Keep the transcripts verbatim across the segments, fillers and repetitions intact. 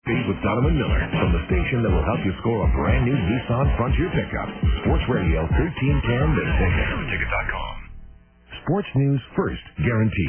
With Donovan Miller from the station that will help you score a brand new Nissan Frontier pickup. Sports Radio thirteen ten The Ticket. Ticket dot com. Sports news first, guaranteed.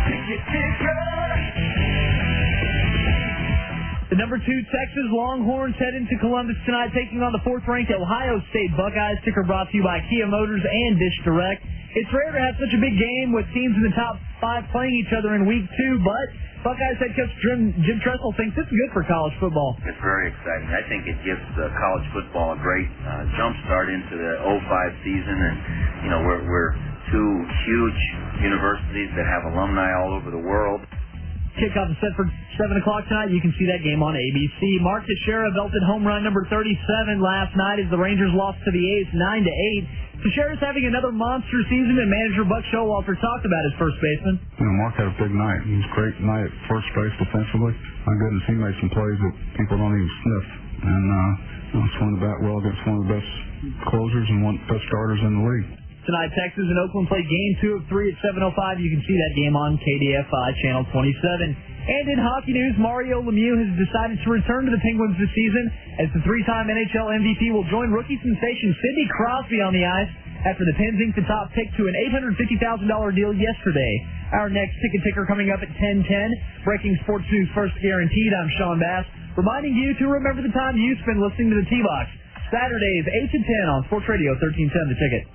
The number two Texas Longhorns head into Columbus tonight, taking on the fourth-ranked Ohio State Buckeyes. Ticker brought to you by Kia Motors and Dish Direct. It's rare to have such a big game with teams in the top five playing each other in week two, but Buckeyes head coach Jim, Jim Tressel thinks it's good for college football. It's very exciting. I think it gives uh, college football a great uh, jump start into the oh five season, and you know we're we're two huge universities that have alumni all over the world. Kickoff is set for seven o'clock tonight. You can see that game on A B C. Mark Teixeira belted home run number thirty-seven last night as the Rangers lost to the A's nine to eight. Teixeira's having another monster season, and manager Buck Showalter talked about his first baseman. You know, Mark had a big night. He was a great night at first base defensively. My goodness, he made some plays that people don't even sniff. And uh, you know, swung the bat well against one of the best closers and one of the best starters in the league. Tonight, Texas and Oakland play game two of three at seven oh five. You can see that game on K D F I Channel twenty-seven. And in hockey news, Mario Lemieux has decided to return to the Penguins this season as the three-time N H L M V P will join rookie sensation Sidney Crosby on the ice after the Pens inked the top pick to an eight hundred fifty thousand dollars deal yesterday. Our next ticket ticker coming up at ten ten. Breaking sports news first guaranteed. I'm Sean Bass, reminding you to remember the time you spend listening to the T-Box. Saturdays, eight to ten on Sports Radio thirteen ten, The Ticket.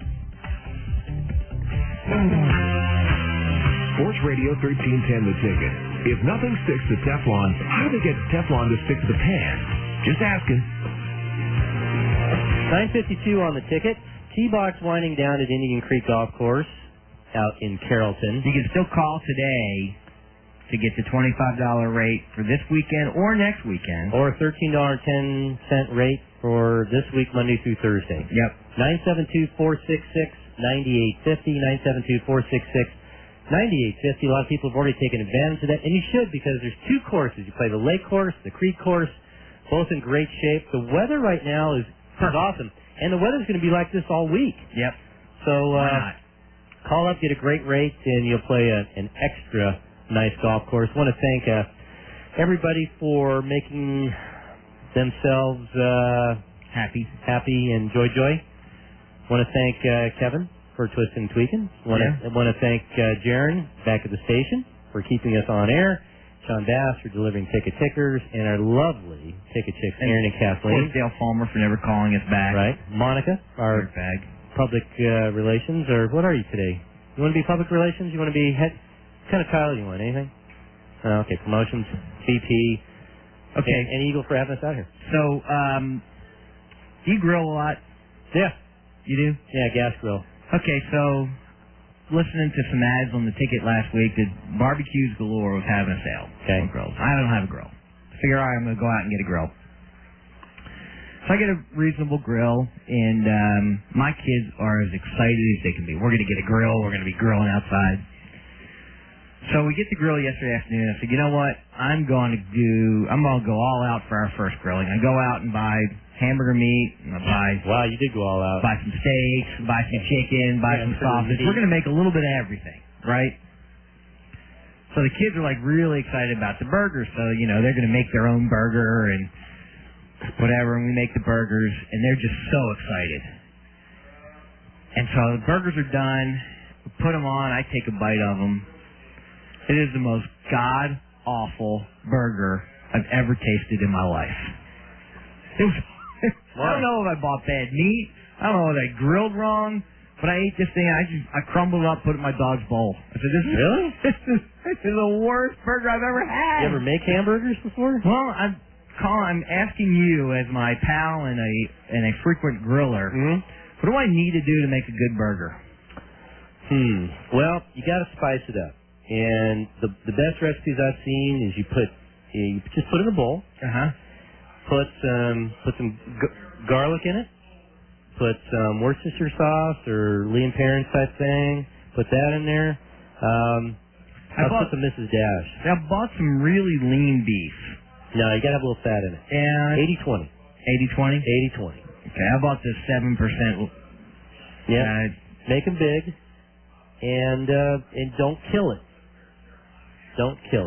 Sports Radio thirteen ten The Ticket. If nothing sticks to Teflon, how do they get Teflon to stick to the pan? Just asking. nine fifty-two on The Ticket. T-Box winding down at Indian Creek Golf Course out in Carrollton. You can still call today to get the twenty-five dollars rate for this weekend or next weekend. Or a thirteen dollars and ten cents rate for this week, Monday through Thursday. Yep. nine seven two, four six six, nine eight five zero, nine seven two, four six six, nine eight five zero. A lot of people have already taken advantage of that, and you should, because there's two courses. You play the lake course, the creek course, both in great shape. The weather right now is, is awesome, and the weather's going to be like this all week. Yep. So Why uh, not? call up, get a great rate, and you'll play a, an extra nice golf course. I want to thank uh, everybody for making themselves uh, happy, happy, and joy, joy. I want to thank uh, Kevin for twisting and tweaking. I want, yeah. to, I want to thank uh, Jaron back at the station for keeping us on air. Sean Bass for delivering ticket tickers, and our lovely ticket chicks, Aaron and Kathleen. Of course, Dale Palmer for never calling us back. Right. Monica, our bag. public uh, relations, or what are you today? You want to be public relations? You want to be head? What kind of title do you want? Anything? Oh, okay, promotions, V P. Okay. And, and Eagle for having us out here. So, um, do you grill a lot? Yeah. You do? Yeah, gas grill. Okay, so listening to some ads on the ticket last week, that Barbecues Galore was having a sale okay. on grills. I don't have a grill. I figure, all right, I'm going to go out and get a grill. So I get a reasonable grill, and um, my kids are as excited as they can be. We're going to get a grill. We're going to be grilling outside. So we get the grill yesterday afternoon. I said, you know what? I'm going to do, I'm going to go all out for our first grilling. I go out and buy hamburger meat. I buy wow, you did go all out. Buy some steaks, buy some chicken, buy yeah, some sausage. We're going to make a little bit of everything, right? So the kids are like really excited about the burgers. So, you know, they're going to make their own burger and whatever, and we make the burgers, and they're just so excited. And so the burgers are done. We put them on. I take a bite of them. It is the most god-awful burger I've ever tasted in my life. It was, I don't know if I bought bad meat. I don't know if I grilled wrong, but I ate this thing. I just I crumbled it up, put it in my dog's bowl. I said, "This is really this is, this is the worst burger I've ever had." You ever make hamburgers before? Well, I'm calling. I'm asking you as my pal and a and a frequent griller. Mm-hmm. What do I need to do to make a good burger? Hmm. Well, you got to spice it up. And the the best recipes I've seen is you put you just put it in a bowl. Uh huh. Put some put some g- garlic in it. Put some Worcestershire sauce or Lee and Perrins type thing. Put that in there. Um, I put some Missus Dash. I bought some really lean beef. No, you got to have a little fat in it. And eighty twenty. eighty twenty? eighty twenty. Okay, I bought the seven percent. Yeah. Uh, Make them big, and uh, and don't kill it. Don't kill it.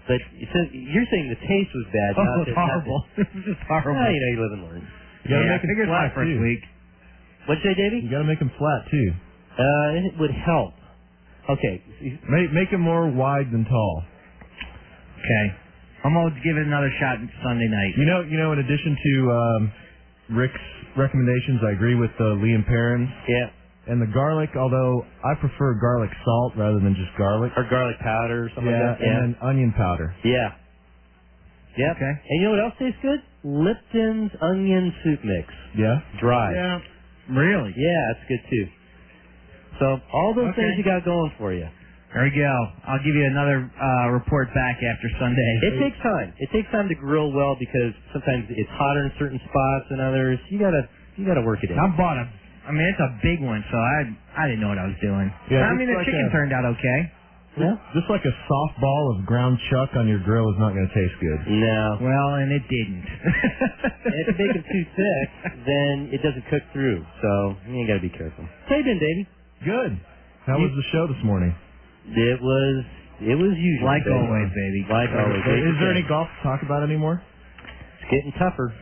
But you said, you're saying the taste was bad. Oh, not it's the, not horrible. the- It was just horrible. Well, you know, you live and learn. You gotta yeah, make I them figured it's my flat, first too. week. What'd you say, Davey? You gotta make them flat, too. Uh, it would help. Okay. Make, make them more wide than tall. Okay. I'm going to give it another shot Sunday night. You know, you know. In addition to um, Rick's recommendations, I agree with uh, Liam Perrin. Yeah. And the garlic, although I prefer garlic salt rather than just garlic. Or garlic powder or something yeah, like that. and then onion powder. Yeah. Yep. Okay. And you know what else tastes good? Lipton's onion soup mix. Yeah? Dry. Yeah. Really? Yeah, that's good too. So all those Okay. things you got going for you. There we go. I'll give you another uh, report back after Sunday. It takes time. It takes time to grill well because sometimes it's hotter in certain spots than others. You gotta you gotta work it in. I bought a. I mean, it's a big one, so I I didn't know what I was doing. Yeah, I mean, the it's like chicken a- turned out okay. Yeah. Just like a softball of ground chuck on your grill is not going to taste good. No. Well, and it didn't. If you make them too thick, then it doesn't cook through. So you gotta be careful. How you been, Davey? Good. How was the show this morning? It was it was usual. Like baby. always, baby. Like always. Is there any golf to talk about anymore? It's getting tougher.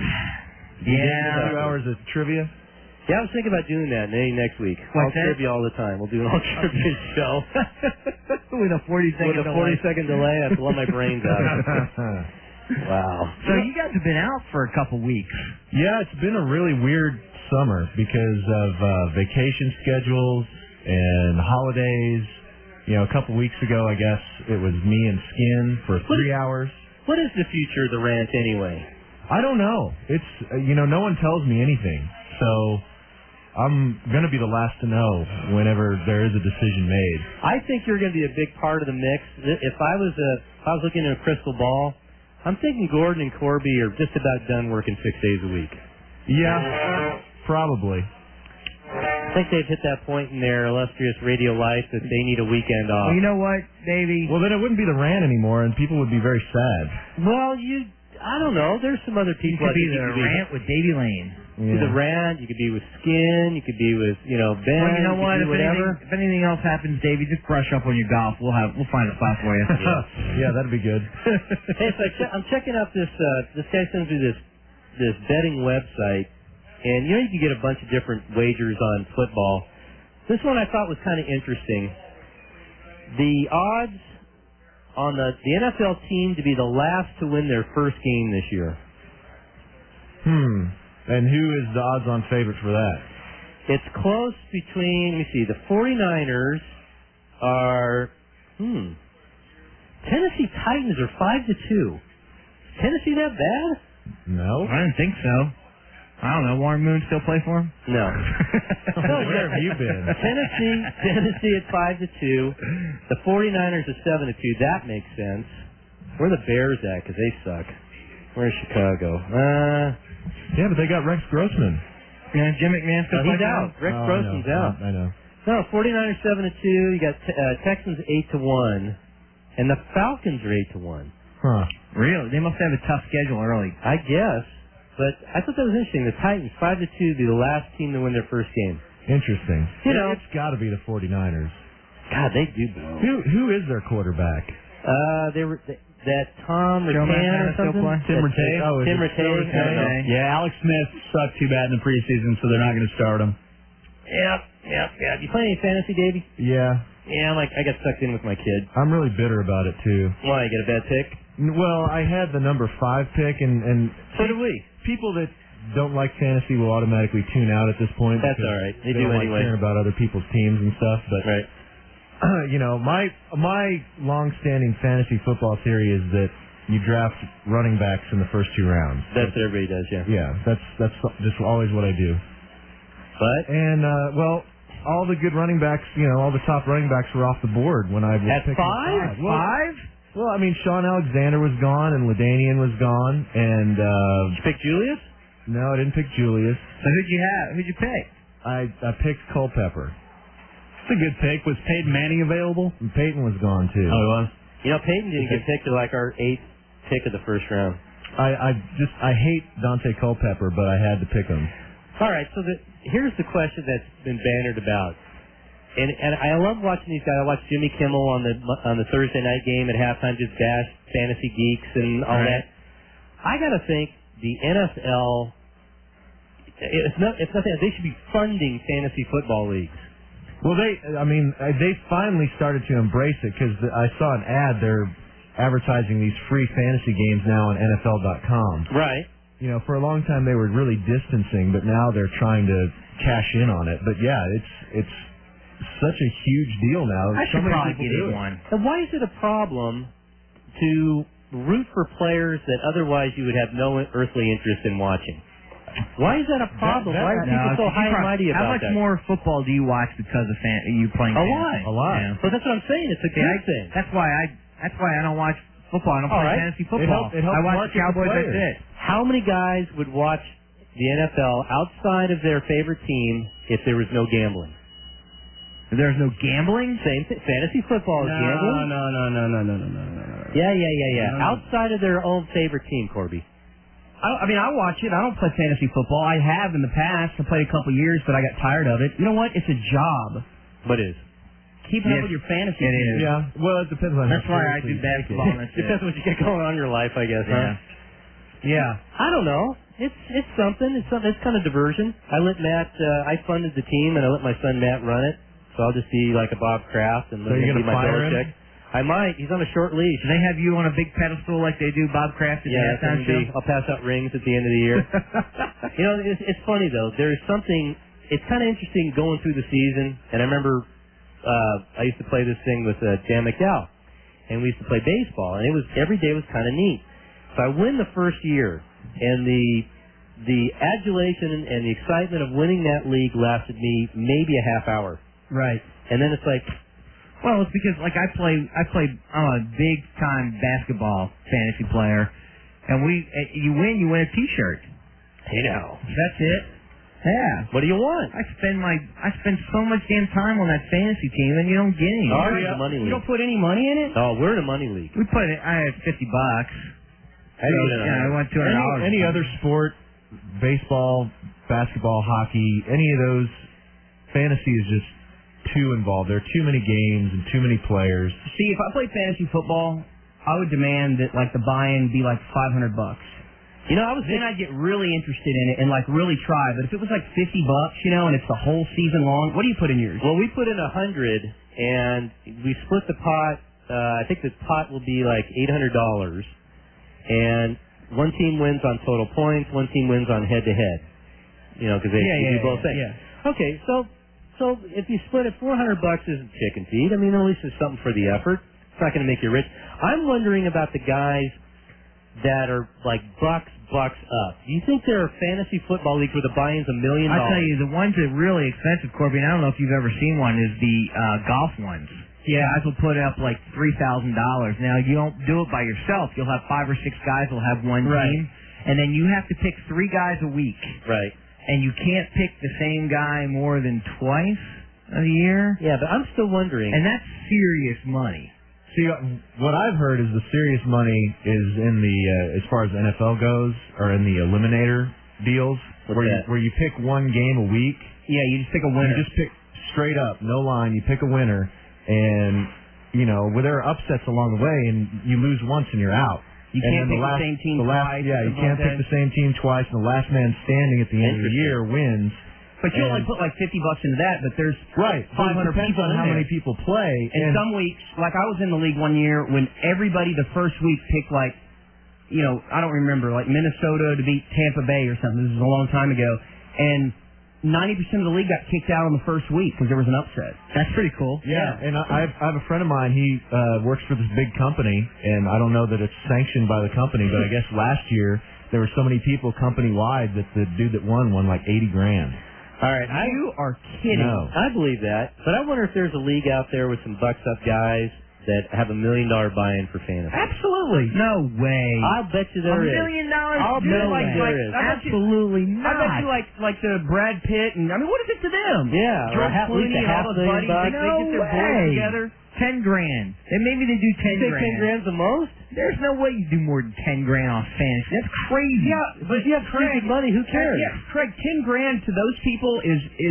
Yeah. Two hours of trivia? Yeah, I was thinking about doing that maybe next week. All What's that? trivia all the time. We'll do an all trivia show. With a forty second With a forty second delay, I have to let my brains out. Wow. So you guys have been out for a couple weeks. Yeah, it's been a really weird summer because of uh, vacation schedules and holidays. You know, a couple weeks ago, I guess, it was me and Skin for three hours. What is the future of the rant anyway? I don't know. It's, uh, you know, no one tells me anything. So I'm going to be the last to know whenever there is a decision made. I think you're going to be a big part of the mix. If I was a, if I was looking at a crystal ball, I'm thinking Gordon and Corby are just about done working six days a week. Yeah, probably. I think they've hit that point in their illustrious radio life that they need a weekend off. Well, you know what, Davey? Well, then it wouldn't be the rant anymore, and people would be very sad. Well, you, I don't know. There's some other You people. could I be think the you could rant with Davey Lane. be the rant. You could be with Skin. You could be with, you know, Ben. Well, you know what? could If do anything, whatever. if anything else happens, Davey, just brush up on your golf. We'll have we'll find a spot for you. Yeah, that'd be good. Hey, so I che- I'm checking out this. Uh, this guy sends me this this betting website, and you know you can get a bunch of different wagers on football. This one I thought was kind of interesting. The odds on the the N F L team to be the last to win their first game this year. Hmm. And who is the odds-on favorite for that? It's close between. Let me see. The 49ers are. Hmm. Tennessee Titans are five to two. Is Tennessee that bad? No. I didn't think so. I don't know. Warren Moon still play for him? No. Where have you been? Tennessee, Tennessee at five to two. The 49ers at seven to two. That makes sense. Where are the Bears at? Because they suck. Where's Chicago? Uh, Yeah, but they got Rex Grossman. Yeah, Jim McMahon's no, still he's playing out. Rex Oh, I Grossman's know. out. I know. No, 49ers seven to two. You got uh, Texans eight to one, and the Falcons are eight to one. Huh. Really? They must have a tough schedule early. I guess, but I thought that was interesting. The Titans five to two be the last team to win their first game. Interesting. You know- it's got to be the 49ers. God, they do blow. Who Who is their quarterback? Uh, they were th- that Tom Joe Rattan or Montana still something. play? Tim That- Rattay? Oh, is Tim it Rattay. still I don't know. Rattay? Yeah, Alex Smith sucked too bad in the preseason, so they're not going to start him. Yep, yep, yep. You play any fantasy, Davey? Yeah. Yeah, I'm like I got sucked in with my kid. I'm really bitter about it, too. Why? You get a bad pick? N- Well, I had the number five pick, and, and So do we. people that don't like fantasy will automatically tune out at this point. That's because all right. They They, do don't like anyway. caring about other people's teams and stuff. But Right. you know, my my long-standing fantasy football theory is that you draft running backs in the first two rounds. That's what everybody does, yeah. Yeah, that's that's just always what I do. But And uh, well, all the good running backs, you know, all the top running backs were off the board when I was At picking five? Well, Five? Well, I mean, Sean Alexander was gone and LaDainian was gone, and uh, did you pick Julius? no, I didn't pick Julius. So who'd you have? Who'd you pick? I I picked Culpepper. It's a good pick. Was Peyton Manning available? And Peyton was gone too. Oh, he was? You know, Peyton didn't get picked to like our eighth pick of the first round. I I just I hate Dante Culpepper, but I had to pick him. All right, so the, here's the question that's been bannered about. And and I love watching these guys. I watched Jimmy Kimmel on the on the Thursday night game at halftime, just bash fantasy geeks and all Right. that. I gotta think the N F L. It's not. It's nothing. They should be funding fantasy football leagues. Well, they, I mean, uh, they finally started to embrace it because I saw an ad. They're advertising these free fantasy games now on N F L dot com. Right. You know, for a long time they were really distancing, but now they're trying to cash in on it. But yeah, it's it's such a huge deal now. I so should many probably people get do in it. one. And why is it a problem to root for players that otherwise you would have no earthly interest in watching? Why is that a problem? that- why are No, people so you high and prob- mighty about How much that? more football do you watch because of fan- you playing A fantasy? lot. A lot. Yeah. But that's what I'm saying. It's a See, good I, thing. that's why I that's why I don't watch football. I don't All play right. fantasy It football. help- it helps I watch market the Cowboys. the That's players. it. How many guys would watch the N F L outside of their favorite team if there was no gambling? There's no gambling. Same thing. Fantasy football is No, gambling. no, no, no, no, no, no, no, no. Yeah, yeah, yeah, yeah. No, no. Outside of their own favorite team, Corby. I, I mean, I watch it. I don't play fantasy football. I have in the past. I played a couple years, but I got tired of it. You know what? It's a job. What is? Keeping Yes, up with your fantasy it team. is. Yeah, well, it depends on. That's how why I seriously do you take it. basketball. And that's it. Depends on what you get going on in your life, I guess. Yeah. Huh? Yeah. I don't know. It's it's something. It's something. It's kind of diversion. I let Matt. Uh, I funded the team, and I let my son Matt run it. So I'll just be like a Bob Kraft and So let you're him be gonna my fire him? Belichick. I might. He's on a short leash. Do they have you on a big pedestal like they do Bob Kraft at Yeah, the that's halftime gonna be, show? I'll pass out rings at the end of the year. You know, it's, it's funny though. There's something. It's kind of interesting going through the season. And I remember uh, I used to play this thing with uh, Dan McDowell, and we used to play baseball, and it was every day was kind of neat. So I win the first year, and the the adulation and the excitement of winning that league lasted me maybe a half hour, Right. and then it's like, Well, it's because like I play, I play. I'm a big time basketball fantasy player, and we, uh, you win, you win a T-shirt. you know, That's it. Yeah. what do you want? I spend my, I spend so much damn time on that fantasy team, and you don't get any. Oh, it's a money You league. don't put any money in it? Oh, we're in a money league. We put it. I had fifty bucks. I don't So, know. yeah, I won two hundred dollars. Any, any other sport, baseball, basketball, hockey, any of those, fantasy is just too involved. There are too many games and too many players. See, if I played fantasy football, I would demand that like the buy-in be like five hundred bucks. You know, I was Then I'd get really interested in it and like really try. But if it was like fifty bucks, you know, and it's the whole season long, what do you put in yours? Well, we put in a hundred, and we split the pot. Uh, I think the pot will be like eight hundred dollars, and one team wins on total points, one team wins on head to head. You know, because they Yeah, do yeah, both yeah, things. yeah. Okay, so so if you split it, four hundred bucks isn't chicken feed. I mean, at least it's something for the effort. It's not going to make you rich. I'm wondering about the guys that are like bucks, bucks up. Do you think there are fantasy football leagues where the buy-in's a million I dollars? tell you, the ones that are really expensive, Corby, and I don't know if you've ever seen one, is the uh, golf ones. Yeah. Guys will put up like three thousand dollars. Now you don't do it by yourself. You'll have five or six guys will have one Right. team, and then you have to pick three guys a week, Right. and you can't pick the same guy more than twice a year, Yeah, but I'm still wondering. and that's serious money. See, what I've heard is the serious money is in the, uh, as far as N F L goes, or in the eliminator deals, What's where you, that? where you pick one game a week. Yeah, you just pick a winner. You just pick straight up, no line. You pick a winner, and you know, where there are upsets along the way, and you lose once and you're out. You And can't then pick the, last, the same team the last, twice. Yeah, you something can't like pick that. the same team twice, and the last man standing at the end of the Interesting. year wins. But you And- only put like fifty bucks into that, but there's Right. five But it hundred depends people on in how there. many people play. And some weeks, like I was in the league one year when everybody the first week picked like, you know, I don't remember, like Minnesota to beat Tampa Bay or something. This was a long time ago. And ninety percent of the league got kicked out on the first week because there was an upset. That's pretty cool. Yeah, and I, I, have, I have a friend of mine. He uh, works for this big company, and I don't know that it's sanctioned by the company, but I guess last year there were so many people company-wide that the dude that won won like eighty grand. All right, I, You are kidding. No. I believe that, but I wonder if there's a league out there with some bucks up guys that have a million dollar buy-in for fantasy. Absolutely. No way. I'll bet you a there is. million dollars? I'll Dude, bet you like, there like, is. I bet you- Absolutely not. I bet you like like the Brad Pitt and I mean, what is it to them? Yeah, or George a half- at least Clooney a and half all those million buddies. bucks. They, they get their No boys way. together. Ten grand. And maybe they do ten You think grand. ten grand's the most? There's no way you do more than ten grand on fantasy. That's crazy. Yeah, but If you have Craig, stupid money, who cares? Yeah, Craig, ten grand to those people is is like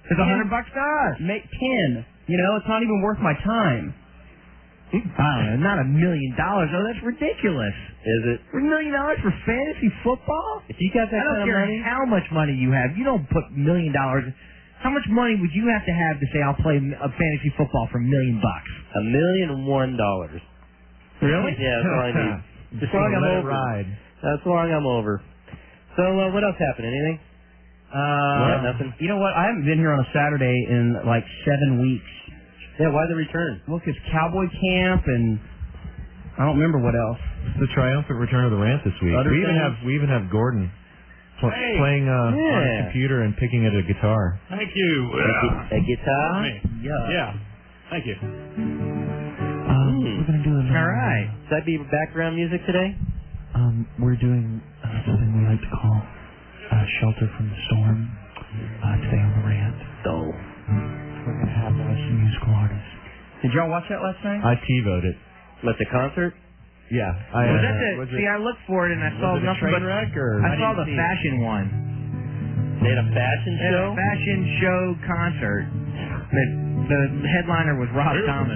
It's a hundred bucks to us. Make ten. You know, it's not even worth my time. I don't know, not a million dollars. Oh, that's ridiculous. Is it? A million dollars for fantasy football? If you got that I don't kind of care money, how much money you have. You don't put million dollars. How much money would you have to have to say I'll play a fantasy football for a million bucks? a million and one dollars. Really? Yeah, that's all I need. Just long I'm let it over. ride. That's long I'm over. So, uh, what else happened? Anything? Uh, What? Nothing? You know what? I haven't been here on a Saturday in like seven weeks. Yeah, why the return? Well, because Cowboy Camp and I don't remember what else. It's the triumphant return of the rant this week. Other we even things? have we even have Gordon pl- Hey. playing uh, on Yeah. a computer and picking at a guitar. Thank you. A guitar? Me. Yeah. Yeah. Thank you. Um, we're going to do a little, All right. Should that be background music today? Um, we're doing uh, something we like to call uh, Shelter from the Storm uh, today on the rant. Oh. We're going to have uh, some musical artists. Did y'all watch that last night? I TiVoed it. What, the concert? Yeah. I, Was uh, that the, was see, it, I looked for it and I was saw it a nothing train but wreck or? I saw didn't the see it. fashion one. They had a fashion They had show? a fashion show concert. The, the headliner was Rob Thomas.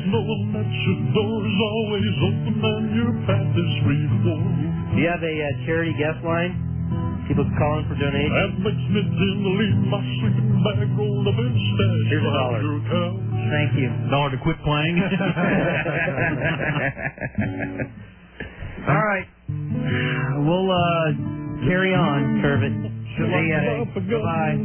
Do you have a uh, charity guest line? People calling for donations? Here's a dollar. Thank you. Dollar to quit playing. All right. We'll uh, carry on. Curve it. See ya. Bye.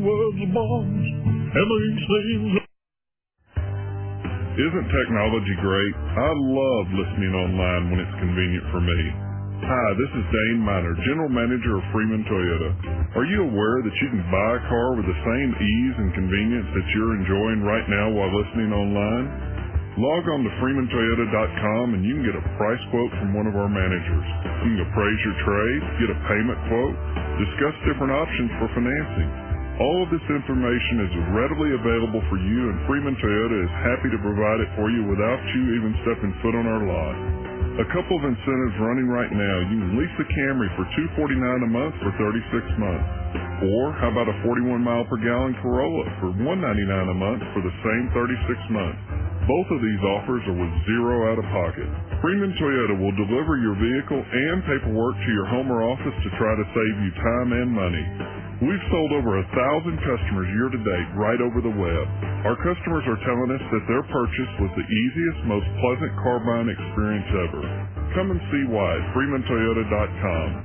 Isn't technology great? I love listening online when it's convenient for me. Hi, this is Dane Miner, General Manager of Freeman Toyota. Are you aware that you can buy a car with the same ease and convenience that you're enjoying right now while listening online? Log on to freeman toyota dot com and you can get a price quote from one of our managers. You can appraise your trade, get a payment quote, discuss different options for financing. All of this information is readily available for you, and Freeman Toyota is happy to provide it for you without you even stepping foot on our lot. A couple of incentives running right now. You can lease the Camry for two hundred forty-nine dollars a month for thirty-six months. Or how about a forty-one mile per gallon Corolla for one hundred ninety-nine dollars a month for the same thirty-six months. Both of these offers are with zero out of pocket. Freeman Toyota will deliver your vehicle and paperwork to your home or office to try to save you time and money. We've sold over a thousand customers year to date right over the web. Our customers are telling us that their purchase was the easiest, most pleasant car buying experience ever. Come and see why at freeman toyota dot com.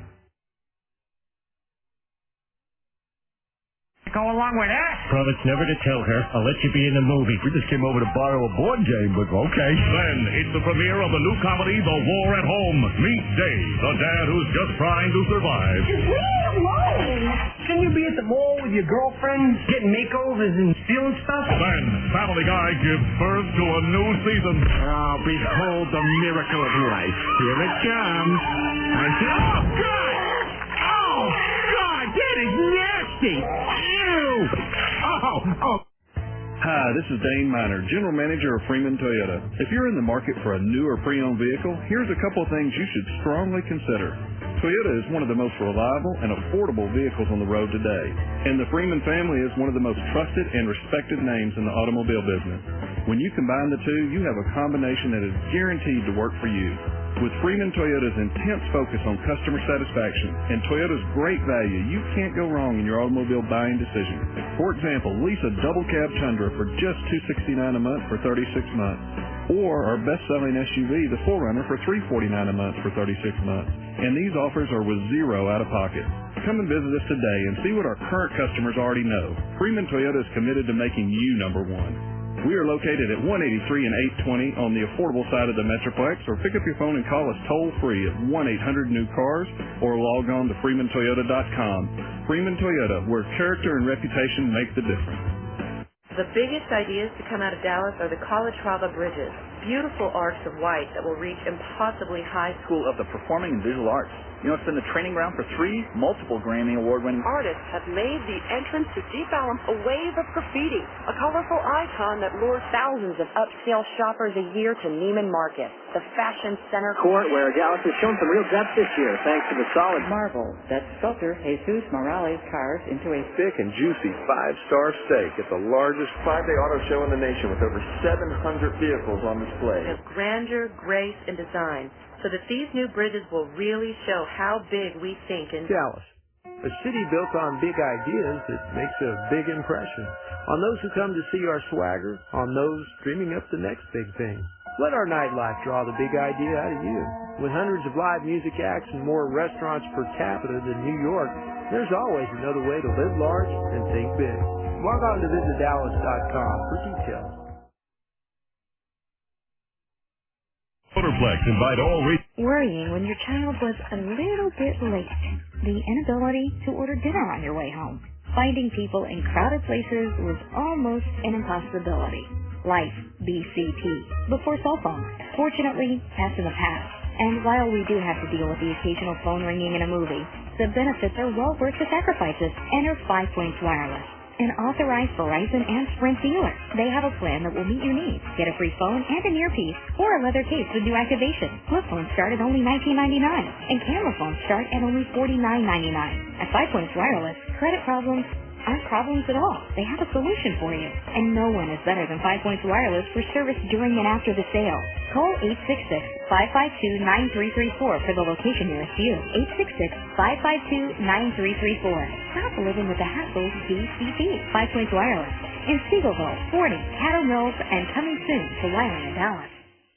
Go along with that. Promise never to tell her. I'll let you be in the movie. We just came over to borrow a board game, but okay. Then it's the premiere of the new comedy, The War at Home. Meet Dave, the dad who's just trying to survive. Leave me alone. Can you be at the mall with your girlfriend, getting makeovers and stealing stuff? Then Family Guy gives birth to a new season. Oh, behold the miracle of life. Here it comes. And oh, God! Oh, God, that is nasty! Ew! Oh, oh. Hi, this is Dane Miner, General Manager of Freeman Toyota. If you're in the market for a new or pre-owned vehicle, here's a couple of things you should strongly consider. Toyota is one of the most reliable and affordable vehicles on the road today, and the Freeman family is one of the most trusted and respected names in the automobile business. When you combine the two, you have a combination that is guaranteed to work for you. With Freeman Toyota's intense focus on customer satisfaction and Toyota's great value, you can't go wrong in your automobile buying decision. For example, lease a double cab Tundra for just two hundred sixty-nine dollars a month for thirty-six months. Or our best-selling S U V, the four runner, for three hundred forty-nine dollars a month for thirty-six months. And these offers are with zero out of pocket. Come and visit us today and see what our current customers already know. Freeman Toyota is committed to making you number one. We are located at one eighty-three and eight twenty on the affordable side of the Metroplex, or pick up your phone and call us toll-free at one eight hundred new cars, or log on to freeman toyota dot com. Freeman Toyota, where character and reputation make the difference. The biggest ideas to come out of Dallas are the College Harbor bridges. beautiful arcs of white that will reach impossibly high. School of the Performing and Visual Arts. You know, it's been the training ground for three multiple Grammy Award-winning artists have made the entrance to Deep Ellum a wave of graffiti, a colorful icon that lures thousands of upscale shoppers a year to Neiman Marcus, the fashion center court where Dallas has shown some real depth this year thanks to the solid marble that sculptor Jesus Morales carved into a thick and juicy five-star steak at the largest five-day auto show in the nation with over seven hundred vehicles on display. Of grandeur, grace, and design, so that these new bridges will really show how big we think in Dallas, a city built on big ideas that makes a big impression on those who come to see our swagger, on those dreaming up the next big thing. Let our nightlife draw the big idea out of you. With hundreds of live music acts and more restaurants per capita than New York, there's always another way to live large and think big. Log on to visit dallas dot com for details. Motorplex invite all re- Worrying when your child was a little bit late. The inability to order dinner on your way home. Finding people in crowded places was almost an impossibility. Life, B C T, before cell phones. Fortunately, that's in the past. And while we do have to deal with the occasional phone ringing in a movie, the benefits are well worth the sacrifices. Enter Five Points Wireless, an authorized Verizon and Sprint dealer. They have a plan that will meet your needs. Get a free phone and an earpiece or a leather case with new activation. Flip phones start at only nineteen ninety-nine dollars and camera phones start at only forty-nine ninety-nine. At Five Points Wireless, credit problems aren't problems at all. They have a solution for you. And no one is better than Five Points Wireless for service during and after the sale. Call eight six six, five five two, nine three three four for the location nearest you. eight six six, five five two, nine three three four. Stop living with the hassle of B C T. Five Points Wireless in Seagoville, Forney, Cattle Mills, and coming soon to Wylie and Dallas.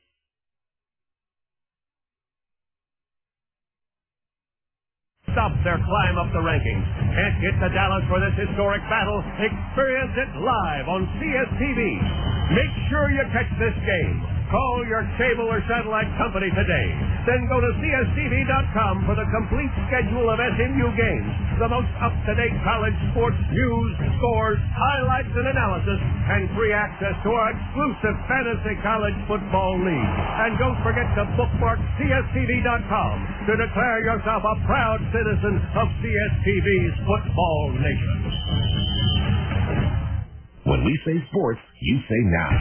Stop their climb up the rankings. Can't get to Dallas for this historic battle? Experience it live on C S T V. Make sure you catch this game. Call your cable or satellite company today. Then go to C S T V dot com for the complete schedule of S M U games, the most up-to-date college sports news, scores, highlights, and analysis, and free access to our exclusive Fantasy College Football League. And don't forget to bookmark C S T V dot com to declare yourself a proud citizen of C S T V's Football Nation. When we say sports, you say now.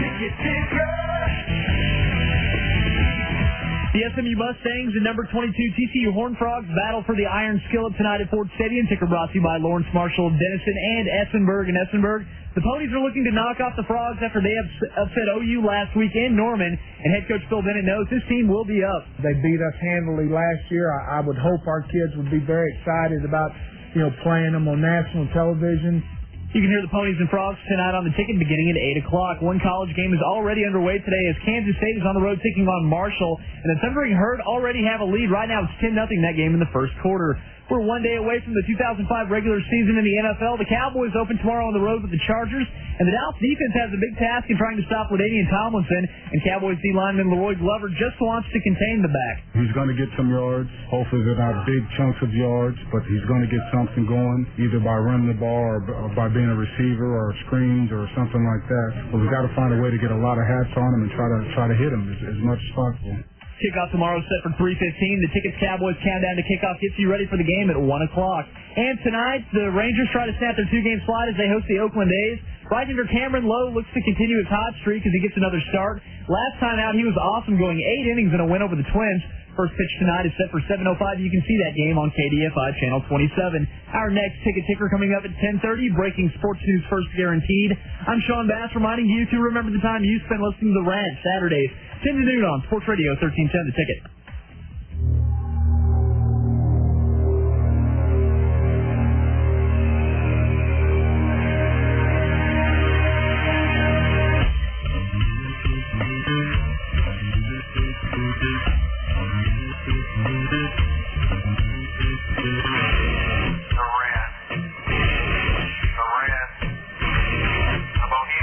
The S M U Mustangs and number twenty-two T C U Horned Frogs battle for the Iron Skillet tonight at Ford Stadium. Ticker brought to you by Lawrence Marshall of Denison and Essenberg and Essenberg. The Ponies are looking to knock off the Frogs after they upset O U last week in Norman, and head coach Phil Bennett knows his team will be up. They beat us handily last year. I, I would hope our kids would be very excited about, you know, playing them on national television. You can hear the Ponies and Frogs tonight on the ticket beginning at eight o'clock. One college game is already underway today as Kansas State is on the road taking on Marshall. And the Thundering Herd already have a lead. Right now it's ten nothing that game in the first quarter. We're one day away from the two thousand five regular season in the N F L. The Cowboys open tomorrow on the road with the Chargers. And the Dallas defense has a big task in trying to stop LaDainian Tomlinson. And Cowboys D lineman Leroy Glover just wants to contain the back. He's going to get some yards. Hopefully they're not big chunks of yards, but he's going to get something going, either by running the ball or by being a receiver or screens or something like that. But we've got to find a way to get a lot of hats on him and try to try to hit him as, as much as possible. Kickoff tomorrow set for three fifteen. The Tickets Cowboys countdown to kickoff gets you ready for the game at one o'clock. And tonight, the Rangers try to snap their two-game slide as they host the Oakland A's. Right-hander Cameron Lowe looks to continue his hot streak as he gets another start. Last time out, he was awesome, going eight innings in a win over the Twins. First pitch tonight is set for seven oh five. You can see that game on K D F I Channel twenty-seven. Our next ticket ticker coming up at ten thirty. Breaking sports news first guaranteed. I'm Sean Bass reminding you to remember the time you spent listening to The Rant Saturdays, ten to noon on Sports Radio thirteen ten. The Ticket.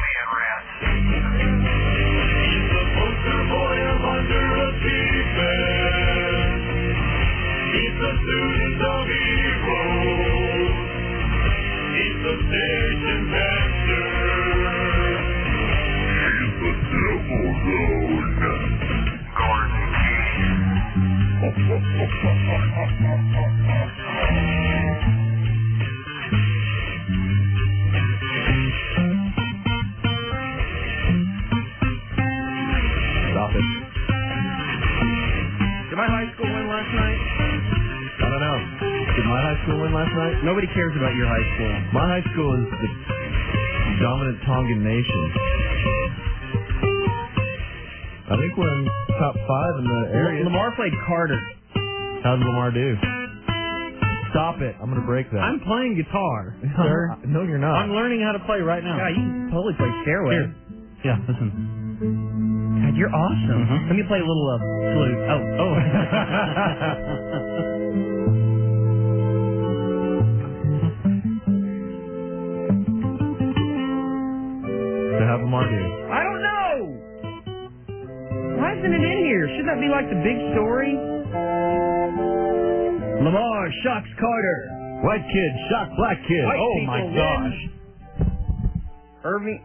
Boy, I'm under a defense. high school win last night? Nobody cares about your high school. My high school is the dominant Tongan nation. I think we're in top five in the area. Lamar played Carter. How did Lamar do? Stop it. I'm going to break that. I'm playing guitar. Sir? No, you're not. I'm learning how to play right now. Yeah, you can totally play Stairway. Here. Yeah, listen. God, you're awesome. Mm-hmm. Let me play a little uh, flute. Oh, oh. So how'd Lamar do? I don't know. Why isn't it in here? Shouldn't that be like the big story? Lamar shocks Carter. White kid shock black kid. White oh people my win. gosh. Irving.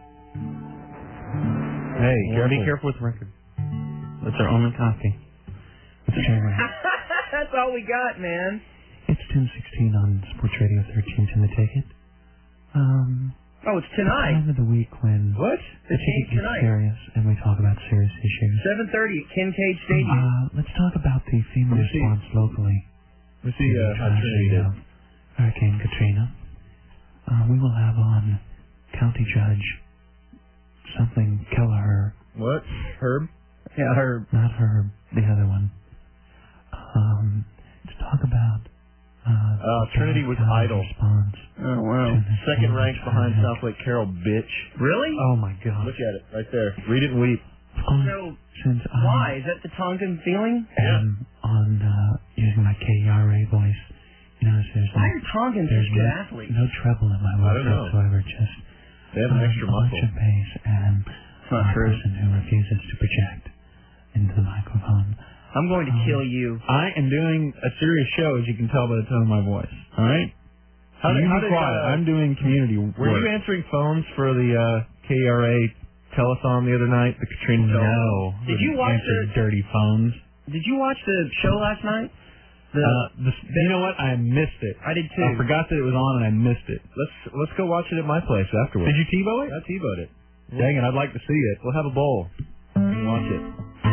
Hey, Well, careful. be careful with the record. That's our only copy. It's Stairway. That's all we got, man. It's ten sixteen on Sports Radio thirteen in the ticket. Um, Oh, it's tonight. Time of the week when What? the The ticket game's gets tonight. serious and we talk about serious issues. seven thirty at Kincaid Stadium. Uh, let's talk about the FEMA Let's see. response locally. Let's see uh, how Trinity did. of Hurricane Katrina. Uh, we will have on County Judge something Kelleher. What? Herb? Yeah, Herb. Not Herb, the other one. Um, to talk about uh, Uh, Trinity was idle. response. Oh, wow. Second ranked behind South Lake Carroll, bitch. Really? Oh my God! Look at it right there. Read it and weep. On, So, since I why? Is that the Tongan feeling? am on uh, using my K E R A voice, you know, there's Why like are Tongans there's such good no, athletes? no treble in my I voice don't know. whatsoever. Just They have an um, extra a bunch muscle. of bass and not a true. person who refuses to project into the microphone. I'm going to Um, kill you. I am doing a serious show, as you can tell by the tone of my voice. All right? How So did- you how be did, quiet. uh, I'm doing community work. Were you answering phones for the uh, K R A telethon the other night? The Katrina No. telethon? Did you watch Answer the- dirty phones? Did you watch the show last night? The, Uh, the, you know what? I missed it. I did too. I forgot that it was on and I missed it. Let's let's go watch it at my place afterwards. Did you TiVo it? I TiVoed it. Dang it, I'd like to see it. We'll have a bowl and watch it.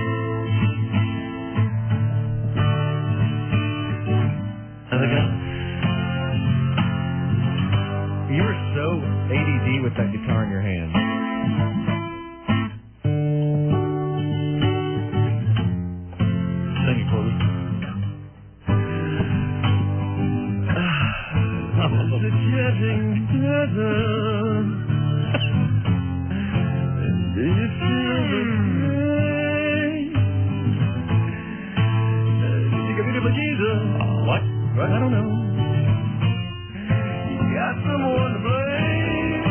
How's it going? You were so A D D with that guitar in your hand. Sing it, Chloe. It's getting better. Do you feel the pain? Did you get me to Magiza? What? What? I don't know. You got someone to blame.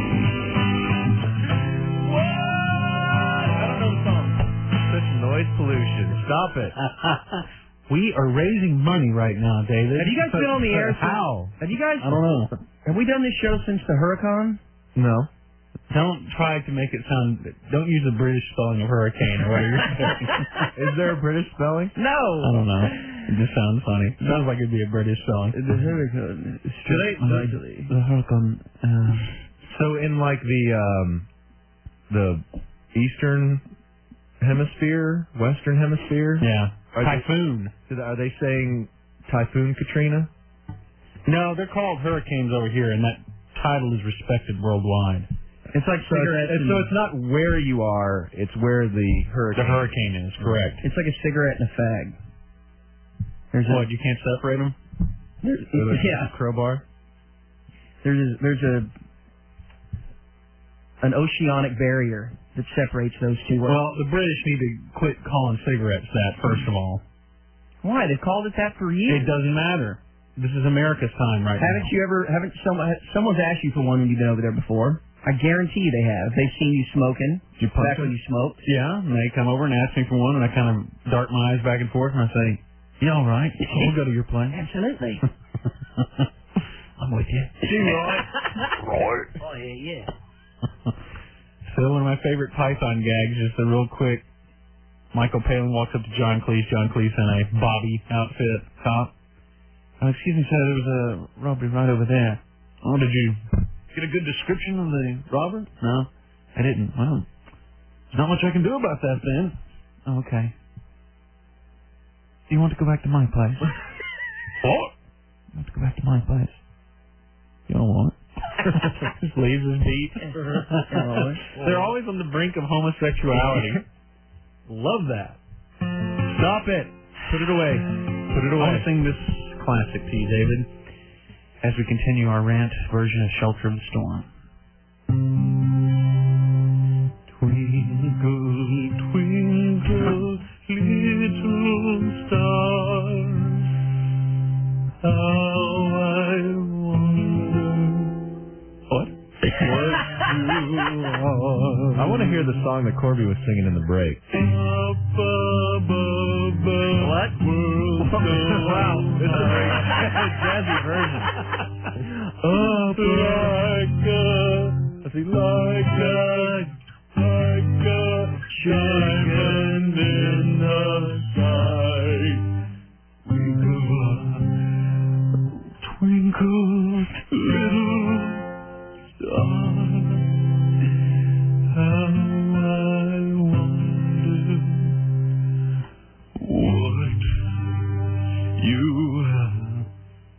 What? I don't know the song. Such noise pollution. Stop it. We are raising money right now, David. Have you guys been on the air since- How? Have you guys? I don't know. Have we done this show since the Hurricane? No. Don't try to make it sound. Don't use the British spelling of hurricane or whatever you're saying. Is there a British spelling? No. I don't know. It just sounds funny. It sounds like it'd be a British spelling. The Hurricane. Do they- mightily. The Hurricane. Uh, So in like the um, the Eastern Hemisphere, Western Hemisphere, Yeah. Are they- Typhoon. are they saying Typhoon Katrina? No, they're called hurricanes over here, and that title is respected worldwide. It's like So cigarettes. it's, and- so it's not where you are; it's where the hurricane. The hurricane is correct. It's like a cigarette and a fag. There's a, What? You can't separate them? there's, With a yeah. crowbar. There's a, there's a an oceanic barrier that separates those two worlds. Well, the British need to quit calling cigarettes that, first of all. Why? They've called it that for years. It doesn't matter. This is America's time right Haven't now. you ever? Haven't someone? Someone's asked you for one when you've been over there before? I guarantee you they have. They've seen you smoking. Did you punch back when them? you smoked. Yeah, and they come over and ask me for one, and I kind of dart my eyes back and forth, and I say, "You all right? We'll go to your place." Absolutely. I'm with you. See, Roy. Roy. Oh yeah, yeah. So one of my favorite Python gags is the real quick. Michael Palin walks up to John Cleese. John Cleese in a Bobby outfit, cop. Uh, excuse me, sir. There was a robbery right over there. Oh, did you get a good description of the robber? No, I didn't. Well, there's not much I can do about that then. oh, okay. Do you want to go back to my place? What? I have to go back to my place. You don't want it. Just leaves his beat. They're always on the brink of homosexuality. Love that. Stop it. Put it away. Put it away. I want to sing this classic to you, David, as we continue our rant version of Shelter in the Storm. Twinkle, twinkle, little star, how I wonder what? what you are. I want to hear the song that Corby was singing in the break. Up above what? World wow, it's a very jazzy version. Up like a, let's see, like a, like a diamond in the sky. Twinkle, twinkle, little star, how I wonder what you have.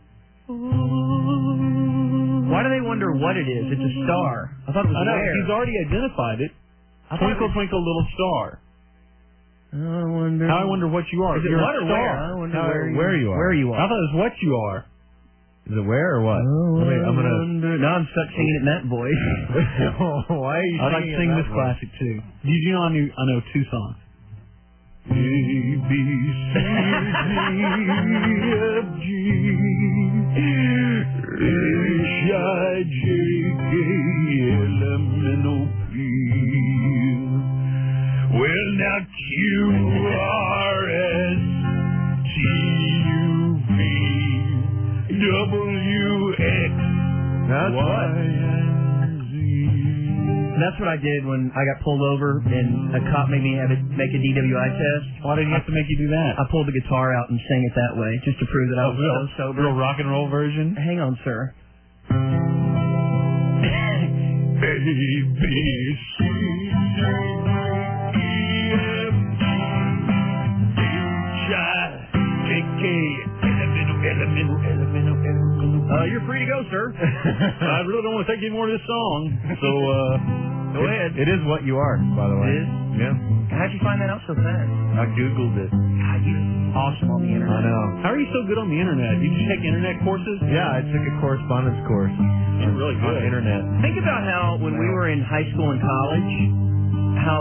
Why do they wonder what it is? It's a star. I thought it was I know, where. he's already identified it. Twinkle, twinkle, little star. I wonder. How I wonder what you are. Is it You're what a or star. where? I wonder How- where you- where you are. where you are. I thought it was what you are. Is it where or what? Oh, Wait, I'm gonna. wonder- Now I'm stuck singing it in that voice. Why are you I'd like singing to sing in that this voice? classic too. Did you know I knew I know two songs? A, B, C, D, F, G, H, I, J, K, L, M, N, O, P. Well, now Q, R, S, T, U, V, W, X, That's Y, what. and Z. That's what I did when I got pulled over and a cop made me have it make a D W I test. Why did he have to make you do that? I pulled the guitar out and sang it that way just to prove that I Oh, was real- so sober. real rock and roll version? Hang on, sir. A, B, C, D, E, F, G, H, I, J, K, L, M, N, O, L, M, N, O, L, M, N, O, L, M, N, O. Uh, you're free to go, sir. I really don't want to take any more of this song. So, uh. Go it, ahead. It is what you are, by the way. It is? Yeah. How'd you find that out so fast? I Googled it. God, you're awesome on the internet. I know. How are you so good on the internet? Did you take internet courses? Yeah, I took a correspondence course. You're really On the internet. Think about how when we were in high school and college, how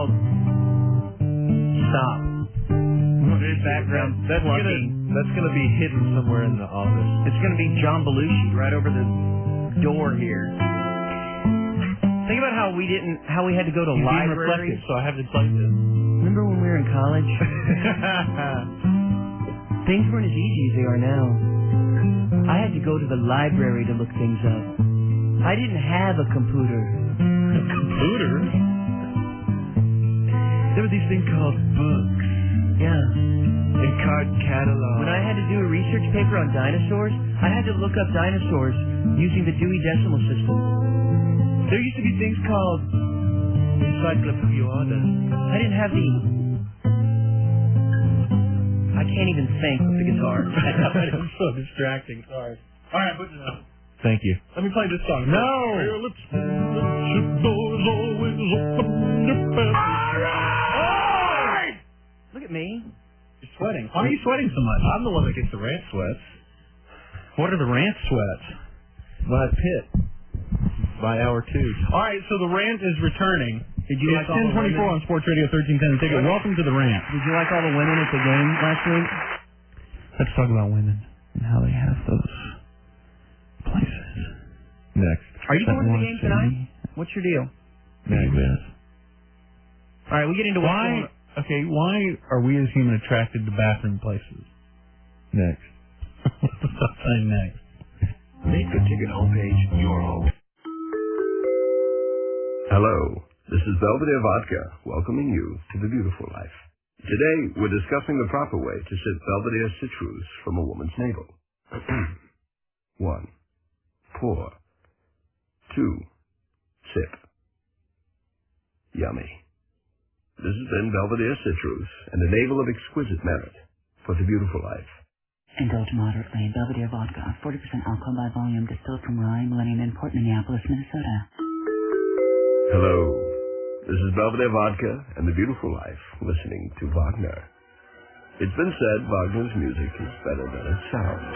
stop. Background That's gonna, plugging. that's gonna be hidden somewhere in the office. It's gonna be John Belushi right over the door here. Think about how we didn't, how we had to go to He's being libraries. reflective, so I have to play this. Remember when we were in college? Things weren't as easy as they are now. I had to go to the library to look things up. I didn't have a computer. A computer? There were these things called books. Yeah. And card catalogs. When I had to do a research paper on dinosaurs, I had to look up dinosaurs using the Dewey Decimal System. There used to be things called encyclopedia. I didn't have the... I can't even think with the guitar. It's so distracting. Sorry. All right, put it on. Thank you. Let me play this song. No. Let's, let's doors always open. All right! Look at me. You're sweating. Why are you sweating so much? I'm the one that gets the rant sweats. What are the rant sweats? By Pitt. By hour two. All right, so the rant is returning. Did you it's like all the ten twenty-four women? on Sports Radio thirteen ten. Take it. Welcome to the rant. Did you like all the women at the game last week? Let's talk about women and how they have those places. Next. Are you That going to the one game city. tonight? What's your deal? Next. All right, we get into what's Why? going on. Okay, why are we as human attracted to bathroom places? Next. Stop saying next. Make the ticket homepage your home. Hello, this is Belvedere Vodka welcoming you to the beautiful life. Today, we're discussing the proper way to sip Belvedere Citrus from a woman's navel. One, pour. Two, sip. Yummy. This has been Belvedere Citrus and a navel of exquisite merit for the beautiful life. Indulge moderately in Belvedere Vodka, forty percent alcohol by volume, distilled from Rye Millennium Import, Minneapolis, Minnesota. Hello. This is Belvedere Vodka and the Beautiful Life, listening to Wagner. It's been said Wagner's music is better than it sounds.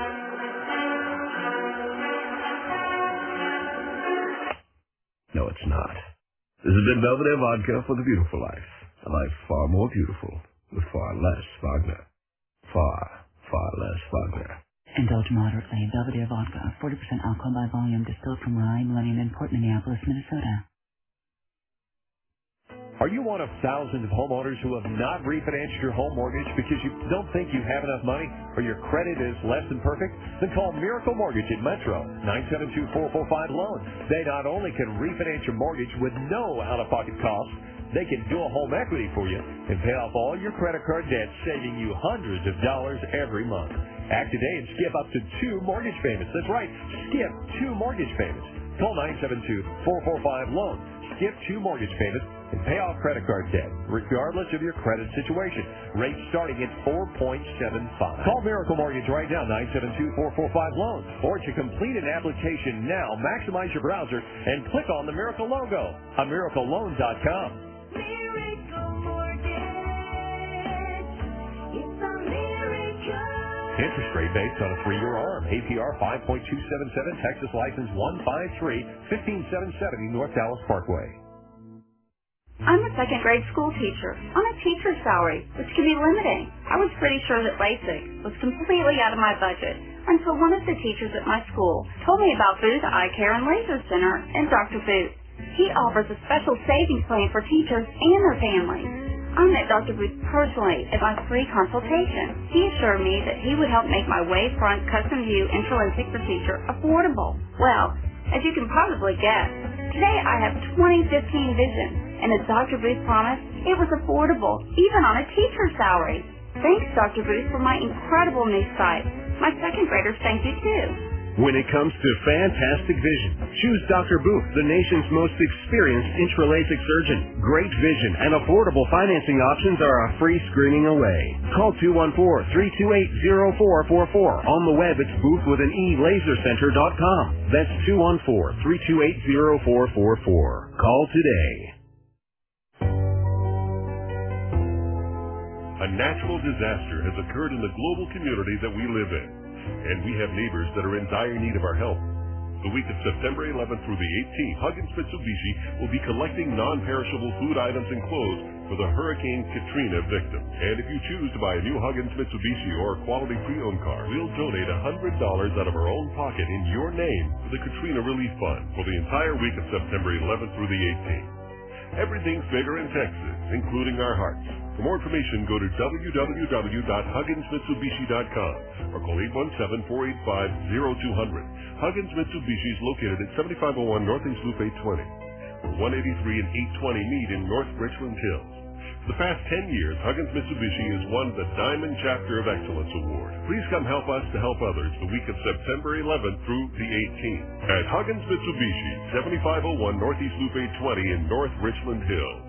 No, it's not. This has been Belvedere Vodka for the Beautiful Life. A life far more beautiful, with far less Wagner. Far, far less Wagner. Indulge moderately in Belvedere Vodka, forty percent alcohol by volume, distilled from Rye Millennium Import, Minneapolis, Minnesota. Are you one of thousands of homeowners who have not refinanced your home mortgage because you don't think you have enough money or your credit is less than perfect? Then call Miracle Mortgage at Metro, nine seven two, four four five, loan. They not only can refinance your mortgage with no out-of-pocket costs, they can do a home equity for you and pay off all your credit card debt, saving you hundreds of dollars every month. Act today and skip up to two mortgage payments. That's right, skip two mortgage payments. Call nine seven two, four four five, loan. Skip two mortgage payments and pay off credit card debt, regardless of your credit situation. Rates starting at four point seven five. Call Miracle Mortgage right now, nine seven two, four four five, loan. Or to complete an application now, maximize your browser and click on the Miracle logo on miracle loan dot com. Interest rate based on a three-year ARM. A P R five point two seven seven. Texas license one five three, one five seven seven zero North Dallas Parkway. I'm a second grade school teacher on a teacher's salary, which can be limiting. I was pretty sure that LASIK was completely out of my budget until one of the teachers at my school told me about Booth Eye Care and Laser Center and Doctor Booth. He offers a special savings plan for teachers and their families. I met Doctor Booth personally at my free consultation. He assured me that he would help make my Wavefront Custom View Intralensic procedure affordable. Well, as you can probably guess, today I have twenty fifteen vision, and as Doctor Booth promised, it was affordable, even on a teacher's salary. Thanks, Doctor Booth, for my incredible new sight. My second graders thank you, too. When it comes to fantastic vision, choose Doctor Booth, the nation's most experienced intraLASIK surgeon. Great vision and affordable financing options are a free screening away. Call two one four, three two eight, zero four four four. On the web, it's booth with an e laser center dot com. That's two one four, three two eight, zero four four four. Call today. A natural disaster has occurred in the global community that we live in, and we have neighbors that are in dire need of our help. The week of September eleventh through the eighteenth, Huggins Mitsubishi will be collecting non-perishable food items and clothes for the Hurricane Katrina victims. And if you choose to buy a new Huggins Mitsubishi or a quality pre-owned car, we'll donate one hundred dollars out of our own pocket in your name to the Katrina Relief Fund for the entire week of September eleventh through the eighteenth. Everything's bigger in Texas, including our hearts. For more information, go to w w w dot huggins mitsubishi dot com or call eight one seven, four eight five, zero two zero zero. Huggins Mitsubishi is located at seventy-five oh one Northeast Loop eight twenty, where one eighty-three and eight twenty meet in North Richland Hills. For the past ten years, Huggins Mitsubishi has won the Diamond Chapter of Excellence Award. Please come help us to help others the week of September eleventh through the eighteenth at Huggins Mitsubishi, seventy-five oh one Northeast Loop eight twenty in North Richland Hills.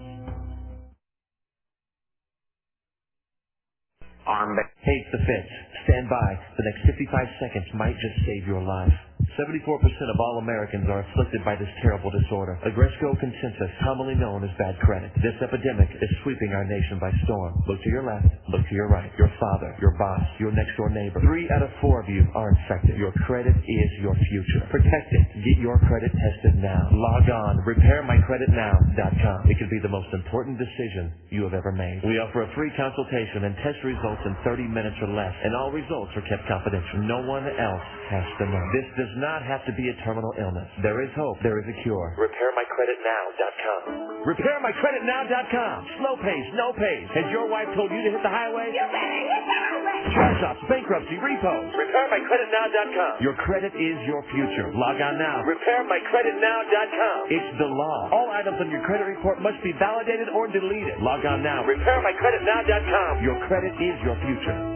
Armband. Hey, it's the Fitz. Stand by. The next fifty-five seconds might just save your life. seventy-four percent of all Americans are afflicted by this terrible disorder, Agresco consensus, commonly known as bad credit. This epidemic is sweeping our nation by storm. Look to your left, look to your right. Your father, your boss, your next-door neighbor. Three out of four of you are infected. Your credit is your future. Protect it. Get your credit tested now. Log on, repair my credit now dot com. It could be the most important decision you have ever made. We offer a free consultation and test results in thirty minutes or less, and all results are kept confidential. No one else has to know. This does not have to be a terminal illness. There is hope. There is a cure. repair my credit now dot com. repair my credit now dot com. Slow pays, no pays. Has your wife told you to hit the highway? You better hit the highway. Charge-offs, bankruptcy, repos. repair my credit now dot com. Your credit is your future. Log on now. repair my credit now dot com. It's the law. All items on your credit report must be validated or deleted. Log on now. repair my credit now dot com. Your credit is your future.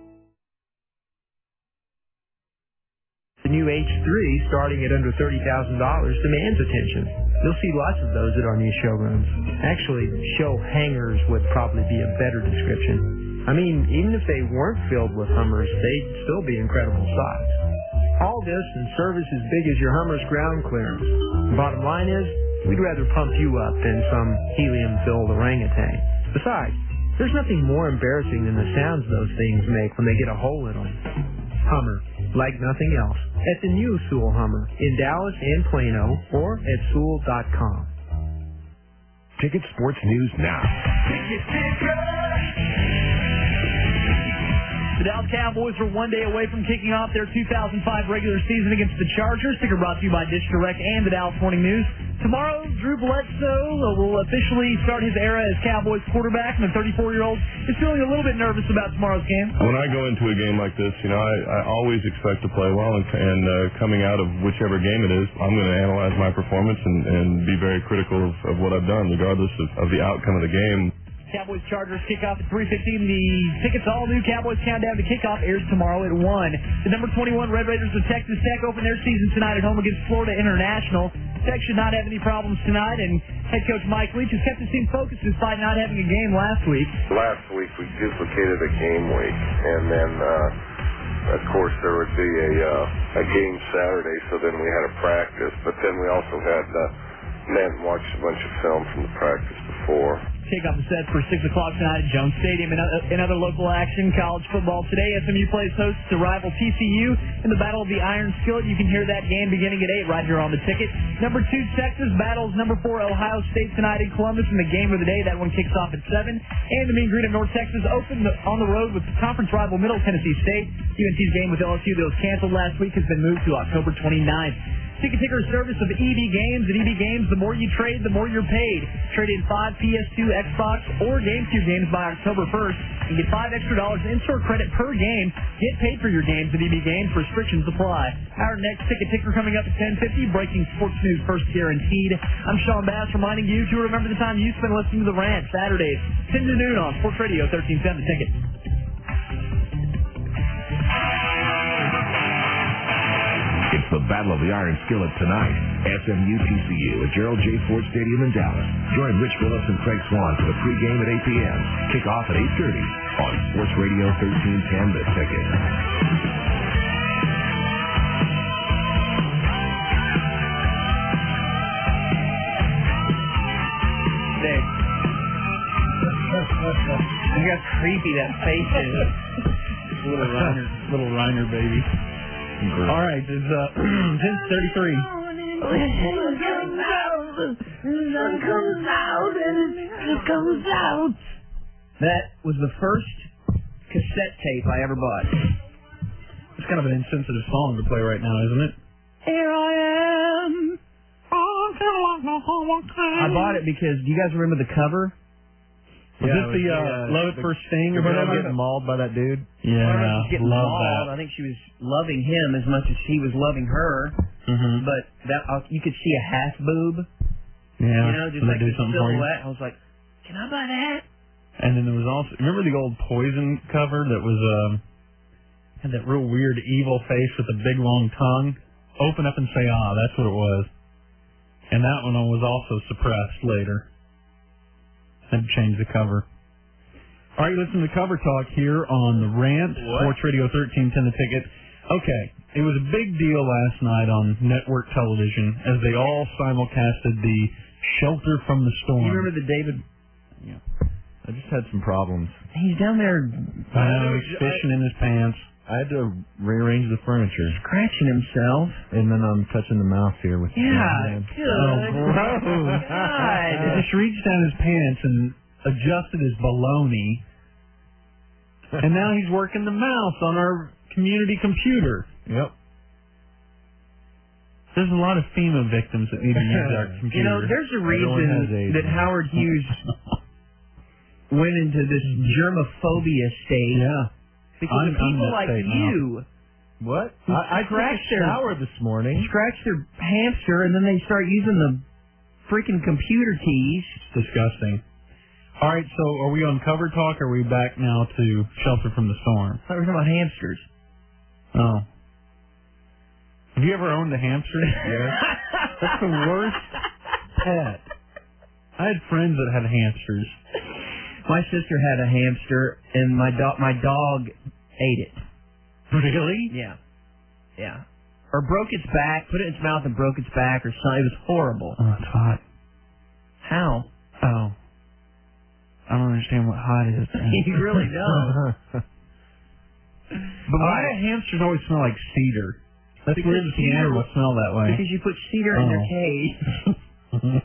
The new H three, starting at under thirty thousand dollars, demands attention. You'll see lots of those at our new showrooms. Actually, show hangers would probably be a better description. I mean, even if they weren't filled with Hummers, they'd still be incredible size. All this and service as big as your Hummer's ground clearance. Bottom line is, we'd rather pump you up than some helium-filled orangutan. Besides, there's nothing more embarrassing than the sounds those things make when they get a hole in them. Hummer, like nothing else, at the new Sewell Hummer in Dallas and Plano or at Sewell dot com. Ticket Sports News now. The Dallas Cowboys are one day away from kicking off their two thousand five regular season against the Chargers. Ticker brought to you by Dish Direct and the Dallas Morning News. Tomorrow, Drew Bledsoe will officially start his era as Cowboys quarterback, and the thirty-four-year-old is feeling a little bit nervous about tomorrow's game. When I go into a game like this, you know, I, I always expect to play well, and, and uh, coming out of whichever game it is, I'm going to analyze my performance and, and be very critical of, of what I've done, regardless of, of the outcome of the game. Cowboys-Chargers kickoff at three fifteen. The tickets all new Cowboys Countdown to Kickoff airs tomorrow at one. The number twenty-one Red Raiders of Texas Tech open their season tonight at home against Florida International. Tech should not have any problems tonight, and head coach Mike Leach has kept the team focused despite not having a game last week. Last week we duplicated a game week, and then uh, of course there would be a, uh, a game Saturday, so then we had a practice, but then we also had uh, met and watched a bunch of film from the practice before. Kickoff is set for six o'clock tonight at Jones Stadium. In other, in other local action, college football today, S M U plays host to rival T C U in the Battle of the Iron Skillet. You can hear that game beginning at eight right here on the ticket. Number two, Texas battles number four, Ohio State tonight in Columbus in the game of the day. That one kicks off at seven. And the Mean Green of North Texas open the, on the road with conference rival Middle Tennessee State. U N C's game with L S U that was canceled last week has been moved to October twenty-ninth. Ticket Ticker service of E B Games. At E B Games, the more you trade, the more you're paid. Trade in five P S two, Xbox, or GameCube games by October first and get five extra dollars in-store credit per game. Get paid for your games at E B Games. Restrictions apply. Our next Ticket Ticker coming up at ten fifty. Breaking sports news first guaranteed. I'm Sean Bass reminding you to remember the time you spend listening to The Rant Saturdays, ten to noon on Sports Radio thirteen ten. The Ticket. It's the Battle of the Iron Skillet tonight. S M U T C U at Gerald J. Ford Stadium in Dallas. Join Rich Phillips and Craig Swan for the pregame at eight p.m. Kickoff at eight thirty on Sports Radio thirteen ten. The Ticket. You got creepy that face is. Little Reiner, little Reiner baby. All right, it's uh, ten thirty-three. That was the first cassette tape I ever bought. It's kind of an insensitive song to play right now, isn't it? Here I am. I bought it because, do you guys remember the cover? Was Yeah, this the it uh, was, uh, Love At First Sting or the girl whatever? getting mauled by that dude? I don't know if Yeah, she's getting love mauled. that. I think she was loving him as much as he was loving her. Mm-hmm. But that uh, you could see a half boob. Yeah, You know, just so like they do the something for you. silhouette. I was like, can I buy that? And then there was also, remember the old Poison cover that was, um, had that real weird evil face with a big long tongue? Open up and say, ah, that's what it was. And that one was also suppressed later. Had to change the cover. All right, listen to Cover Talk here on The Rant, Sports Radio thirteen ten. The Ticket. Okay, it was a big deal last night on network television as they all simulcasted the Shelter from the Storm. You remember the David? Yeah. I just had some problems. He's down there I know, he's fishing in his pants. I had to rearrange the furniture. scratching himself. And then I'm touching the mouse here with Yeah, my hand. good. Oh, gross. God. He just reached down his pants and adjusted his baloney. And now he's working the mouse on our community computer. Yep. There's a lot of FEMA victims that need to use our computer. You know, there's a Everyone has reason AIDS. that Howard Hughes went into this germophobia state. Yeah. Because I'm- of people I'm that like state now. you. What? who I, I took a scratch their- shower this morning. Scratch their hamster, and then they start using the freaking computer keys. It's disgusting. All right, so are we on Cover Talk, or are we back now to Shelter from the Storm? I thought we were talking about hamsters. Oh. Have you ever owned a hamster? Yes. That's the worst pet. I had friends that had hamsters. My sister had a hamster, and my dog my dog ate it. Really? Yeah. Yeah. Or broke its back, put it in its mouth and broke its back, or something. It was horrible. Oh, it's hot. How? Oh. I don't understand what hot is. You really don't. But why do hamsters always smell like cedar? That's Because weird to see cedar- animals smell that way. Because you put cedar in their Oh. cage.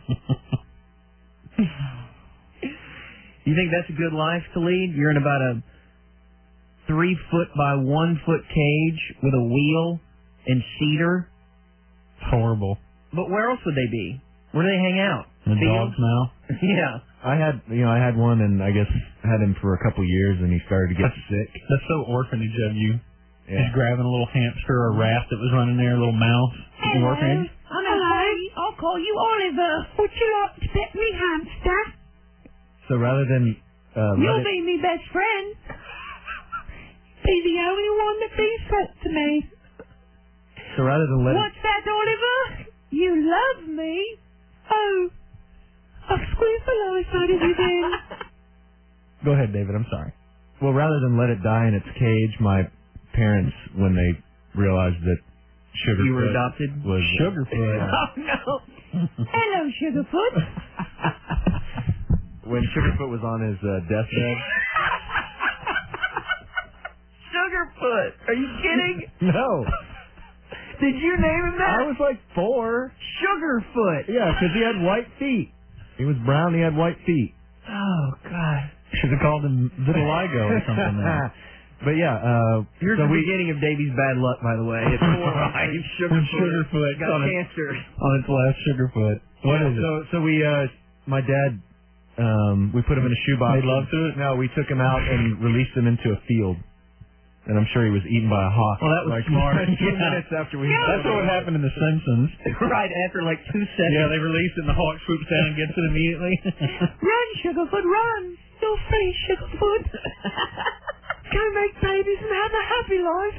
You think that's a good life to lead? You're in about a three foot by one foot cage with a wheel and cedar. It's horrible. But where else would they be? Where do they hang out? The Fields? dog's mouth. Yeah. I had, you know, I had one, and I guess had him for a couple years, and he started to get sick. That's so orphanage of you. Yeah. Just grabbing a little hamster or a rat that was running there, a little mouse. Hello. Orphanage. I'm Hello. I'll call you Oliver. Would you like to pet me hamster? So rather than uh, let You'll it, be me best friend. Be the only one that be sweet to me. so rather than let What's that, Oliver? You love me? Oh, I've squeezed the life out of you then. it, go ahead, David. I'm sorry. Well, rather than let it die in its cage, my parents, when they realized that Sugarfoot You were adopted? was Sugarfoot. Oh, no. Hello, Sugarfoot. when Sugarfoot was on his uh, deathbed. Sugarfoot. Are you kidding? No. Did you name him that? I was like four. Sugarfoot. Yeah, because he had white feet. He was brown. He had white feet. Oh, God. Should have called him Vitiligo or something. Then. But yeah, uh, Here's so the we, beginning of Davy's bad luck, by the way. It's Right. Sugarfoot. Sugarfoot Got on, it, cancer. on its last Sugarfoot. What yeah, is it? so so we uh, my dad, um, we put him in a shoebox. Made love to it? No, we took him out and released him into a field, and I'm sure he was eaten by a hawk. Well, that was like, smart. Two Yeah. minutes after we. That's what happened in The Simpsons. Right after like two seconds. Yeah, they release it and the hawk swoops down and gets it immediately. Run, Sugarfoot, run. You're free, Sugarfoot. Go make babies and have a happy life.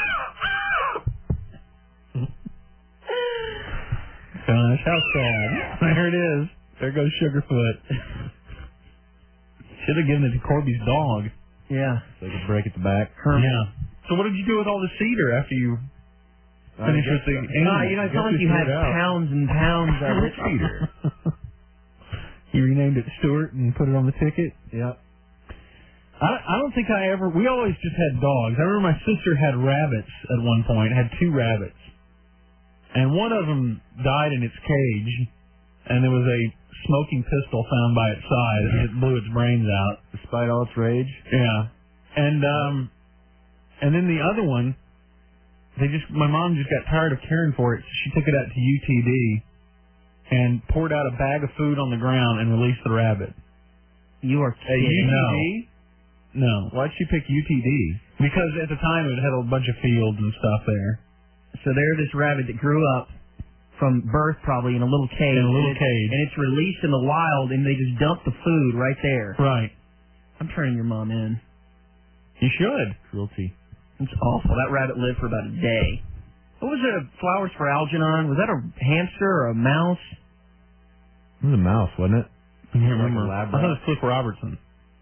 Gosh, how sad. There it is. There goes Sugarfoot. Should have given it to Corby's dog. Yeah. So they could break at the back. Yeah. So what did you do with all the cedar after you finished with the Uh, animals? you know, it's not like you had pounds and pounds of it. cedar. You renamed it Stuart and put it on the ticket? Yep. I, I don't think I ever... We always just had dogs. I remember my sister had rabbits at one point, had two rabbits. And one of them died in its cage, and there was a smoking pistol found by its side as it blew its brains out. Despite all its rage? Yeah. And, um... And then the other one, they just... My mom just got tired of caring for it, so she took it out to U T D and poured out a bag of food on the ground and released the rabbit. You are At kidding. U T D? No. Why'd she pick U T D? Because at the time it had a bunch of fields and stuff there. So there, this rabbit that grew up from birth probably in a little cage. In a little and it's, cage. And it's released in the wild, and they just dump the food right there. Right. I'm turning your mom in. You should. Cruelty. It's awful. That rabbit lived for about a day. What was it? Flowers for Algernon? Was that a hamster or a mouse? It was a mouse, wasn't it? I can't Like remember. a lab I thought it rat. was Cliff Robertson.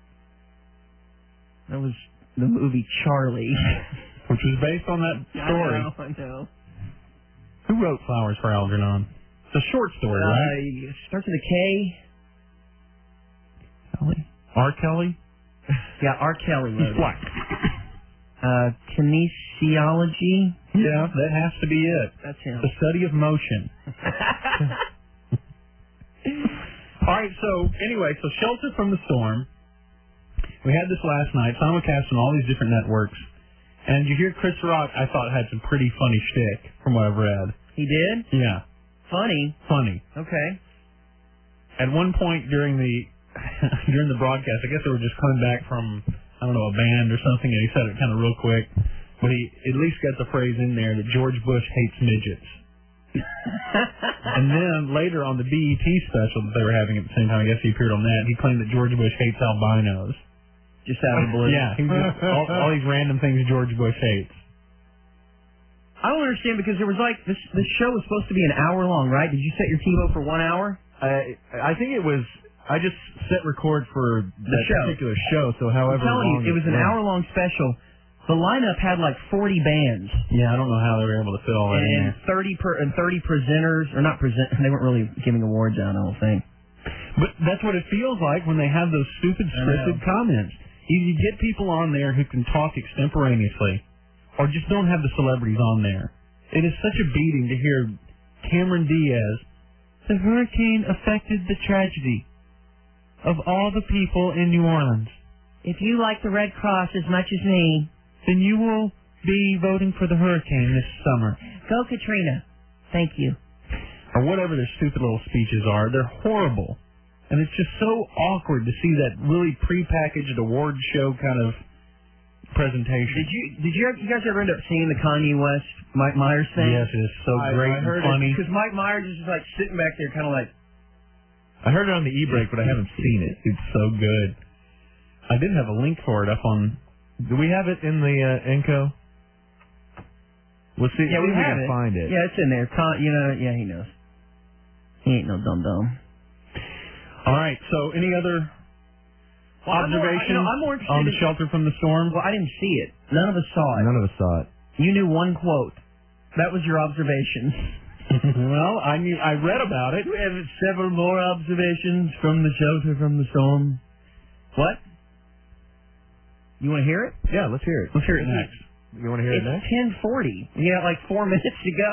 That was the movie Charlie. Which was based on that story. I know, I know. Who wrote Flowers for Algernon? It's a short story, Uh, right? it starts with a K. Kelly? R. Kelly? Yeah, R. Kelly wrote He's it. black. Uh, kinesiology. Yeah, that has to be it. That's him. The study of motion. All right, so anyway, so Shelter from the Storm. We had this last night, simulcast on all these different networks. And you hear Chris Rock, I thought, had some pretty funny shtick from what I've read. He did? Yeah. Funny. Funny. Okay. At one point during the during the broadcast, I guess they were just coming back from, I don't know, a band or something, and he said it kind of real quick. But he at least got the phrase in there that George Bush hates midgets. And then later on the B E T special that they were having at the same time, I guess he appeared on that, he claimed that George Bush hates albinos. Just out of the blue. Yeah, he was just, all, all these random things George Bush hates. I don't understand because there was like, this this show was supposed to be an hour long, right? Did you set your T V O for one hour? I I think it was. I just set record for that show. particular show, so however I'm telling long you, it was an went. hour-long special. The lineup had like forty bands. Yeah, I don't know how they were able to fit all that in and there. thirty per, and thirty presenters, or not present. They weren't really giving awards out, I don't think. But that's what it feels like when they have those stupid scripted comments. You, you get people on there who can talk extemporaneously, or just don't have the celebrities on there. It is such a beating to hear Cameron Diaz. The hurricane affected the tragedy of all the people in New Orleans. If you like the Red Cross as much as me, then you will be voting for the hurricane this summer. Go Katrina. Thank you. Or whatever their stupid little speeches are. They're horrible. And it's just so awkward to see that really prepackaged award show kind of presentation. Did you did you, you guys ever end up seeing the Kanye West Mike Myers thing? Yes, it is so I, great I heard and funny. Because Mike Myers is just like sitting back there, kind of like. I heard it on the e-break, but I haven't seen it. It's so good. I did have a link for it up on. Do we have it in the uh, Enco? We'll see, Yeah, see we if we have can it. find it. Yeah, it's in there. Con, you know, yeah, he knows. He ain't no dum dum. All right. So, any other Well, I'm more- observations you know, I'm more interested on the in- shelter from the storm? Well, I didn't see it. None of us saw it. None of us saw it. You knew one quote. That was your observation. Well, I knew. I read about it. We have several more observations from the shelter from the storm. What? You want to hear it? Yeah, let's hear it. Let's hear it next. You want to hear it's it next? ten forty. You got like four minutes to go.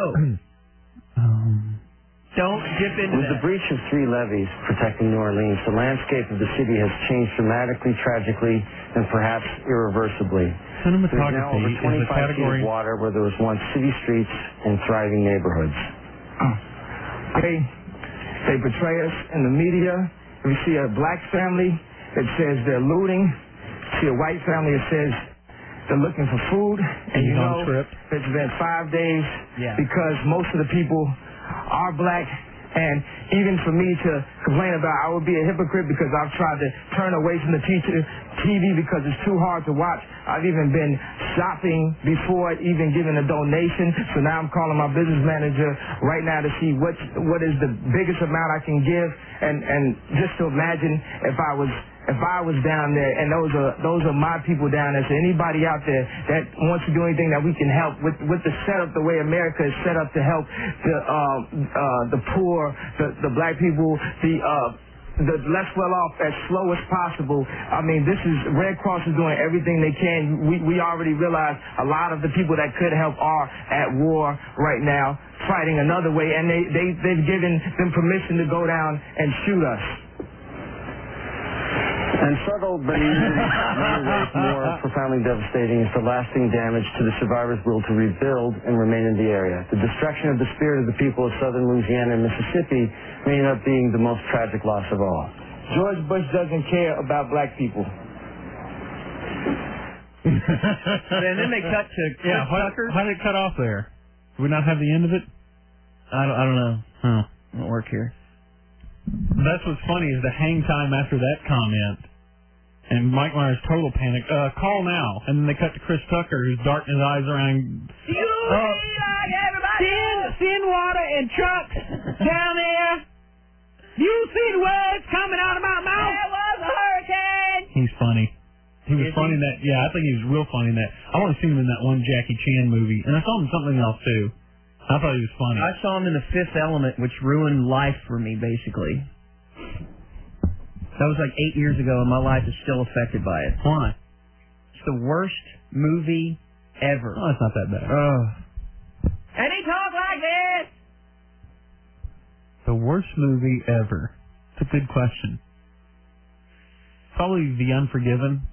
um, Don't dip into With that. the breach of three levees protecting New Orleans, the landscape of the city has changed dramatically, tragically, and perhaps irreversibly. There's now over Cinematography is a twenty-five feet category. of water where there was once city streets and thriving neighborhoods. They, they portray us in the media. If you see a black family, it says they're looting. See a white family, it says they're looking for food. And you He's on know, a trip. it's been five days Yeah. because most of the people are black. And even for me to complain about, I would be a hypocrite because I've tried to turn away from the teacher, T V because it's too hard to watch. I've even been shopping before even giving a donation. So now I'm calling my business manager right now to see what what is the biggest amount I can give. And, and just to imagine if I was if I was down there, and those are those are my people down there. So anybody out there that wants to do anything that we can help with with the setup, the way America is set up to help the uh, uh, the poor, the the black people, the uh, the less well off as slow as possible. I mean, this is Red Cross is doing everything they can. We we already realize a lot of the people that could help are at war right now, fighting another way, and they they they've given them permission to go down and shoot us. And subtle, but in many ways more profoundly devastating is the lasting damage to the survivors' will to rebuild and remain in the area. The destruction of the spirit of the people of southern Louisiana and Mississippi may end up being the most tragic loss of all. George Bush doesn't care about black people. And then they cut to Chris Yeah, why, Tucker. why did it cut off there? Do we not have the end of it? I don't, I don't know. Huh. I don't work here. That's what's funny is the hang time after that comment. And Mike Myers total panic. Uh, call now. And then they cut to Chris Tucker, who's darting his eyes around. You Uh, send, send water and trucks down there. You see the words coming out of my mouth? There was a hurricane. He's funny. He was Is funny he? in that. Yeah, I think he was real funny in that. I want to see him in that one Jackie Chan movie. And I saw him in something else, too. I thought he was funny. I saw him in The Fifth Element, which ruined life for me, basically. That was like eight years ago, and my life is still affected by it. Why? It's the worst movie ever. Oh, it's not that bad. Oh. And he talked like this. The worst movie ever. It's a good question. Probably The Unforgiven.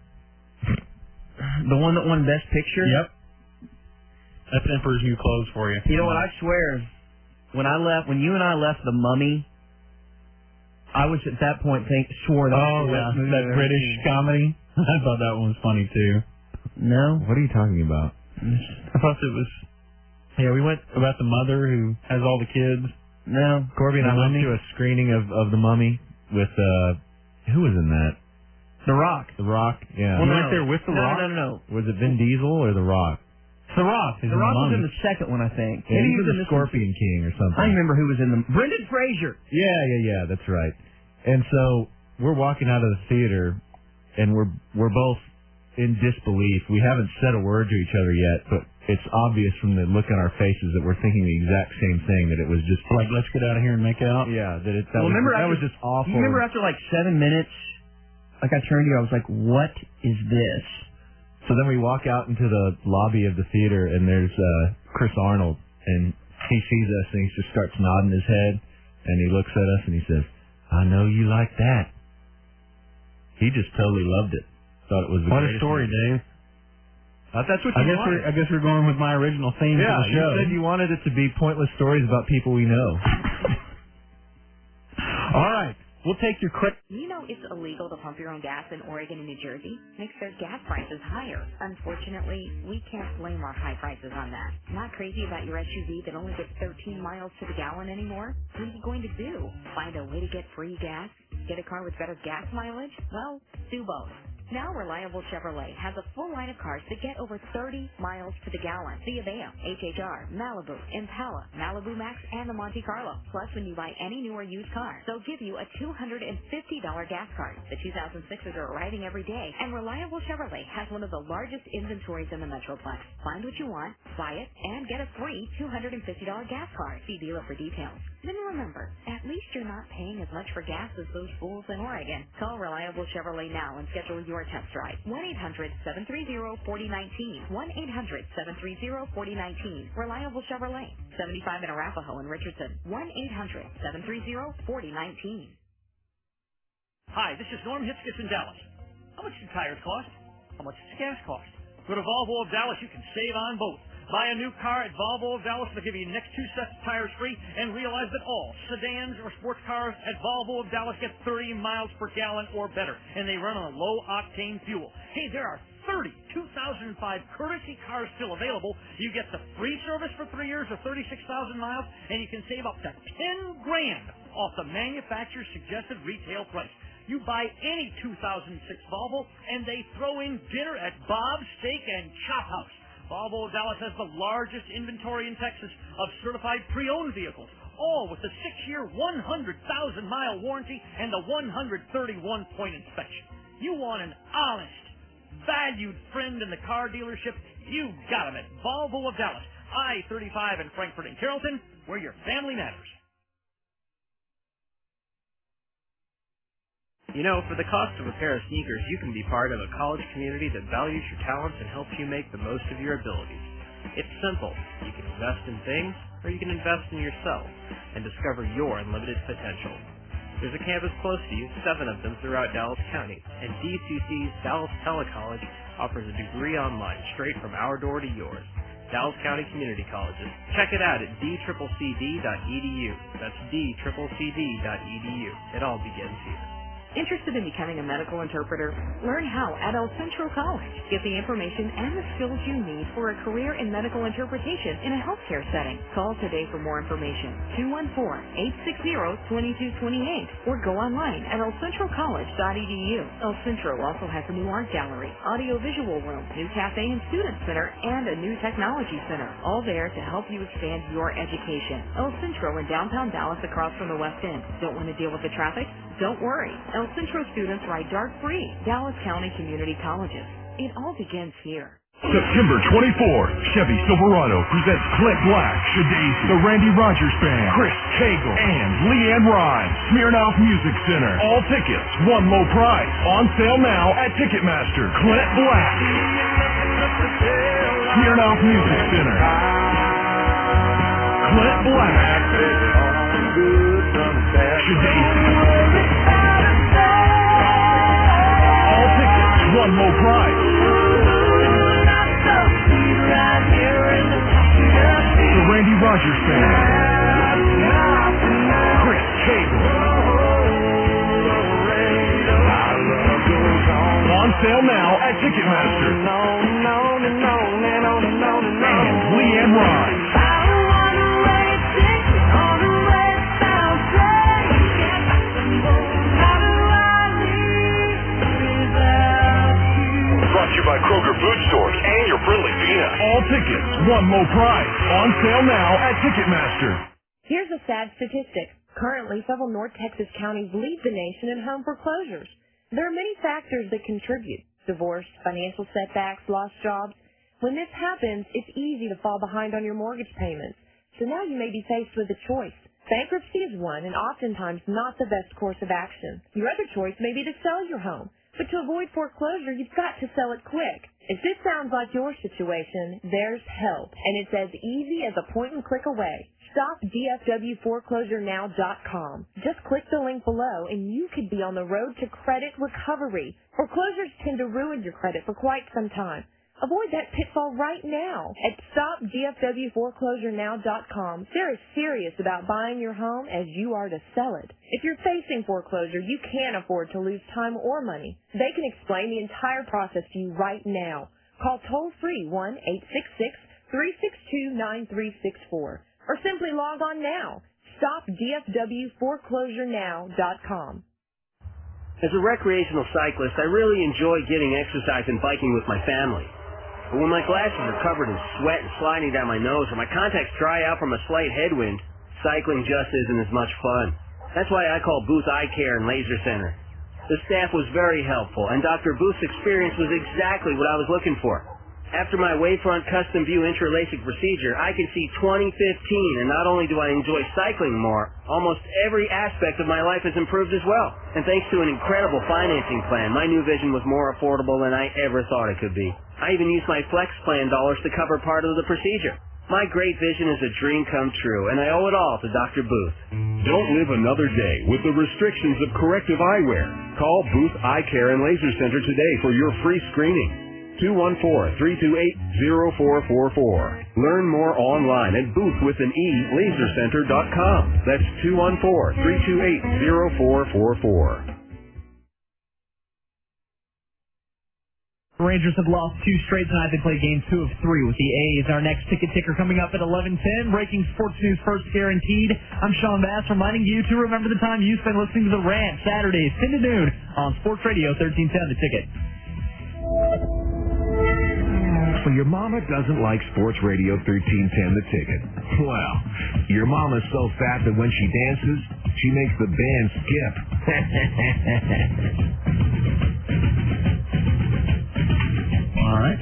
The one that won Best Picture? Yep. That's Emperor's New Clothes for you. You know what? I swear, when I left, when you and I left The Mummy, I was at that point think swore that Oh, was the yeah. best movie That I've ever British seen. comedy. I thought that one was funny, too. No? What are you talking about? I thought it was... Yeah, we went about the mother who has all the kids. No. Corby and I went to a screening of, of The Mummy with, uh... Who was in that? The Rock. The Rock, yeah. Well, you no, went there with The no, Rock? No, no, no. Was it Vin Diesel or The Rock? It's The Rock. He's The in Rock was Mummy. in the second one, I think. Yeah, Maybe he was in in the this Scorpion King or something. I remember who was in the... Brendan Fraser. Yeah, yeah, yeah, that's right. And so we're walking out of the theater, and we're we're both in disbelief. We haven't said a word to each other yet, but it's obvious from the look on our faces that we're thinking the exact same thing, that it was just like, let's get out of here and make out. Yeah, that it that, well, was, remember that after, was just awful. You remember after like seven minutes, like I turned to you, I was like, what is this? So then we walk out into the lobby of the theater, and there's uh, Chris Arnold, and he sees us, and he just starts nodding his head, and he looks at us, and he says, I know you like that. He just totally loved it. Thought it was the What a greatest story, thing. Dave. Uh, that's what I you guess wanted. we're I guess we're going with my original theme Yeah, for the show. you said you wanted it to be pointless stories about people we know. All right. We'll take your quick. You know it's illegal to pump your own gas in Oregon and New Jersey? Makes their gas prices higher. Unfortunately, we can't blame our high prices on that. Not crazy about your S U V that only gets thirteen miles to the gallon anymore? What are you going to do? Find a way to get free gas? Get a car with better gas mileage? Well, do both. Now Reliable Chevrolet has a full line of cars that get over thirty miles to the gallon. The Aveo, H H R, Malibu, Impala, Malibu Max, and the Monte Carlo. Plus, when you buy any new or used car, they'll give you a two hundred fifty dollars gas card. The two thousand sixes are arriving every day, and Reliable Chevrolet has one of the largest inventories in the Metroplex. Find what you want, buy it, and get a free two hundred fifty dollars gas card. See dealer for details. Then remember, at least you're not paying as much for gas as those fools in Oregon. Call Reliable Chevrolet now and schedule your test drive. one eight hundred seven three zero four zero one nine. one eight hundred seven three zero four zero one nine. Reliable Chevrolet. seventy-five in Arapahoe and Richardson. one eight hundred seven three zero four zero one nine. Hi, this is Norm Hitzkis in Dallas. How much do tires cost? How much does gas cost? Go to Volvo of Dallas. You can save on both. Buy a new car at Volvo of Dallas. They'll give you the next two sets of tires free, and realize that all sedans or sports cars at Volvo of Dallas get thirty miles per gallon or better, and they run on a low-octane fuel. Hey, there are thirty two thousand five courtesy cars still available. You get the free service for three years or thirty-six thousand miles, and you can save up to ten grand off the manufacturer's suggested retail price. You buy any two thousand six Volvo, and they throw in dinner at Bob's Steak and Chop House. Volvo of Dallas has the largest inventory in Texas of certified pre-owned vehicles, all with the six-year, one hundred thousand mile warranty and the one hundred thirty-one point inspection. You want an honest, valued friend in the car dealership? You got him at Volvo of Dallas, I thirty-five in Frankfort and Carrollton, where your family matters. You know, for the cost of a pair of sneakers, you can be part of a college community that values your talents and helps you make the most of your abilities. It's simple. You can invest in things, or you can invest in yourself and discover your unlimited potential. There's a campus close to you, seven of them throughout Dallas County, and D C C's Dallas Telecollege offers a degree online straight from our door to yours. Dallas County Community Colleges. Check it out at d c c d dot e d u. That's d c c d dot e d u. It all begins here. Interested in becoming a medical interpreter? Learn how at El Centro College. Get the information and the skills you need for a career in medical interpretation in a healthcare setting. Call today for more information. two one four, eight six zero, two two two eight or go online at el centro college dot e d u. El Centro also has a new art gallery, audio-visual room, new cafe and student center, and a new technology center. All there to help you expand your education. El Centro in downtown Dallas across from the West End. Don't want to deal with the traffic? Don't worry. El Centro students ride dark-free. Dallas County Community Colleges. It all begins here. September twenty-fourth, Chevy Silverado presents Clint Black, Shadazy, the Randy Rogers Band, Chris Cagle, and Leanne Rhymes. Smirnoff Music Center. All tickets, one low price. On sale now at Ticketmaster. Clint Black. Smirnoff Music Center. Clint Black. Shadazy. All tickets, one low price. The Randy Rogers Band. Chris Cagle. On sale now at Ticketmaster. And Leanne Rhymes. Brought to you by Kroger Food Stores and your friendly peanut. All tickets, one low price. On sale now at Ticketmaster. Here's a sad statistic. Currently, several North Texas counties lead the nation in home foreclosures. There are many factors that contribute: divorce, financial setbacks, lost jobs. When this happens, it's easy to fall behind on your mortgage payments. So now you may be faced with a choice. Bankruptcy is one, and oftentimes not the best course of action. Your other choice may be to sell your home. But to avoid foreclosure, you've got to sell it quick. If this sounds like your situation, there's help, and it's as easy as a point and click away. Stop D F W foreclosure now dot com. Just click the link below, and you could be on the road to credit recovery. Foreclosures tend to ruin your credit for quite some time. Avoid that pitfall right now at Stop D F W foreclosure now dot com. They're as serious about buying your home as you are to sell it. If you're facing foreclosure, you can't afford to lose time or money. They can explain the entire process to you right now. Call toll-free one eight six six, three six two, nine three six four or simply log on now. Stop D F W foreclosure now dot com. As a recreational cyclist, I really enjoy getting exercise and biking with my family. But when my glasses are covered in sweat and sliding down my nose, or my contacts dry out from a slight headwind, cycling just isn't as much fun. That's why I call Booth Eye Care and Laser Center. The staff was very helpful, and Doctor Booth's experience was exactly what I was looking for. After my Wavefront Custom View intra-LASIK procedure, I can see twenty fifteen, and not only do I enjoy cycling more, almost every aspect of my life has improved as well. And thanks to an incredible financing plan, my new vision was more affordable than I ever thought it could be. I even used my Flex Plan dollars to cover part of the procedure. My great vision is a dream come true, and I owe it all to Doctor Booth. Don't live another day with the restrictions of corrective eyewear. Call Booth Eye Care and Laser Center today for your free screening. two one four, three two eight, zero four four four. Learn more online at booth with an e laser center dot com. That's two one four, three two eight, zero four four four. The Rangers have lost two straight tonight. They play game two of three with the A's. Our next ticket ticker coming up at eleven ten. Breaking sports news first guaranteed. I'm Sean Bass reminding you to remember the time you spend listening to The Rant, Saturdays ten to noon on Sports Radio thirteen ten The Ticket. So your mama doesn't like Sports Radio thirteen ten The Ticket. Well, your mama's so fat that when she dances, she makes the band skip. All right.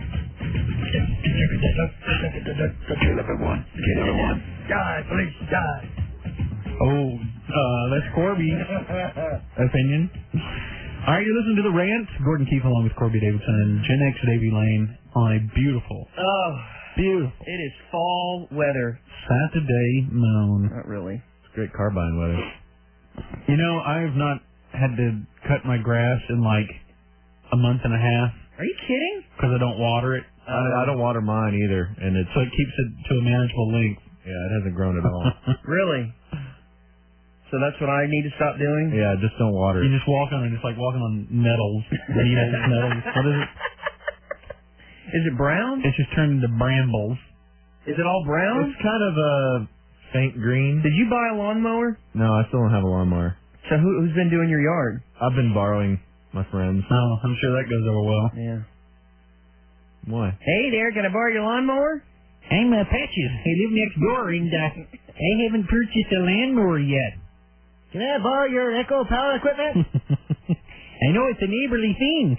Kill everyone. Kill everyone. Die, please, die. Oh, uh, that's Corby's opinion. All right, you're listening to The Rant. Gordon Keefe along with Corby Davidson and Gen X Davy Lane on a beautiful, Oh, beautiful it is fall weather. Saturday moon. Not really. It's great carbine weather. You know, I have not had to cut my grass in like a month and a half. Are you kidding? Because I don't water it. I, I don't water mine either, and it's so it keeps it to a manageable length. Yeah, it hasn't grown at all. Really? So that's what I need to stop doing? Yeah, just don't water You it. just walk on it. It's like walking on nettles. Needles, nettles. What is it? Is it brown? It's just turned into brambles. Is it all brown? It's kind of a faint green. Did you buy a lawnmower? No, I still don't have a lawnmower. So who, who's been doing your yard? I've been borrowing my friends. Oh, I'm sure that goes over well. Yeah. Why? Hey there, can I borrow your lawnmower? I'm uh, Patches. I live next door, and uh, I haven't purchased a lawnmower yet. Can I borrow your Echo Power equipment? I know it's a neighborly thing.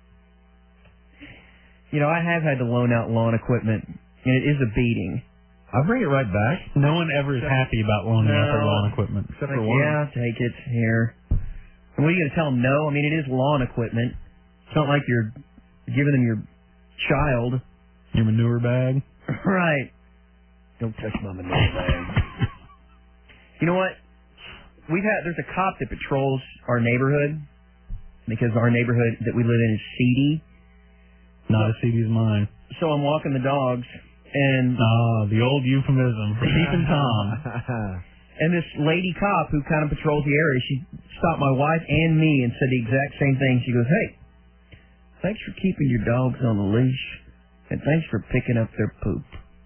You know, I have had to loan out lawn equipment, and it is a beating. I'll bring it right back. No one ever is happy about loaning out their No. lawn equipment. Except Like, for one. yeah, take it here. And what are you going to tell them? No? I mean, it is lawn equipment. It's not like you're giving them your child. Your manure bag. Right. Don't touch my manure bag. You know what? We've had, there's a cop that patrols our neighborhood because our neighborhood that we live in is seedy. Not as seedy as mine. So I'm walking the dogs, and Ah, the old euphemism for Keith and Tom. and this lady cop who kind of patrols the area, she stopped my wife and me and said the exact same thing. She goes, "Hey, thanks for keeping your dogs on the leash, and thanks for picking up their poop."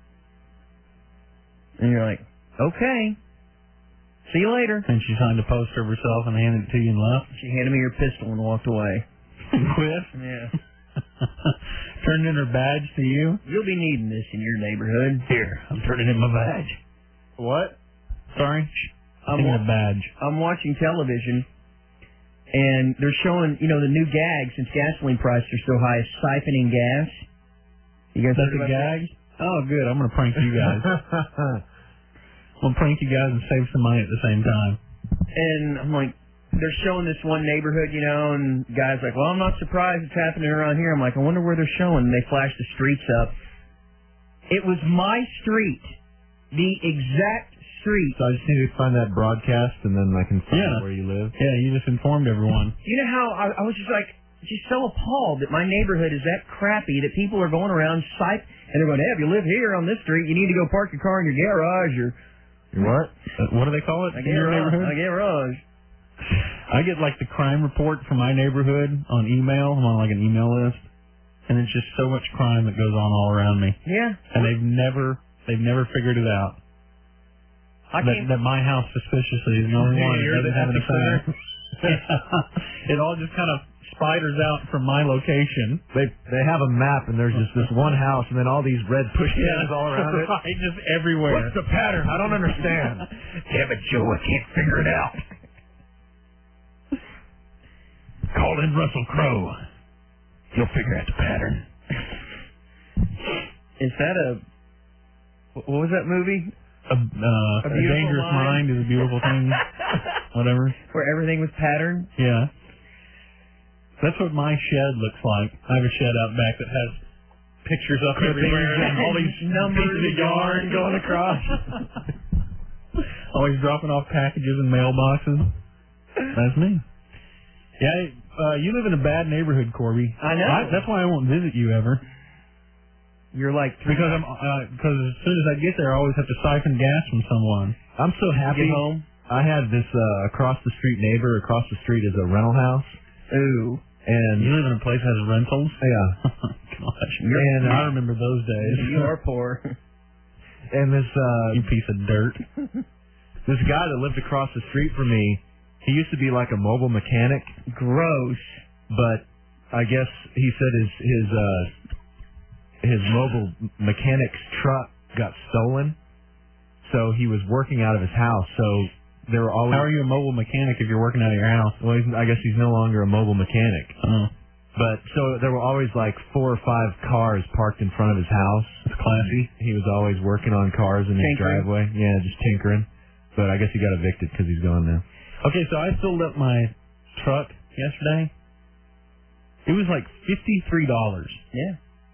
And you're like, okay, see you later. And she signed a poster of herself and handed it to you and left. She handed me her pistol and walked away. Quit. Yeah. Turned in her badge to you. You'll be needing this in your neighborhood. Here, I'm turning in my badge. What? Sorry. I'm, Give me a badge. I'm watching television, and they're showing, you know, the new gag since gasoline prices are so high, is siphoning gas. You guys That's heard a about gag? Oh, good. I'm going to prank you guys. I'm going to prank you guys and save some money at the same time. And I'm like, they're showing this one neighborhood, you know, and guys like, well, I'm not surprised it's happening around here. I'm like, I wonder where they're showing. And they flash the streets up. It was my street, the exact street. So I just need to find that broadcast, and then I can find Yeah. where you live. Yeah, you just informed everyone. You know how I, I was just like, just so appalled that my neighborhood is that crappy that people are going around sipe, and they're going, hey, if you live here on this street, you need to go park your car in your garage or... Your what? Uh, what do they call it A in your garage. neighborhood? A garage. I get like the crime report from my neighborhood on email. I'm on like an email list, and it's just so much crime that goes on all around me. Yeah. And they've never, they've never figured it out. I that, can't- that my house suspiciously is the only one that You're doesn't the have a epicenter. sign. It all just kind of spiders out from my location. They they have a map, and there's just this one house, and then all these red push pins all around it. Right, just everywhere. What's the pattern? I don't understand. Damn it, Joe, I can't figure it out. Call in Russell Crowe. He'll figure out the pattern. Is that a... What was that movie? A, uh, a, A Beautiful dangerous Mind? mind is a beautiful thing. Whatever. Where everything was patterned? Yeah. That's what my shed looks like. I have a shed out back that has pictures up everywhere and all these Numbers pieces of and yarn yarn. going across. Always dropping off packages in mailboxes. That's me. Yeah, uh, you live in a bad neighborhood, Corby. I know. I, that's why I won't visit you ever. You're like... Because I'm because as soon as I get there, I always have to siphon gas from someone. I'm so happy. Get home. I had this uh, across the street neighbor. Across the street is a rental house. Ooh. And you live in a place that has rentals? Yeah. Gosh. And I remember those days. You are poor. And this uh, you piece of dirt. This guy that lived across the street from me, he used to be like a mobile mechanic. Gross. But I guess he said his his uh, his mobile mechanic's truck got stolen, so he was working out of his house. So there were always. How are you a mobile mechanic if you're working out of your house? Well, he's, I guess he's no longer a mobile mechanic. Oh. But so there were always like four or five cars parked in front of his house. It's classy. He was always working on cars in his Tinkering. driveway. Yeah, just tinkering. But I guess he got evicted because he's gone now. Okay, so I filled up my truck yesterday. It was like fifty-three dollars. Yeah.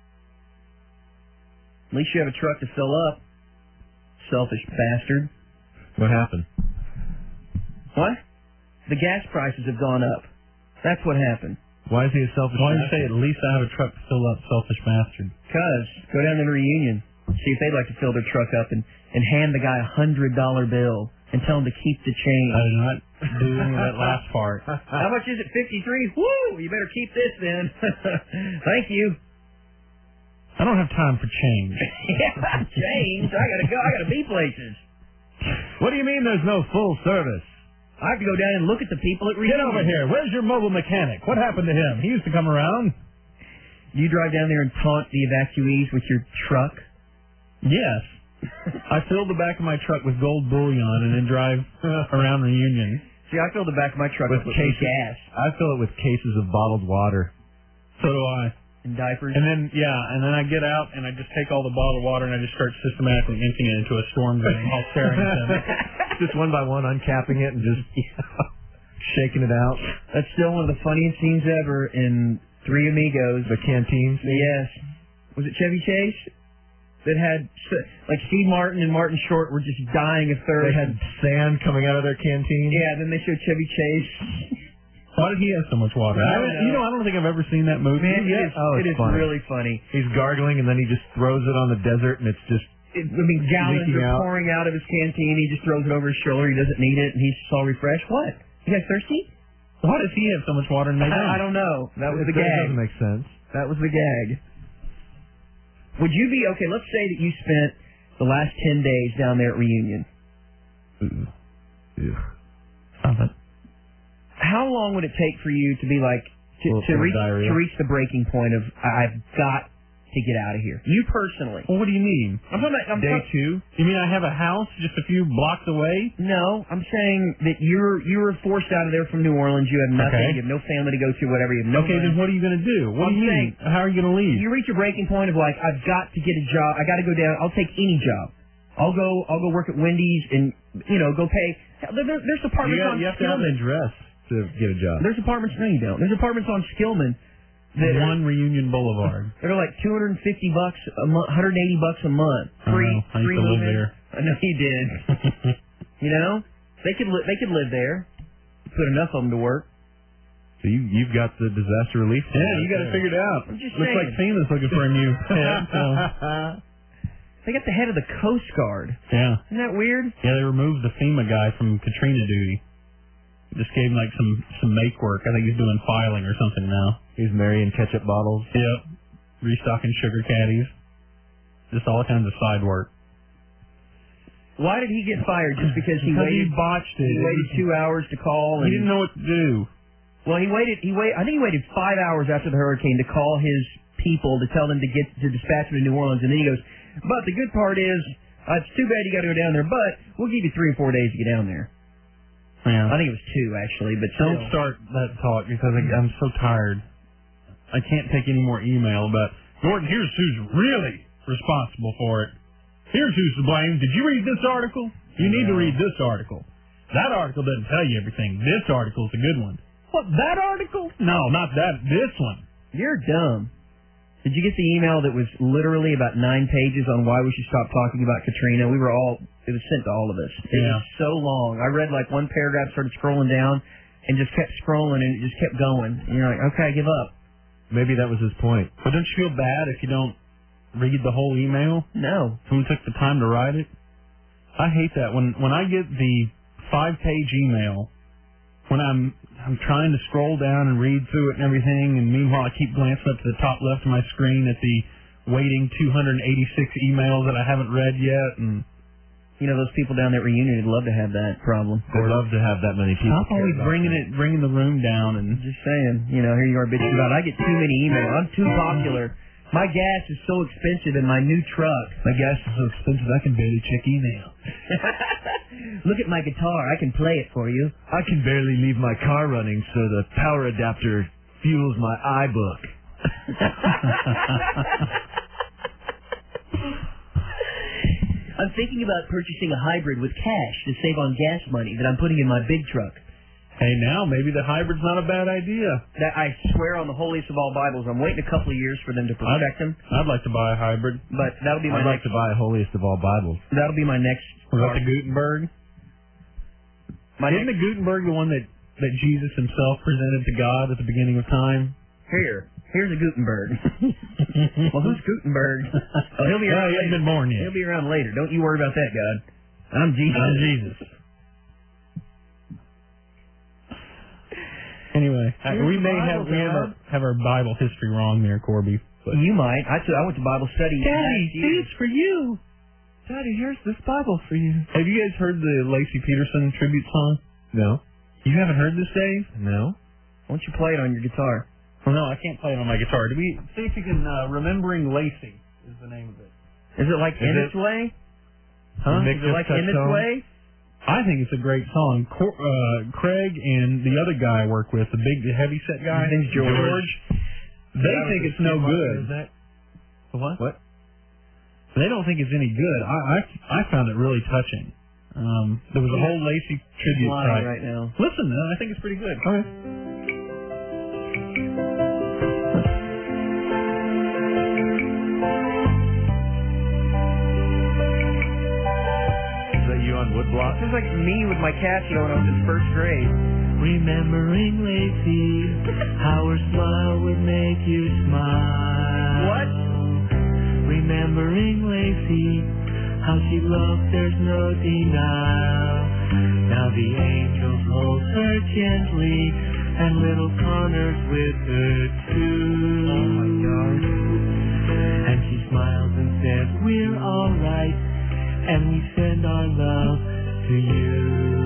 At least you have a truck to fill up. Selfish bastard. What happened? What? The gas prices have gone up. That's what happened. Why is he a selfish Why did you bastard? say at least I have a truck to fill up, selfish bastard? Because, go down to the reunion. See if they'd like to fill their truck up and, and hand the guy a hundred dollar bill and tell him to keep the change. I did not do any of that last part. How much is it? fifty-three? Woo! You better keep this then. Thank you. I don't have time for change. Yeah, change. I gotta go. I gotta be places. What do you mean there's no full service? I have to go down and look at the people at Get reunion. over here. Where's your mobile mechanic? What happened to him? He used to come around. You drive down there and taunt the evacuees with your truck? Yes. I filled the back of my truck with gold bullion and then drive around Reunion. See, I fill the back of my truck With with, with cases. gas I fill it with cases of bottled water. So do I. and diapers. And then, yeah, and then I get out and I just take all the bottled water and I just start systematically emptying it into a storm drain while staring at them. Just one by one, uncapping it and just shaking it out. That's still one of the funniest scenes ever in Three Amigos. The canteen scene? Yes. Was it Chevy Chase? That had, like, Steve Martin and Martin Short were just dying of thirst. They had sand coming out of their canteen? Yeah, then they showed Chevy Chase. Why did he have so much water? I I don't don't, know. you know, I don't think I've ever seen that movie. Man, it is, Oh, it it's is funny. really funny. He's gargling and then he just throws it on the desert and it's just It, I mean, gallons leaking are out. pouring out of his canteen. He just throws it over his shoulder. He doesn't need it, and he's just all refreshed. What? You guys thirsty? Why does he have so much water and they don't? I, I don't know. That was It the gag. doesn't make sense. That was the gag. Would you be, okay, let's say that you spent the last ten days down there at Reunion. Stop it. How long would it take for you to be like, to, Full- to, full reach, diarrhea. to reach the breaking point of, I've got to get out of here. You personally. Well, what do you mean? I'm talking about I'm Day talk- two? You mean I have a house just a few blocks away? No, I'm saying that you're you were forced out of there from New Orleans. You have nothing. Okay. You have no family to go to. Whatever. You have no. Okay, money. then what are you going to do? What I'm do you saying, mean? How are you going to leave? You reach a breaking point of like, I've got to get a job. I got to go down. I'll take any job. I'll go. I'll go work at Wendy's and you know go pay. There, there's apartments You, got, on you have to have Skillman. an address to get a job. There's apartments. No, you don't. There's apartments on Skillman. That One Reunion Boulevard. They're like two hundred fifty bucks a month, one hundred eighty bucks a month. Free, I know. I used free to live move-in. there. I know you did. You know, they could li- they could live there. Put enough of them to work. So you you've got the disaster relief. Yeah, you got it figured out. I'm just Looks saying. like FEMA's looking for a new head. So. They got the head of the Coast Guard. Yeah. Isn't that weird? Yeah, they removed the FEMA guy from Katrina duty. Just gave him like some some make work. I think he's doing filing or something now. He's marrying ketchup bottles. Yep. Restocking sugar caddies. Just all kinds of side work. Why did he get fired? Just because he Because waited? he botched it. He waited two hours to call. And, He didn't know what to do. Well, he waited. He wait. I think he waited five hours after the hurricane to call his people to tell them to get to dispatch him to New Orleans, and then he goes, "But the good part is, uh, it's too bad you got to go down there, but we'll give you three or four days to get down there." Yeah. I think it was two actually, but Don't still. start that talk because I, I'm so tired. I can't take any more email about, Gordon, here's who's really responsible for it. Here's who's to blame. Did you read this article? You need to read this article. That article doesn't tell you everything. This article's a good one. What, that article? No, not that. This one. You're dumb. Did you get the email that was literally about nine pages on why we should stop talking about Katrina? We were all, it was sent to all of us. It Yeah. was so long. I read like one paragraph, started scrolling down, and just kept scrolling, and it just kept going. And you're like, okay, I give up. Maybe that was his point. But don't you feel bad if you don't read the whole email? No. Someone took the time to write it? I hate that. When when I get the five-page email, when I'm I'm trying to scroll down and read through it and everything, and meanwhile I keep glancing up to the top left of my screen at the waiting two hundred eighty-six emails that I haven't read yet. And You know, those people down there at Reunion would love to have that problem. They'd love to have that many people. Stop always bringing it, bringing the room down. And Just saying, you know, here you are bitching about it. I get too many emails. I'm too popular. My gas is so expensive in my new truck. My gas is so expensive I can barely check email. Look at my guitar. I can play it for you. I can barely leave my car running, so the power adapter fuels my iBook. I'm thinking about purchasing a hybrid with cash to save on gas money that I'm putting in my big truck. Hey, now maybe the hybrid's not a bad idea. That I swear on the holiest of all Bibles, I'm waiting a couple of years for them to perfect them. I'd like to buy a hybrid. But that'll be my I'd like next. to buy a holiest of all Bibles. That'll be my next. Was that the Gutenberg? My Isn't next, the Gutenberg the one that, that Jesus himself presented to God at the beginning of time? here, here's a Gutenberg. Well, who's Gutenberg? Oh, he'll be Well, around he hasn't later. been born yet. He'll be around later. Don't you worry about that, God. I'm Jesus. I'm Jesus. Anyway, uh, Here's we the may Bible, have we have our, Dad. have our Bible history wrong there, Corby. But You might. I, took, I went to Bible study. last year. for you. Daddy, here's this Bible for you. Have you guys heard the Lacey Peterson tribute song? No. You haven't heard this, Dave? No. Why don't you play it on your guitar? Well, no, I can't play it on my guitar. Do we see if you can? Uh, Remembering Lacey is the name of it. Is it like Is In it- Its Way? Huh? Is it like In Its Way? I think it's a great song. Cor- uh, Craig and the other guy I work with, the big, the heavy set guy, His name's George. they think it's no good. Is that? What? What? They don't think it's any good. I I, I found it really touching. Um, there was a whole Lacey tribute lying site. right now. Listen, uh, I think it's pretty good. Okay. Is that you on woodblock? Sounds like me with my Casio when I was in first grade. Remembering Lacey, how her smile would make you smile. What? Remembering Lacey, how she loved, there's no denial. Now the angels hold her gently, and little Connor's with her too. Oh my God. And she smiles and says, we're alright, and we send our love to you.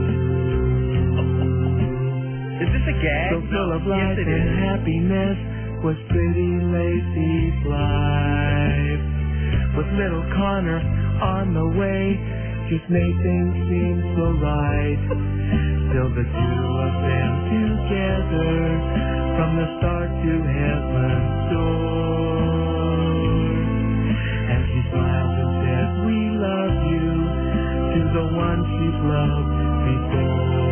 Is this a gag? So full of Yes, life it and is. happiness, was pretty Lacey's life. With little Connor on the way, just made things seem so right. Still the two of them together, from the start to heaven's door. And she smiles and says, we love you, to the one she's loved before.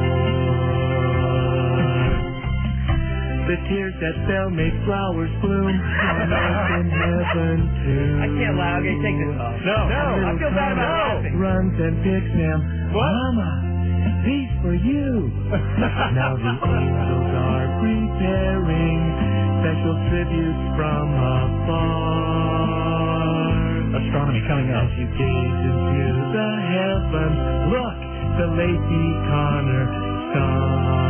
The tears that fell made flowers bloom on earth in heaven too. I can't lie. Okay, take this off. No, no, I feel bad about laughing. Runs and picks him. What? Mama, these for you. Now the angels are preparing special tributes from afar. Astronomy coming up. As you gaze into the heavens, look, the Lacey Connor star.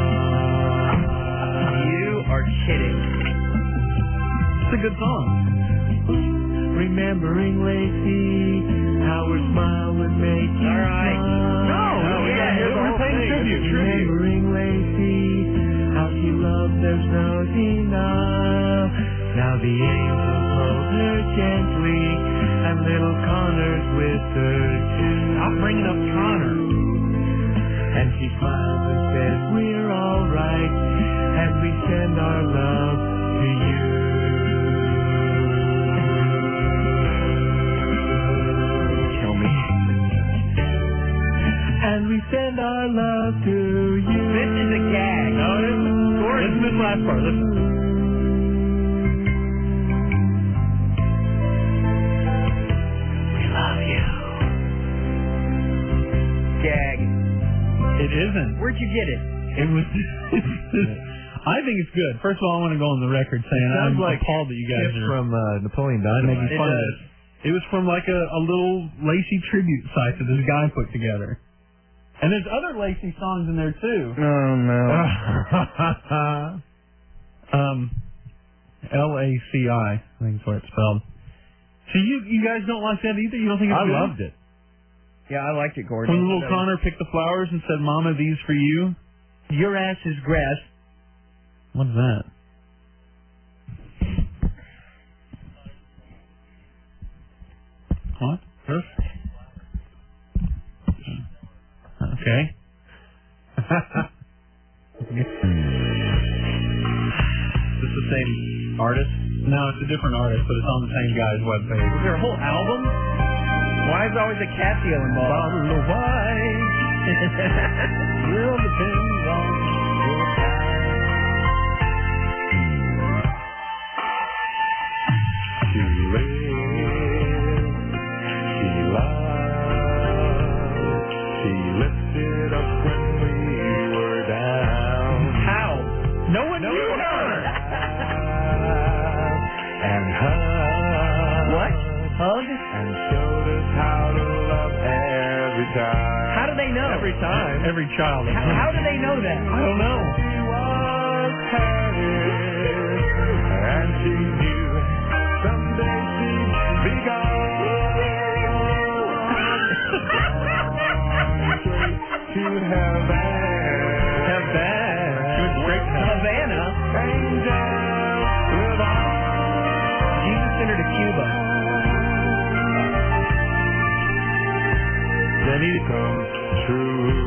You are kidding. It's a good song. Remembering Lacey, how her smile would make you All right. smile. No, no, yeah, we're paying tribute. Remembering Lacey, how she loved, there's no denial. Now the angels hold her gently, and little Connor's with her too. I'm bringing up Connor. And she smiles and says, we're all right, as we send our love to you. Tell me. And we send our love to you. This is a gag. No, it isn't. Listen to this last part. Listen. We love you. Gag. It isn't. Where'd you get it? It was. I think it's good. First of all, I want to go on the record saying Sounds I'm like appalled that you guys it's are from uh, Napoleon Dynamite. making fun of this. It was from like a, a little Lacey tribute site that this guy put together. And there's other Lacey songs in there too. Oh no. um, L A C I, I think is what it's spelled. So you you guys don't like that either? You don't think it's I good? loved it. Yeah, I liked it, Gordon. When little Connor picked the flowers and said, "Mama, these for you." Your ass is grass. What's that? What? This? Okay. Is this the same artist? No, it's a different artist, but it's on the same guy's webpage. Was there a whole album? Why is there always a Casio involved? Bottle of wine will depend on your time. She lived, she loved, she lifted us when we were down. How? No one No knew one her. And hugged. What? Hug? And showed us how to love every time. How do they know? Every time. Every child. How, how do they know that? I don't know. She was Paris, and she knew someday she'd be gone. To heaven. Heaven. She was great. Havana. Angels live on. Jesus sent her to Cuba. Then he comes true,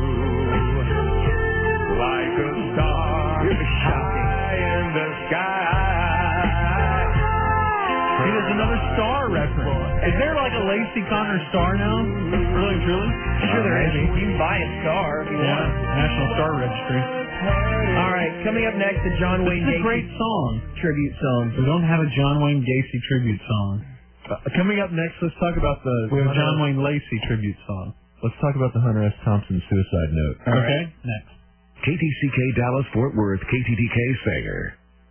like a star high in the sky. See, there's another star reference. Is there like a Lacey Connor star now? Really, truly? Sure there is. You can buy a star if you Yeah, want. National Star Registry. All right, coming up next, the John Wayne This is a Gacy great song. tribute song. We don't have a John Wayne Gacy tribute song. Uh, coming up next, let's talk about the We have a Hunter- John Wayne Lacey tribute song. Let's talk about the Hunter S. Thompson suicide note. Okay, next. K T C K Dallas Fort Worth K T T K Sanger.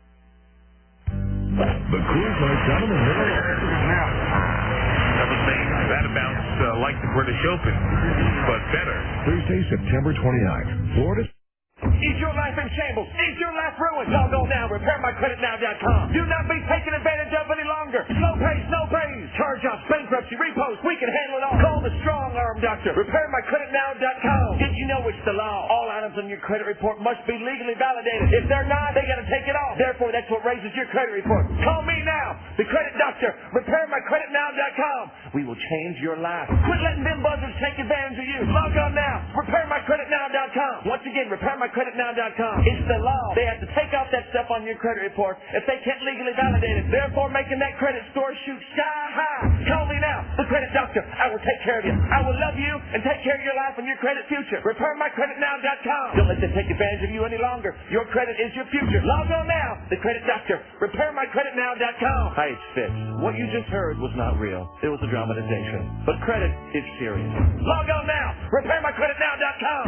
The Coors Light Gentleman Middle. That was saying that about uh, like the British Open, but better. Thursday, September twenty-ninth. Florida. Is your life in shambles? Is your life ruined? Log on now, repair my credit now dot com. Do not be taken advantage of any longer. Slow pays, no pays. Charge-offs, bankruptcy, repos, we can handle it all. Call the strong arm doctor. repair my credit now dot com. Did you know it's the law? All items on your credit report must be legally validated. If they're not, they got to take it off. Therefore, that's what raises your credit report. Call me now, the credit doctor. repair my credit now dot com. We will change your life. Quit letting them buzzers take advantage of you. Log on now, repair my credit now dot com. Once again, repair my credit now dot com. It's the law. They have to take off that stuff on your credit report if they can't legally validate it, therefore making that credit score shoot sky high. Call me now, the credit doctor. I will take care of you. I will love you and take care of your life and your credit future. repair my credit now dot com. Don't let them take advantage of you any longer. Your credit is your future. Log on now, the credit doctor. repair my credit now dot com. Hi, it's Fitz. What you just heard was not real. It was a dramatization. But credit is serious. Log on now, repair my credit now dot com.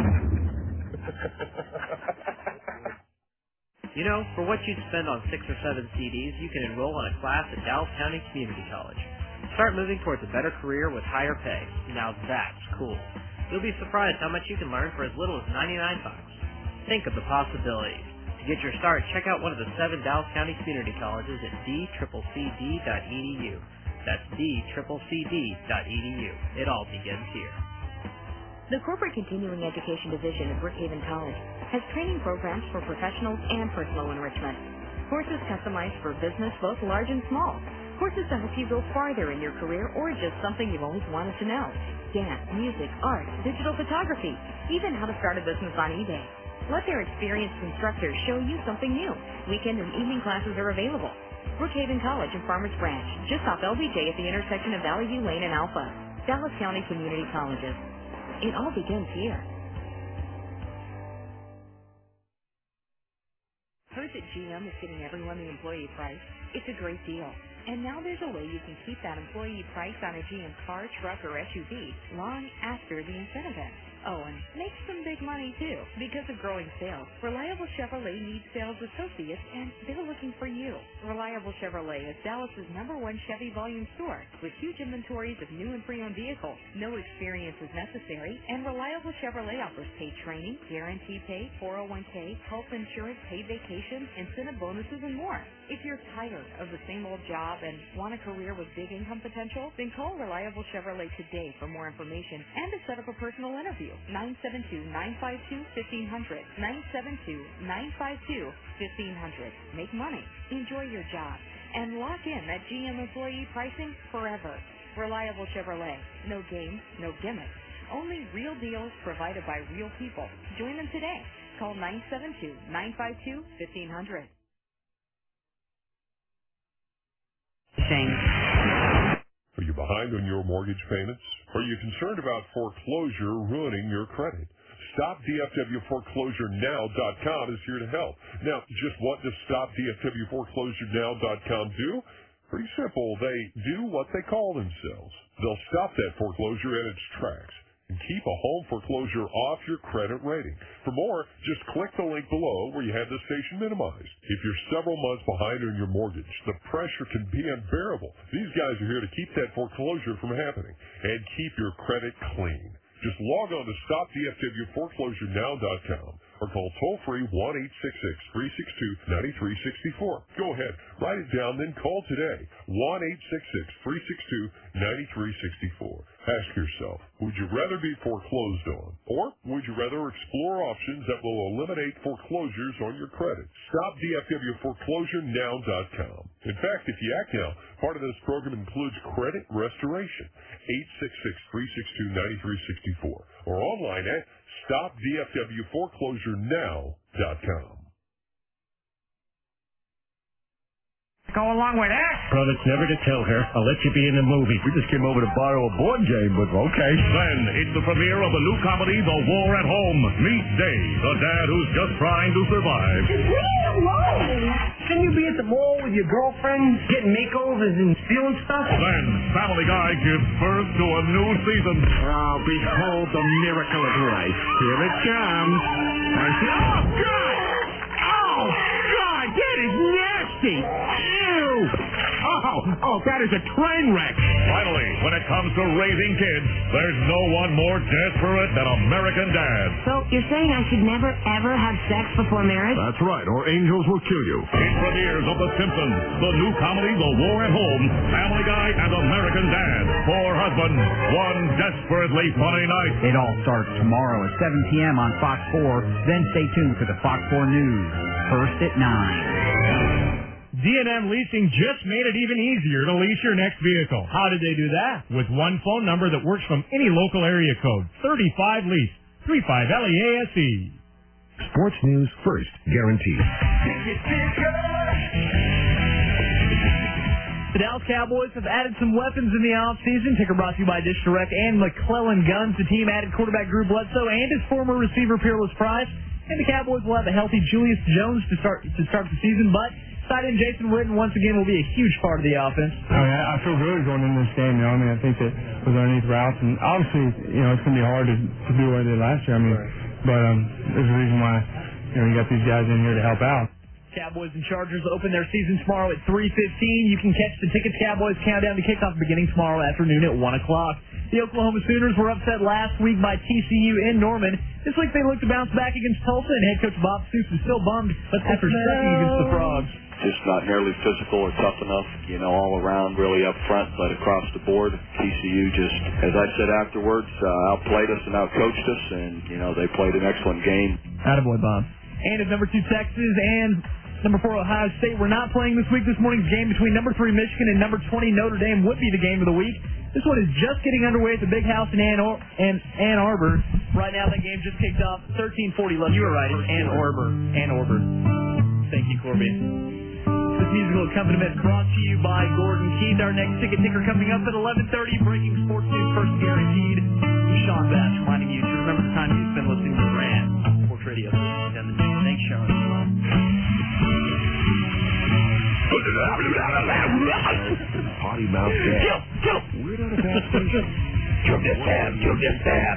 You know, for what you'd spend on six or seven C Ds, you can enroll in a class at Dallas County Community College. Start moving towards a better career with higher pay. Now that's cool. You'll be surprised how much you can learn for as little as ninety-nine bucks. Think of the possibilities. To get your start, check out one of the seven Dallas County Community Colleges at d c c d dot e d u. That's d c c d dot e d u. It all begins here. The Corporate Continuing Education Division of Brookhaven College has training programs for professionals and personal enrichment. Courses customized for business, both large and small. Courses to help you go farther in your career or just something you've always wanted to know. Dance, music, art, digital photography, even how to start a business on eBay. Let their experienced instructors show you something new. Weekend and evening classes are available. Brookhaven College in Farmers Branch, just off L B J at the intersection of Valley View Lane and Alpha. Dallas County Community Colleges. It all begins here. Heard that G M is giving everyone the employee price? It's a great deal. And now there's a way you can keep that employee price on a G M car, truck, or S U V long after the incentive ends. Oh, and make some big money, too. Because of growing sales, Reliable Chevrolet needs sales associates, and they're looking for you. Reliable Chevrolet is Dallas's number one Chevy volume store, with huge inventories of new and pre-owned vehicles. No experience is necessary, and Reliable Chevrolet offers paid training, guarantee pay, four oh one k, health insurance, paid vacations, incentive bonuses, and more. If you're tired of the same old job and want a career with big income potential, then call Reliable Chevrolet today for more information and to set up a personal interview. nine seven two, nine five two, one five zero zero. nine seven two, nine five two, one five zero zero. Make money, enjoy your job, and lock in that G M employee pricing forever. Reliable Chevrolet. No games, no gimmicks. Only real deals provided by real people. Join them today. Call nine seven two, nine five two, one five zero zero. Are you behind on your mortgage payments? Are you concerned about foreclosure ruining your credit? Stop D F W Foreclosure Now dot com is here to help. Now, just what does Stop D F W Foreclosure Now dot com do? Pretty simple. They do what they call themselves. They'll stop that foreclosure in its tracks and keep a home foreclosure off your credit rating. For more, just click the link below where you have the station minimized. If you're several months behind on your mortgage, the pressure can be unbearable. These guys are here to keep that foreclosure from happening and keep your credit clean. Just log on to Stop D F W Foreclosure Now dot com or call toll-free one eight six six, three six two, nine three six four. Go ahead, write it down, then call today, one eight six six, three six two, nine three six four. Ask yourself, would you rather be foreclosed on, or would you rather explore options that will eliminate foreclosures on your credit? Stop D F W Foreclosure Now dot com. In fact, if you act now, part of this program includes credit restoration. eight six six, three six two, nine three six four or online at Stop D F W Foreclosure Now dot com. Go along with that. Brother, it's never to tell her. I'll let you be in the movie. We just came over to borrow a board game, but okay. Then it's the premiere of the new comedy, The War at Home. Meet Dave, the dad who's just trying to survive. Just leave me alone. Can you be at the mall with your girlfriend, getting makeovers and stealing stuff? Then Family Guy gives birth to a new season. Oh, behold the miracle of life. Here it comes. I see. Oh, God! Oh, God! That is nasty! Ew! Oh, oh, that is a train wreck! Finally, when it comes to raising kids, there's no one more desperate than American Dad. So you're saying I should never, ever have sex before marriage? That's right, or angels will kill you. It premieres of The Simpsons, the new comedy, The War at Home, Family Guy, and American Dad. Four husbands, one desperately funny night. It all starts tomorrow at seven p.m. on Fox four. Then stay tuned for the Fox four News, first at nine. D and M Leasing just made it even easier to lease your next vehicle. How did they do that? With one phone number that works from any local area code. thirty-five Lease. thirty-five L E A S E. Sports news first, guaranteed. The Dallas Cowboys have added some weapons in the offseason. Ticker brought to you by Dish Direct and McClellan Guns. The team added quarterback Drew Bledsoe and his former receiver Peerless Price. And the Cowboys will have a healthy Julius Jones to start to start the season, but tight end Jason Witten once again will be a huge part of the offense. I mean, I feel good going into this game. You know, I mean, I think that with underneath routes, and obviously, you know, it's going to be hard to, to do what they did last year. I mean, right. but um, there's a reason why you know you got these guys in here to help out. Cowboys and Chargers open their season tomorrow at three fifteen. You can catch the Tickets Cowboys countdown to kickoff beginning tomorrow afternoon at one o'clock. The Oklahoma Sooners were upset last week by T C U in Norman. This week they look to bounce back against Tulsa, and head coach Bob Stoops is still bummed after sucking against the Frogs. Just not nearly physical or tough enough, you know, all around, really up front, but across the board, T C U just, as I said afterwards, uh, outplayed us and outcoached us, and, you know, they played an excellent game. Attaboy, Bob. And at number two, Texas, and number four, Ohio State were not playing this week. This morning's game between number three, Michigan, and number twenty, Notre Dame would be the game of the week. This one is just getting underway at the Big House in Ann, Or- Ann-, Ann Arbor. Right now, that game just kicked off. thirteen forty left. You were right. It's Ann Arbor. Ann Arbor. Thank you, Corby. This musical accompaniment brought to you by Gordon Keith. Our next ticket ticker coming up at eleven thirty. Breaking sports news first guaranteed. Sean Bass reminding you to remember the time you spent listening to Rand Sports Radio. Thanks, Sean. Potty mouth dad. We're not a bad station. Kill this dab, kill this dab.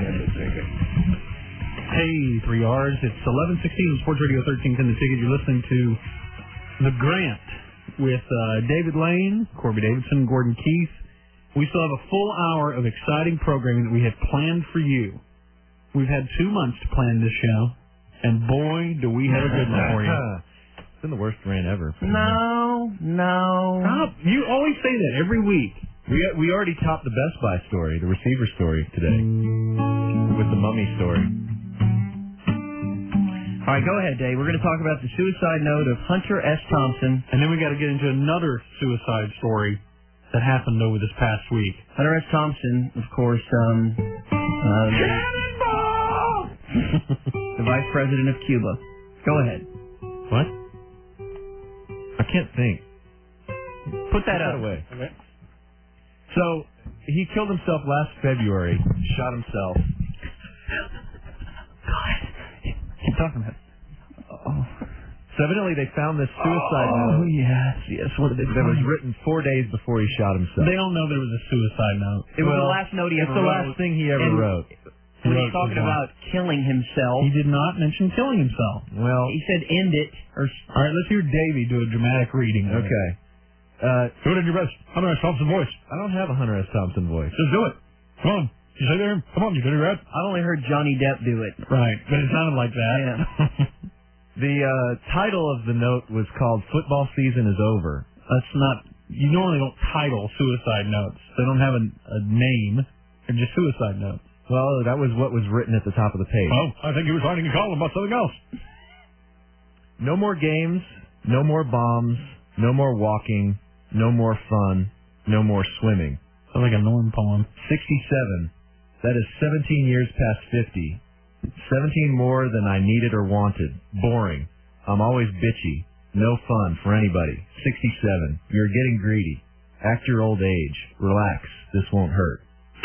Hey, three R's. It's eleven sixteen Sports Radio thirteen ten. The ticket. You're listening to The Grant with uh, David Lane, Corby Davidson, Gordon Keith. We still have a full hour of exciting programming that we had planned for you. We've had two months to plan this show, and boy, do we have a good one for you. It's been the worst rant ever. No, no. Stop. You always say that every week. We we already topped the Best Buy story, the receiver story today, with the mummy story. All right, go ahead, Dave. We're going to talk about the suicide note of Hunter S. Thompson. And then we got to get into another suicide story that happened over this past week. Hunter S. Thompson, of course, um, uh, the Vice President of Cuba. Go ahead. What? I can't think. Put that Put up. away. Okay. So, he killed himself last February, shot himself. Keep talking about it. Oh. So evidently they found this suicide Oh, note. yes, yes. What did they That was find? written four days before he shot himself. They don't know there was a suicide note. It was Well, the last note he it's ever the wrote. last thing he ever And wrote. When Wrote he's talking was about killing himself, He did not mention killing himself. Well, he said end it. Or All right, let's hear Davey do a dramatic reading. of it. okay. Uh, Do it in your best Hunter S. Thompson voice. I don't have a Hunter S. Thompson voice. Just do it. Come on. You say there? Come on, you dirty rat. I only heard Johnny Depp do it. Right, but it sounded like that. Yeah. The uh, title of the note was called "Football Season is Over." That's not. You normally don't title suicide notes. They don't have a, a name. They're just suicide notes. Well, that was what was written at the top of the page. Oh, I think he was writing a column about something else. No more games, no more bombs, no more walking, no more fun, no more swimming. Sounds like a Norm poem. sixty-seven. That is seventeen years past fifty. seventeen more than I needed or wanted. Boring. I'm always bitchy. No fun for anybody. sixty-seven. You're getting greedy. Act your old age. Relax. This won't hurt.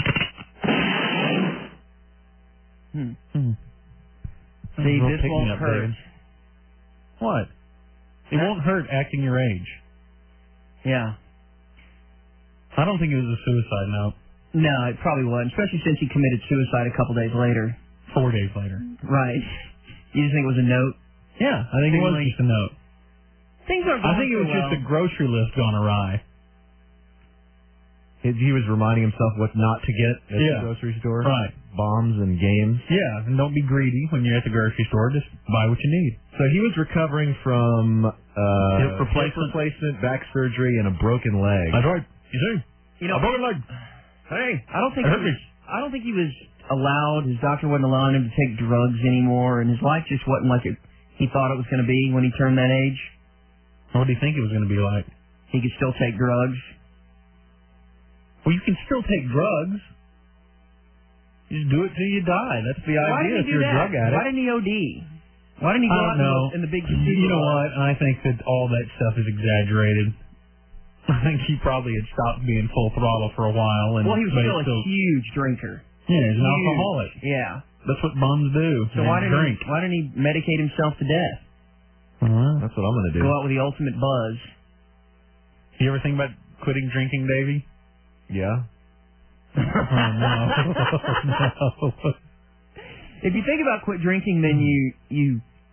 Hmm. Hmm. See, Well, this pick me won't up, hurt. David. What? It won't hurt acting your age. Yeah. I don't think it was a suicide note. No, it probably wasn't, especially since he committed suicide a couple days later. Four days later. Right. You just think it was a note? Yeah, I think it was Seemingly- just a note. Things aren't I going think it so was just well. a grocery list gone awry. He he was reminding himself what not to get at Yeah. the grocery store. Right. Bombs and games. Yeah, and don't be greedy when you're at the grocery store. Just buy what you need. So he was recovering from uh, Hip replacement. hip replacement, back surgery, and a broken leg. That's right. You see? You know, a broken leg. Hey, I don't think It he hurt was, I don't think he was allowed. His doctor wasn't allowing him to take drugs anymore, and his life just wasn't like it, he thought it was going to be when he turned that age. What do you think it was going to be like? He could still take drugs. Well, you can still take drugs. You just do it till you die. That's the Why idea didn't if he do you're a that? drug addict. Why didn't he O D? Why didn't he I go don't out in know. the, in the big You know what? I think that all that stuff is exaggerated. I think he probably had stopped being full throttle for a while. And Well, he was but still a still, huge drinker. Yeah, he's an Huge. alcoholic. Yeah. That's what bums do. So They why didn't drink. he, why didn't he medicate himself to death? Uh-huh. That's what I'm going to do. Go out with the ultimate buzz. You ever think about quitting drinking, Davey? Yeah. Oh, no. no. If you think about quit drinking, then you you.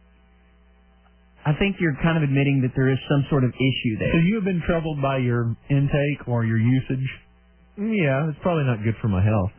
I think you're kind of admitting that there is some sort of issue there. So you have been troubled by your intake or your usage? Yeah, it's probably not good for my health.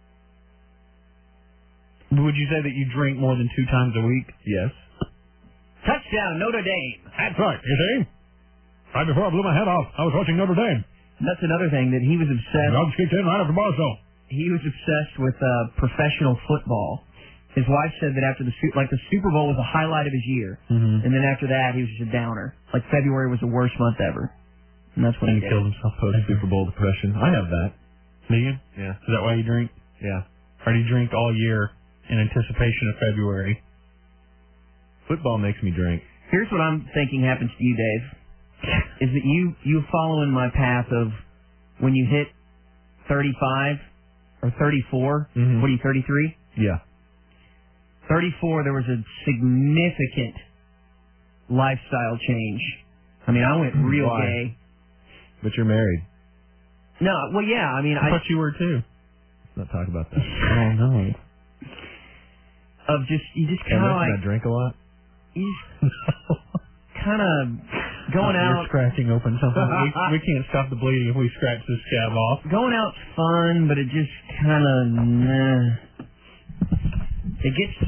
Would you say that you drink more than two times a week? Yes. Touchdown, Notre Dame. That's right. You see? Right before I blew my head off, I was watching Notre Dame. That's another thing that he was obsessed. Dogs kicked in right after Barstow. He was obsessed with uh, professional football. His wife said that after the Su- like the Super Bowl was the highlight of his year, Mm-hmm. and then after that he was just a downer. Like February was the worst month ever, and that's when And he he did. killed himself Post Super Bowl depression. I have that. Do you? Yeah. Is that why you drink? Yeah. Or do you drink all year in anticipation of February? Football makes me drink. Here's what I'm thinking happens to you, Dave. Is that you you follow in my path of when you hit thirty-five or thirty-four? Mhm. What are you, thirty-three? Yeah. thirty-four, there was a significant lifestyle change. I mean, I went real Why? gay. But you're married. No, well, yeah, I mean, I I thought you were too. Let's not talk about that. Oh, no. of just you just And kind of listen, like I drink a lot. you kind of going You're out. scratching open something. we, we can't stop the bleeding if we scratch this scab off. Going out's fun, but it just kind of nah. It gets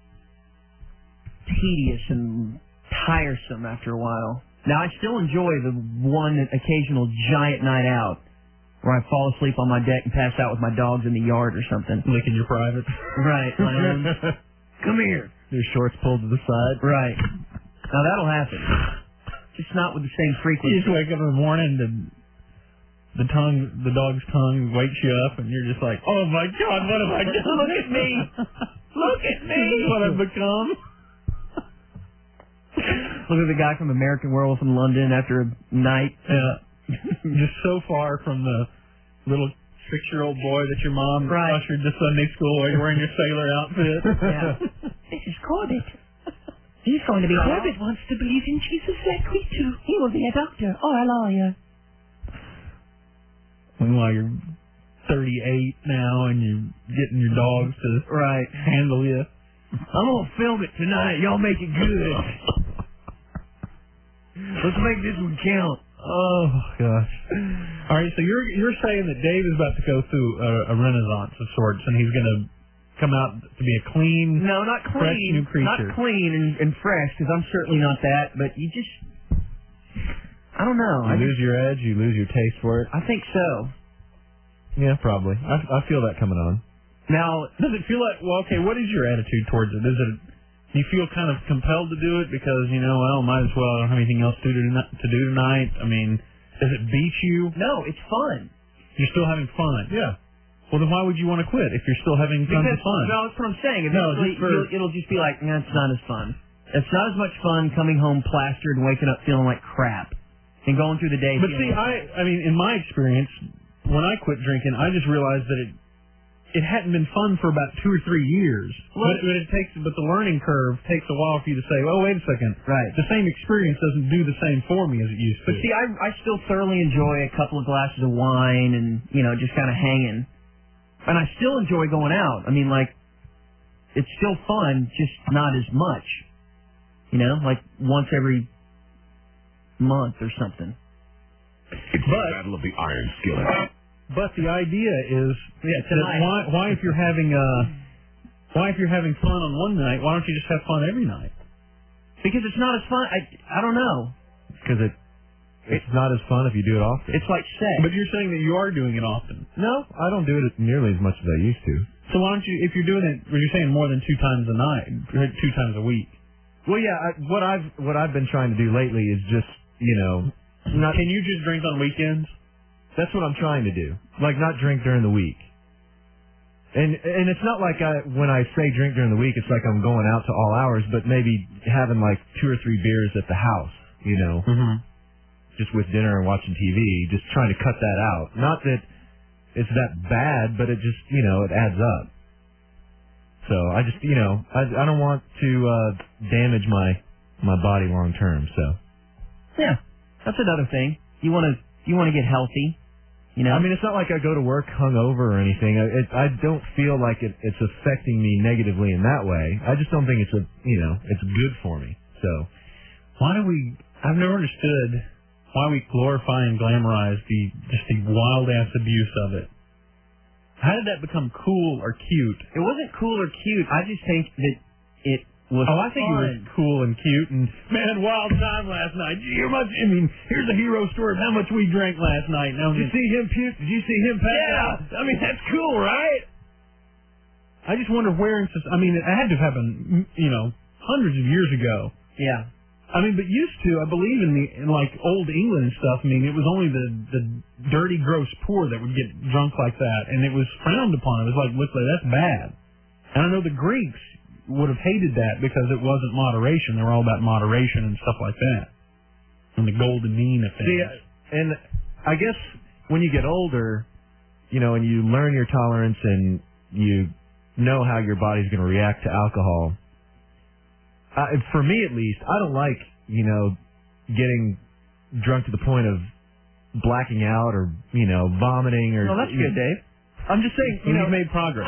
tedious and tiresome after a while. Now, I still enjoy the one occasional giant night out where I fall asleep on my deck and pass out with my dogs in the yard or something. Licking your privates. Right. Um, come here. Your shorts pulled to the side. Right. Now, that'll happen. Just not with the same You frequency. just wake up in the morning and the tongue, the dog's tongue wakes you up and you're just like, oh my God, what have I done? Look at me. Look at me. This is what I've become. Look at the guy from American Werewolf in London after a night. Yeah. Just so far from the little six-year-old boy that your mom Right. ushered to Sunday school while you're wearing your sailor outfit. Yeah. This is Corbett. He's going to be Corbett wants to believe in Jesus like we do. He will be a doctor or a lawyer. Meanwhile, you're thirty-eight now and you're getting your dogs to Right. handle you. I'm going to film it tonight. Y'all make it good. Let's make this one count. Oh gosh! All right, so you're you're saying that Dave is about to go through a, a renaissance of sorts, and he's going to come out to be a clean, No, not fresh clean. new creature. Not clean and, and fresh, because I'm certainly not that. But you just, I don't know. You I, lose just, your edge. You lose your taste for it. I think so. Yeah, probably. I, I feel that coming on. Now, Does it feel like, well, okay, what is your attitude towards it? Is it, do you feel kind of compelled to do it because, you know, well, might as well, I don't have anything else to do, tonight, to do tonight? I mean, does it beat you? no, it's fun. You're still having fun. Yeah. Well, then why would you want to quit if you're still having tons Because, of fun? no, that's what I'm saying. No, Eventually, just for- you'll, it'll just be like, nah, it's not as fun. It's not as much fun coming home plastered and waking up feeling like crap and going through the day. But see, feeling like, I, I mean, in my experience, when I quit drinking, I just realized that it, it hadn't been fun for about two or three years. Well- but, but it takes, but the learning curve takes a while for you to say, oh, wait a second. Right. The same experience doesn't do the same for me as it used to. But see, I, I still thoroughly enjoy a couple of glasses of wine and, you know, just kind of hanging. And I still enjoy going out. I mean, like, it's still fun, just not as much. You know, like once every month or something. It's the Battle of the Iron Skillet. But the idea is Yeah, that tonight. why, why if you're having uh, why if you're having fun on one night, why don't you just have fun every night? Because it's not as fun. I I don't know. Because it it's not as fun if you do it often. It's like sex. But you're saying that you are doing it often. No, I don't do it nearly as much as I used to. So why don't you, if you're doing it, when you're saying more than two times a night, or two times a week? Well, yeah, I, what I've what I've been trying to do lately is just, you know, not. Can you just drink on weekends? That's what I'm trying to do. Like, not drink during the week. And and it's not like I when I say drink during the week, it's like I'm going out to all hours, but maybe having like two or three beers at the house, you know, mm-hmm. just with dinner and watching T V, just trying to cut that out. Not that it's that bad, but it just, you know, it adds up. So I just, you know, I, I don't want to uh, damage my my body long term. So yeah, that's another thing. You want to you want to get healthy. You know? I mean, it's not like I go to work hungover or anything. I, it, I don't feel like it, it's affecting me negatively in that way. I just don't think it's a, you know, it's good for me. So why do we? I've never understood why we glorify and glamorize the just the wild ass abuse of it. How did that become cool or cute? It wasn't cool or cute. I just think that it was. Oh, I think fun. it was cool and cute and man, wild time last night. Did you hear much? I mean, here's a hero story of how much we drank last night. Now, did you see him puke? Did you see him pass Yeah, out? I mean that's cool, right? I just wonder where. In, I mean, it had to have happened, you know, hundreds of years ago. Yeah. I mean, but used to, I believe in the in like old England and stuff. I mean, it was only the the dirty, gross poor that would get drunk like that, and it was frowned upon. It was like, look, that's bad. And I know the Greeks would have hated that because it wasn't moderation. They were all about moderation and stuff like that, and the golden mean of things. See, and I guess when you get older, you know, and you learn your tolerance and you know how your body's going to react to alcohol. Uh, for me, at least, I don't like, you know, getting drunk to the point of blacking out or, you know, vomiting or. Well, that's you good, know, Dave. I'm just saying, you You've know, made progress.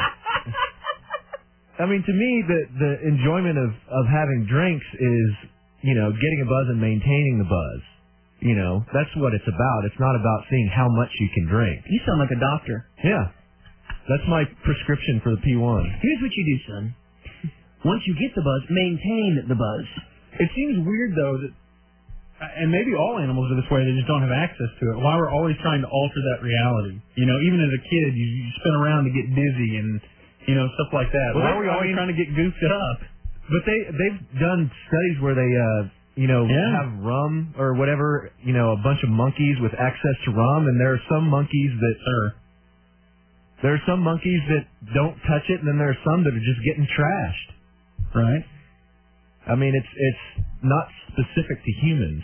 I mean, to me, the the enjoyment of of having drinks is, you know, getting a buzz and maintaining the buzz. You know, that's what it's about. It's not about seeing how much you can drink. You sound like a doctor. Yeah, that's my prescription for the P one. Here's what you do, son. Once you get the buzz, maintain the buzz. It seems weird, though, that, and maybe all animals are this way, they just don't have access to it. Why we're always trying to alter that reality. You know, even as a kid, you, you spin around to get dizzy and, you know, stuff like that. Well, Why are we always I mean, trying to get goofed up? But they, they've done studies where they, uh, you know, yeah. have rum or whatever, you know, a bunch of monkeys with access to rum, and there are some monkeys that are, there are some monkeys that don't touch it, and then there are some that are just getting trashed. Right. I mean, it's it's not specific to humans.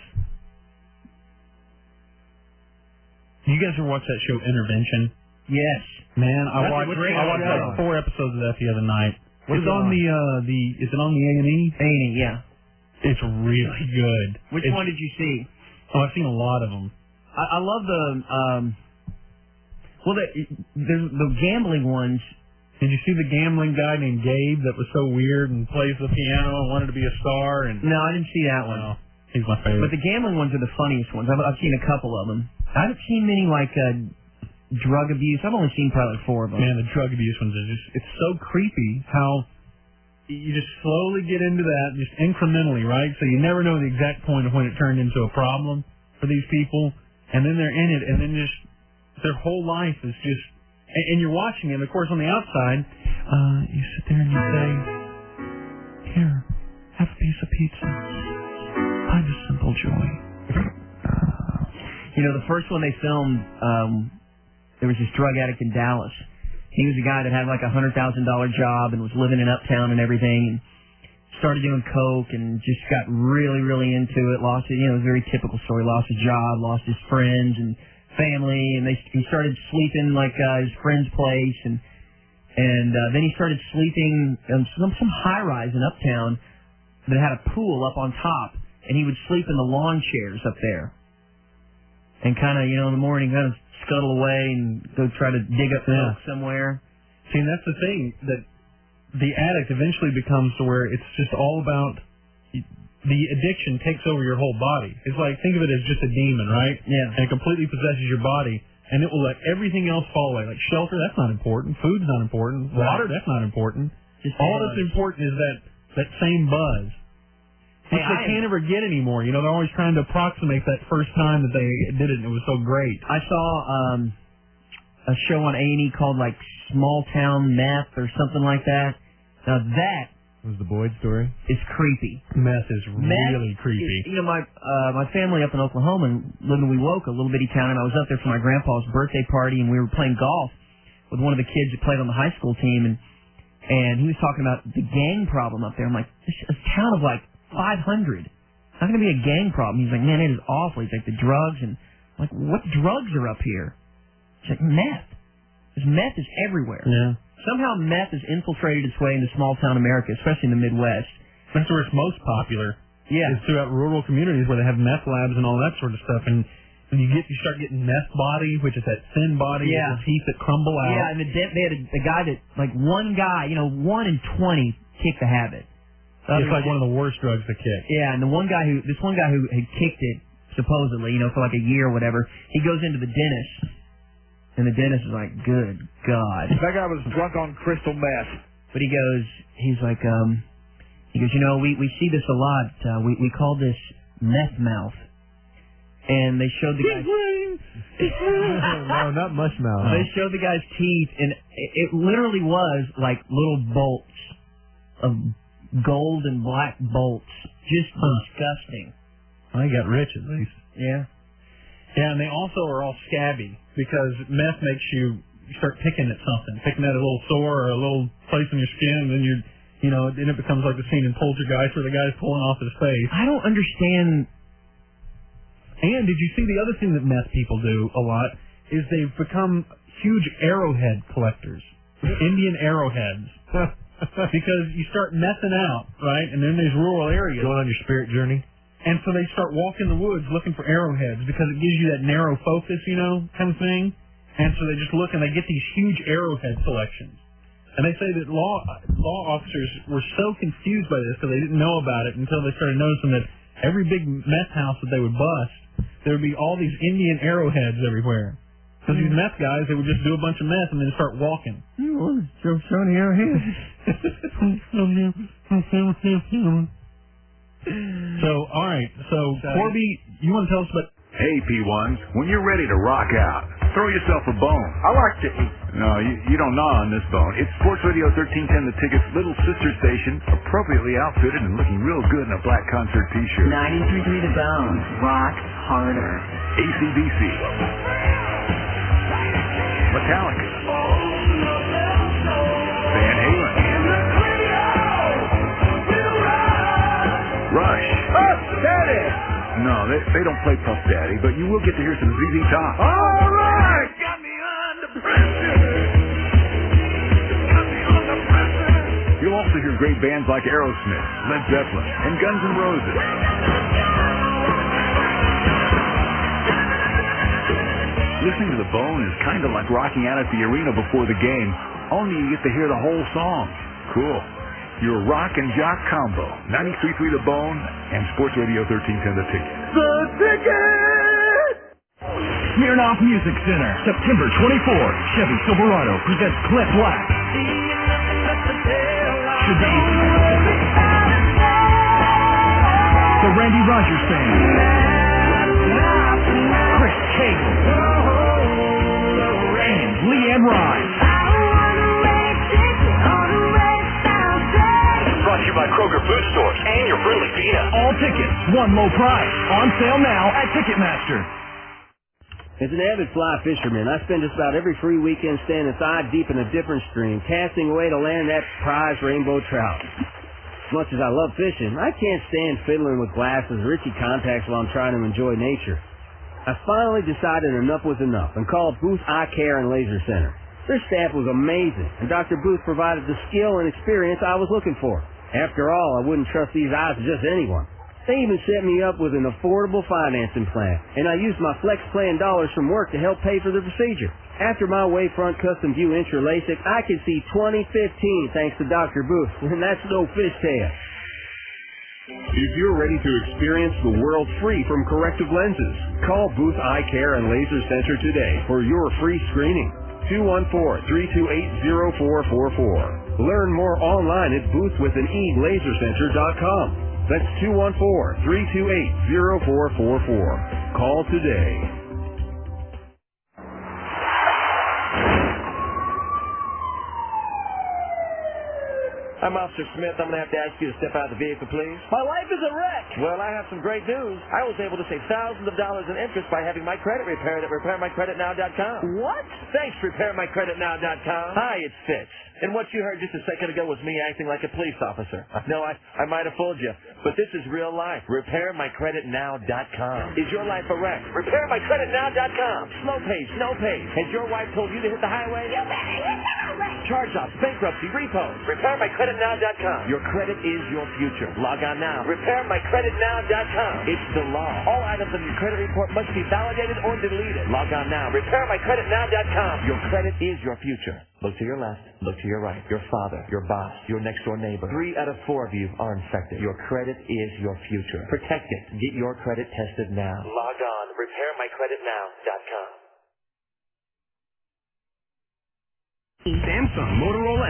You guys ever watch that show Intervention? Yes. Man, I That's watched a great I watched show. like four episodes of that the other night. What it's is it on on? the uh the is it on the A and E? A and E, yeah. It's really good. Which it's, one did you see? Oh, I've seen a lot of them. I, I love the um. Well, the, there's the gambling ones. Did you see the gambling guy named Gabe that was so weird and plays the piano and wanted to be a star? And No, I didn't see that one. Oh, he's my favorite. But the gambling ones are the funniest ones. I've, I've seen a couple of them. I haven't seen many like uh, drug abuse. I've only seen probably like four of them. Man, the drug abuse ones are just—it's so creepy how you just slowly get into that, just incrementally, right? So you never know the exact point of when it turned into a problem for these people, and then they're in it, and then just their whole life is just. And you're watching it, of course, on the outside, uh, you sit there and you say, here, have a piece of pizza. Find a simple joy. Uh, you know, the first one they filmed, um, there was this drug addict in Dallas. He was a guy that had like a one hundred thousand dollars job and was living in Uptown and everything, and started doing coke and just got really, really into it, lost it, you know, it was a very typical story, lost his job, lost his friends, and family, and they he started sleeping like uh, his friend's place, and and uh, then he started sleeping in some some high rise in Uptown that had a pool up on top, and he would sleep in the lawn chairs up there, and kind of you know in the morning kind of scuttle away and go try to dig up milk somewhere. See, and that's the thing that the addict eventually becomes to where it's just all about. The addiction takes over your whole body. It's like, think of it as just a demon, right? Yeah. And it completely possesses your body. and it will let everything else fall away. Like shelter, that's not important. Food's not important. Water, that's not important. Just All buzz. that's important is that that same buzz, which Hey, they I- can't ever get anymore. You know, they're always trying to approximate that first time that they did it, and it was so great. I saw um, a show on A and E called like Small Town Meth or something like that. Now that was the Boyd story. Is creepy. Meth is Meth really creepy. is- you know, my uh, my family up in Oklahoma and lived in Wewoka, a little bitty town, and I was up there for my grandpa's birthday party, and we were playing golf with one of the kids that played on the high school team, and and he was talking about the gang problem up there. I'm like, this is a town of like five hundred. How can there be a gang problem? He's like, man, it is awful. He's like, the drugs, and I'm like, what drugs are up here? He's like, meth. This meth is everywhere. Yeah. Somehow meth has infiltrated its way into small town America, especially in the Midwest. That's where it's most popular. Yeah. Is throughout rural communities where they have meth labs and all that sort of stuff. And when you get, you start getting meth body, which is that thin body Yeah. with the teeth that crumble out. Yeah, and the, de- they had a, a guy that, like, one guy, you know, one in twenty kicked the habit. It's like one of the worst drugs to kick. Yeah, and the one guy who, this one guy who had kicked it, supposedly, you know, for like a year or whatever, he goes into the dentist, and the dentist is like, good God. That guy was drunk on crystal meth. But he goes, he's like, um, he goes, you know, we, we see this a lot. Uh, we, we call this meth mouth. And they showed the guy's... no, not mush mouth. They showed the guy's teeth, and it, it literally was like little bolts of gold and black bolts. Just disgusting. I got rich at least. Yeah. Yeah, and they also are all scabby because meth makes you start picking at something, picking at a little sore or a little place in your skin, and then you, you know, then it becomes like the scene in Poltergeist where the guy's pulling off his face. I don't understand. And did you see the other thing that meth people do a lot is they've become huge arrowhead collectors, Indian arrowheads. Because you start messing out, right, and then there's rural areas. Going on your spirit journey. And so they start walking the woods looking for arrowheads because it gives you that narrow focus, you know, kind of thing. And so they just look and they get these huge arrowhead collections. And they say that law law officers were so confused by this because they didn't know about it until they started noticing that every big meth house that they would bust, there would be all these Indian arrowheads everywhere. Because these meth guys, they would just do a bunch of meth and then start walking. So Johnny arrowhead. So, all right. So, Corby, you want to tell us about... Hey, P ones, when you're ready to rock out, throw yourself a bone. I like to eat. No, you, you don't gnaw on this bone. It's Sports Radio thirteen ten, The Ticket's little sister station, appropriately outfitted and looking real good in a black concert T-shirt. ninety-three point three The Bone. Rock harder. A C D C. Metallica. Van Halen. Rush. Puff Daddy! No, they, they don't play Puff Daddy, but you will get to hear some Z Z Top. All right! Got me under pressure. Got me under pressure. You'll also hear great bands like Aerosmith, Led Zeppelin, and Guns N' Roses. Listening to The Bone is kind of like rocking out at the arena before the game, only you get to hear the whole song. Cool. Your rock and jock combo. ninety-three point three The Bone and Sports Radio thirteen ten The Ticket. The Ticket! Smirnoff Music Center, September twenty-fourth. Chevy Silverado presents Clint Black. Shadazy. The Randy Rogers Band. Chris Cagle. And Leanne Rhymes. Brought to you by Kroger Food Stores and your friendly Pina. All tickets, one low price. On sale now at Ticketmaster. As an avid fly fisherman, I spend just about every free weekend standing thigh deep in a different stream, casting away to land that prize rainbow trout. As much as I love fishing, I can't stand fiddling with glasses or itchy contacts while I'm trying to enjoy nature. I finally decided enough was enough and called Booth Eye Care and Laser Center. Their staff was amazing, and Doctor Booth provided the skill and experience I was looking for. After all, I wouldn't trust these eyes to just anyone. They even set me up with an affordable financing plan, and I used my Flex Plan dollars from work to help pay for the procedure. After my Wavefront Custom View Intra LASIK, I can see twenty fifteen thanks to Doctor Booth, and that's no fishtail. If you're ready to experience the world free from corrective lenses, call Booth Eye Care and Laser Center today for your free screening. two one four, three two eight, zero four four four. Learn more online at booth with an e laser center dot com. That's two one four, three two eight, zero four four four. Call today. I'm Officer Smith. I'm going to have to ask you to step out of the vehicle, please. My life is a wreck. Well, I have some great news. I was able to save thousands of dollars in interest by having my credit repaired at repair my credit now dot com. What? Thanks, repair my credit now dot com. Hi, it's Fitz. And what you heard just a second ago was me acting like a police officer. No, I, I might have fooled you, but this is real life. repair my credit now dot com. Is your life a wreck? repair my credit now dot com. Slow pace, no pace. Has your wife told you to hit the highway? You better hit the highway. Charge-offs, bankruptcy, repos. repair my credit now dot com. Your credit is your future. Log on now. repair my credit now dot com. It's the law. All items on your credit report must be validated or deleted. Log on now. repair my credit now dot com. Your credit is your future. Look to your left. Look to your right. Your father, your boss, your next-door neighbor. Three out of four of you are infected. Your credit is your future. Protect it. Get your credit tested now. Log on. repair my credit now dot com. Samsung, Motorola.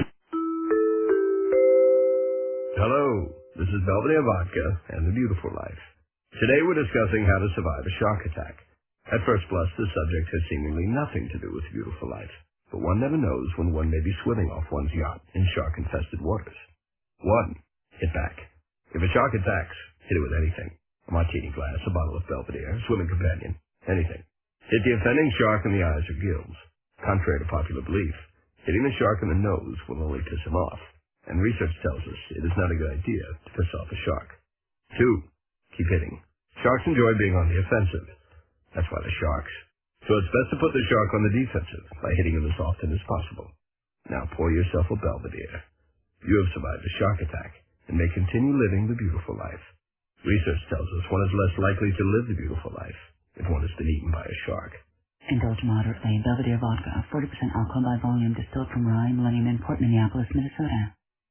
Hello, this is Belvedere Vodka and The Beautiful Life. Today we're discussing how to survive a shark attack. At first blush, the subject has seemingly nothing to do with The Beautiful Life, but one never knows when one may be swimming off one's yacht in shark-infested waters. One, hit back. If a shark attacks, hit it with anything. A martini glass, a bottle of Belvedere, a swimming companion, anything. Hit the offending shark in the eyes or gills. Contrary to popular belief, hitting the shark in the nose will only piss him off, and research tells us it is not a good idea to piss off a shark. Two, keep hitting. Sharks enjoy being on the offensive. That's why they're sharks. So it's best to put the shark on the defensive by hitting him as often as possible. Now pour yourself a Belvedere. You have survived a shark attack and may continue living the beautiful life. Research tells us one is less likely to live the beautiful life if one has been eaten by a shark. Indulge moderately. Belvedere vodka, forty percent alcohol by volume, distilled from Rye, Millennium Import, Minneapolis, Minnesota.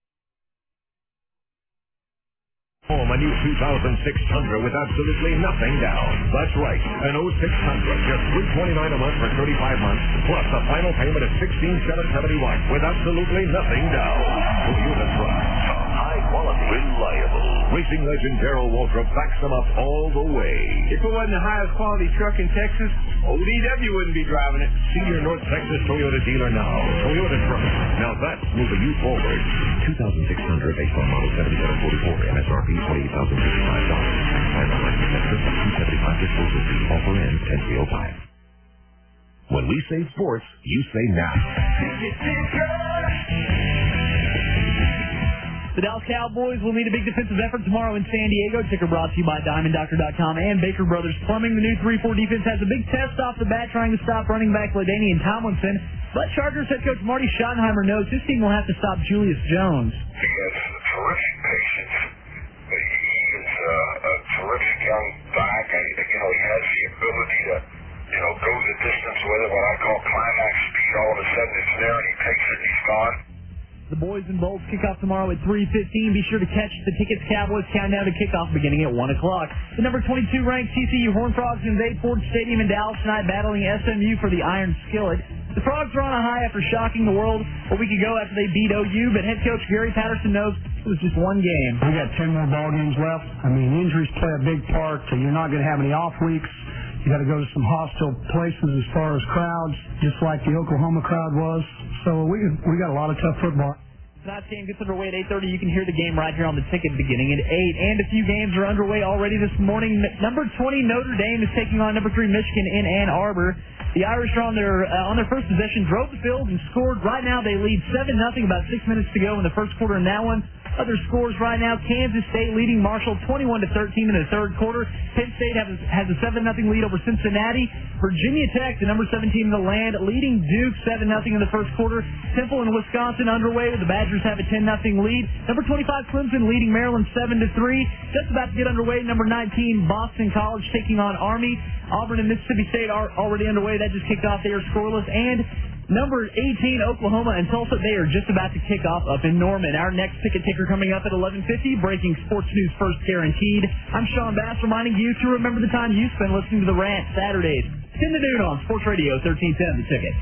Home a new two thousand six Tundra with absolutely nothing down. That's right, an oh six Tundra, just three hundred twenty-nine dollars a month for thirty-five months, plus a final payment of sixteen thousand seven hundred seventy-one dollars with absolutely nothing down. Toyota trucks, high quality, reliable. Racing legend Darrell Waltrip backs them up all the way. If it wasn't the highest quality truck in Texas, O D W wouldn't be driving it. See your North Texas Toyota dealer now. Toyota trucks. Now that's moving you forward. two thousand six Tundra based on model seventy-seven forty-four, M S R P twenty-eight thousand fifty-five dollars. Find out like Texas at two seventy-five disposal fee. Offer ends ten three oh five. When we say sports, you say now. The Dallas Cowboys will need a big defensive effort tomorrow in San Diego. Ticker brought to you by Diamond Doctor dot com and Baker Brothers Plumbing. The new three four defense has a big test off the bat trying to stop running back LaDainian Tomlinson. But Chargers head coach Marty Schottenheimer knows his team will have to stop Julius Jones. He has terrific patience. He is uh, a terrific young back. I, you know, he has the ability to, you know, go the distance with it, what I call climax speed. All of a sudden it's there and he takes it and he's gone. The Boys and Bolts kick off tomorrow at three fifteen. Be sure to catch the tickets. Cowboys countdown to kickoff beginning at one o'clock. The number twenty-two ranked T C U Horned Frogs invade Ford Stadium in Dallas tonight, battling S M U for the Iron Skillet. The Frogs are on a high after shocking the world a week ago after they beat O U, but head coach Gary Patterson knows it was just one game. We got ten more ball games left. I mean, injuries play a big part, so you're not going to have any off weeks. You got to go to some hostile places as far as crowds, just like the Oklahoma crowd was. So we we got a lot of tough football. Tonight's game gets underway at eight thirty. You can hear the game right here on the ticket beginning at eight. And a few games are underway already this morning. Number twenty Notre Dame is taking on number three Michigan in Ann Arbor. The Irish are on their uh, on their first possession, drove the field and scored. Right now they lead seven nothing, about six minutes to go in the first quarter in that one. Other scores right now, Kansas State leading Marshall twenty-one to thirteen in the third quarter. Penn State has, has a seven nothing lead over Cincinnati. Virginia Tech, the number seven team in the land, leading Duke seven nothing in the first quarter. Temple and Wisconsin underway. The Badgers have a ten nothing lead. Number twenty-five Clemson leading Maryland seven to three. Just about to get underway. Number nineteen Boston College taking on Army. Auburn and Mississippi State are already underway. That just kicked off. They are scoreless. And Number eighteen, Oklahoma and Tulsa, they are just about to kick off up in Norman. Our next ticket ticker coming up at eleven fifty, breaking sports news first guaranteed. I'm Sean Bass reminding you to remember the time you spend listening to The Rant Saturdays, ten to noon on Sports Radio thirteen ten, The Ticket.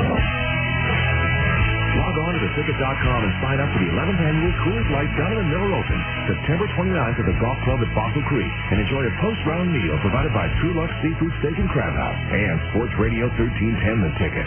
Log on to the ticket dot com and sign up for the eleventh annual Coors Light Donovan Miller Open, September twenty-ninth at the Golf Club at Fossil Creek, and enjoy a post-round meal provided by True Luck Seafood Steak and Crab House and Sports Radio thirteen ten, The Ticket.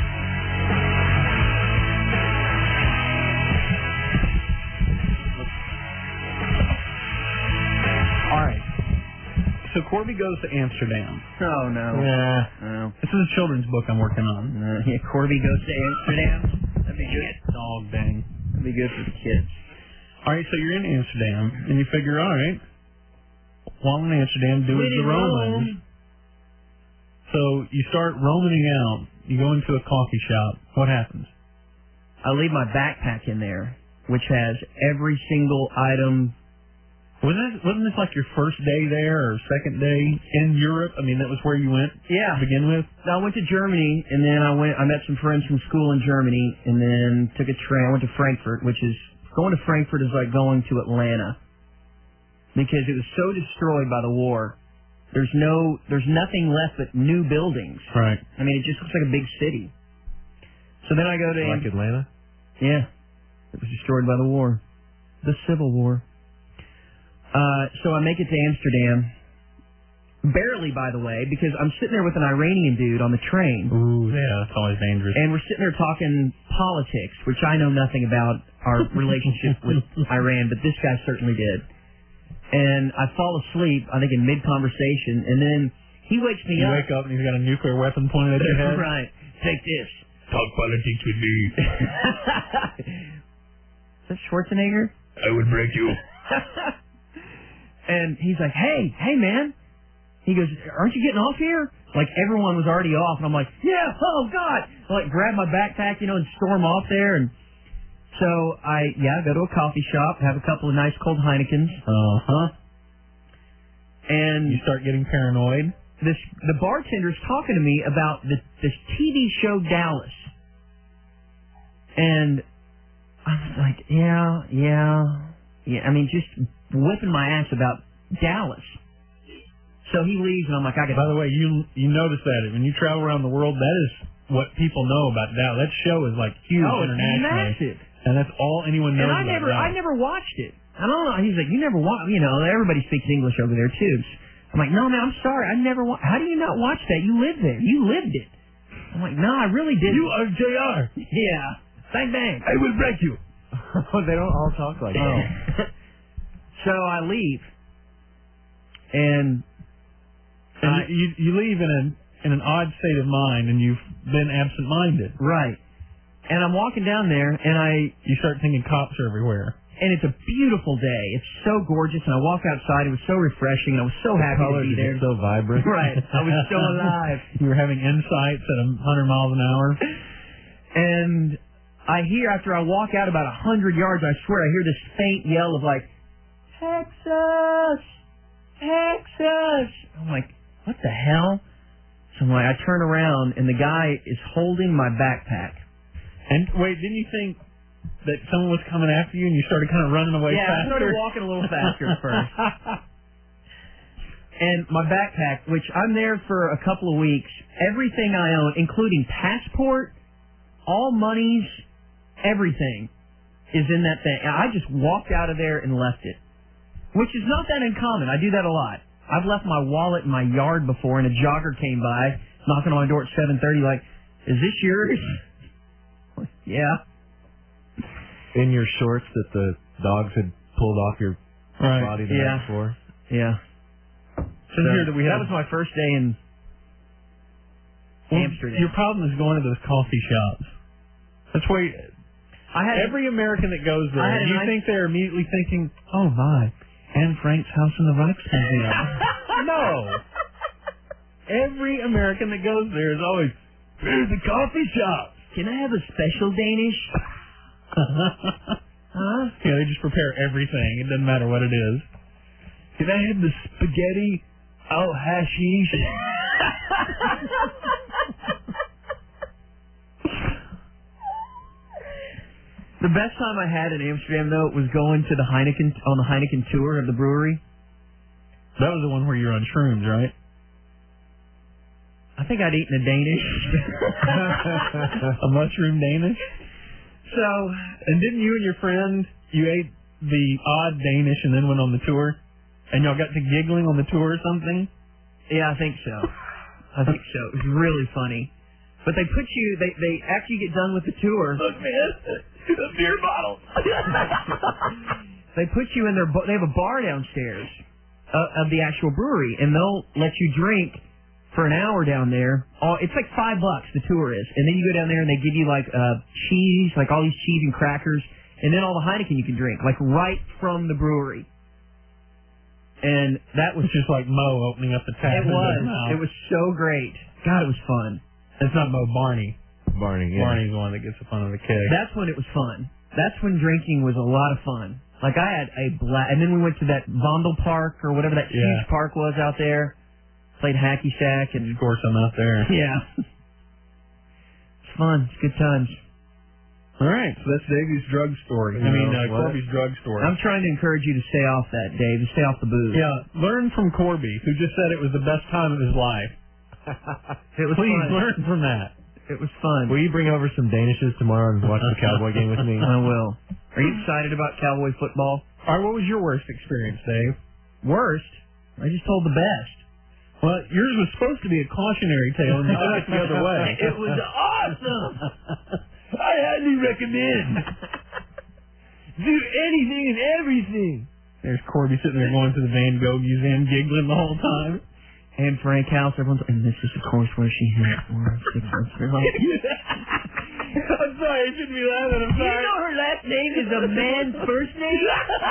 All right. So Corby goes to Amsterdam. Oh, no. Yeah. No. This is a children's book I'm working on. Uh, yeah, Corby goes to Amsterdam. That'd be good. Dog dang. That'd be good for the kids. All right, so you're in Amsterdam, and you figure, all right, while in Amsterdam, do as the Romans. So you start roaming out. You go into a coffee shop. What happens? I leave my backpack in there, which has every single item. Wasn't this, wasn't this like your first day there or second day in Europe? I mean, that was where you went Yeah. to begin with? I went to Germany, and then I went. I met some friends from school in Germany, and then took a train. I went to Frankfurt, which is going to Frankfurt is like going to Atlanta, because it was so destroyed by the war. There's no, there's nothing left but new buildings. Right. I mean, it just looks like a big city. So then I go to Like Atlanta? Yeah, it was destroyed by the war, the Civil War. Uh, so I make it to Amsterdam. Barely, by the way, because I'm sitting there with an Iranian dude on the train. Ooh, yeah, that's always dangerous. And we're sitting there talking politics, which I know nothing about our relationship with Iran, but this guy certainly did. And I fall asleep, I think, in mid-conversation, and then he wakes me you up. You wake up and he's got a nuclear weapon pointed at your head? Right. Take this. Talk politics with me. Is that Schwarzenegger? I would break you. And he's like, hey, hey, man. He goes, aren't you getting off here? Like, everyone was already off, and I'm like, yeah, oh, God. I, like, grab my backpack, you know, and storm off there. And so I, yeah, go to a coffee shop, have a couple of nice cold Heinekens. Uh-huh. And you start getting paranoid. This the bartender's talking to me about the, this T V show Dallas. And I was like, yeah, yeah, yeah. I mean, just whipping my ass about Dallas. So he leaves, and I'm like, I got. By the way, you you notice that when you travel around the world, that is what people know about Dallas. That show is like huge oh, internationally, it's massive. And that's all anyone knows and I about never, Dallas. I never watched it. I don't know. He's like, you never watch. You know, everybody speaks English over there too. I'm like, no, man, I'm sorry, I never. Wa- How do you not watch that? You live there. You lived it. I'm like, no, I really didn't. You are J R. Yeah. Bang bang. I will break you. They don't all talk like that. So I leave, and. And I, you you leave in an in an odd state of mind, and you've been absent-minded. Right. And I'm walking down there, and I you start thinking cops are everywhere. And it's a beautiful day. It's so gorgeous, and I walk outside. It was so refreshing, and I was so the happy to colors be there. are so vibrant. Right. I was so alive. You were having insights at a hundred miles an hour. And I hear after I walk out about a hundred yards, I swear I hear this faint yell of like, Texas, Texas. I'm like, what the hell? So I'm like, I turn around, and the guy is holding my backpack. And wait, didn't you think that someone was coming after you, and you started kind of running away yeah, faster? I started walking a little faster at first. And my backpack, which I'm there for a couple of weeks, everything I own, including passport, all monies, everything, is in that thing. And I just walked out of there and left it, which is not that uncommon. I do that a lot. I've left my wallet in my yard before, and a jogger came by, knocking on my door at seven thirty, like, is this yours? Yeah. In your shorts that the dogs had pulled off your right. body the yeah. night before? Yeah. So, so here that we that have, was my first day in well, Amsterdam. Your problem is going to those coffee shops. That's where you, I had every American that goes there, I had you nice, think they're immediately thinking, oh my, Anne Frank's House in the Rijksmuseum. No. Every American that goes there is always, where's the coffee shop? Can I have a special Danish? Huh? Yeah, they just prepare everything. It doesn't matter what it is. Can I have the spaghetti al hashish? The best time I had in Amsterdam, though, was going to the Heineken on the Heineken tour of the brewery. That was the one where you're on shrooms, right? I think I'd eaten a Danish. A mushroom Danish? So, and didn't you and your friend, you ate the odd Danish and then went on the tour? And y'all got to giggling on the tour or something? Yeah, I think so. I think so. It was really funny. But they put you, they, they after you get done with the tour... Look, man, a beer bottle. They put you in their, they have a bar downstairs uh, of the actual brewery, and they'll let you drink for an hour down there. Oh, it's like five bucks, the tour is. And then you go down there and they give you like uh, cheese, like all these cheese and crackers, and then all the Heineken you can drink, like right from the brewery. And that was just like Mo opening up the tap. It was. It was so great. God, it was fun. It's not Mo, Barney. Barney, yeah. Barney's the one that gets the fun of the keg. That's when it was fun. That's when drinking was a lot of fun. Like, I had a blast. And then we went to that Vondel Park, or whatever that Yeah. huge park was out there. Played hacky sack. And score some out there. Yeah. It's fun. It's good times. All right, so that's Davey's drug story. I mean, uh, Corby's drug story. I'm trying to encourage you to stay off that, Dave, to stay off the booze. Yeah, learn from Corby, who just said it was the best time of his life. It was Please fun. learn from that. It was fun. Will you bring over some Danishes tomorrow and watch the Cowboy game with me? I will. Are you excited about Cowboy football? All right, what was your worst experience, Dave? Worst? I just told the best. Well, yours was supposed to be a cautionary tale, and you took it the other way. It was awesome. I highly recommend. Do anything and everything. There's Corby sitting there going to the Van Gogh Museum, giggling the whole time. And Frank House, everyone's and this is, of course, where she hit four, six months. They're like, I'm sorry, I shouldn't be laughing. I'm you sorry. know her last name is a man's first name?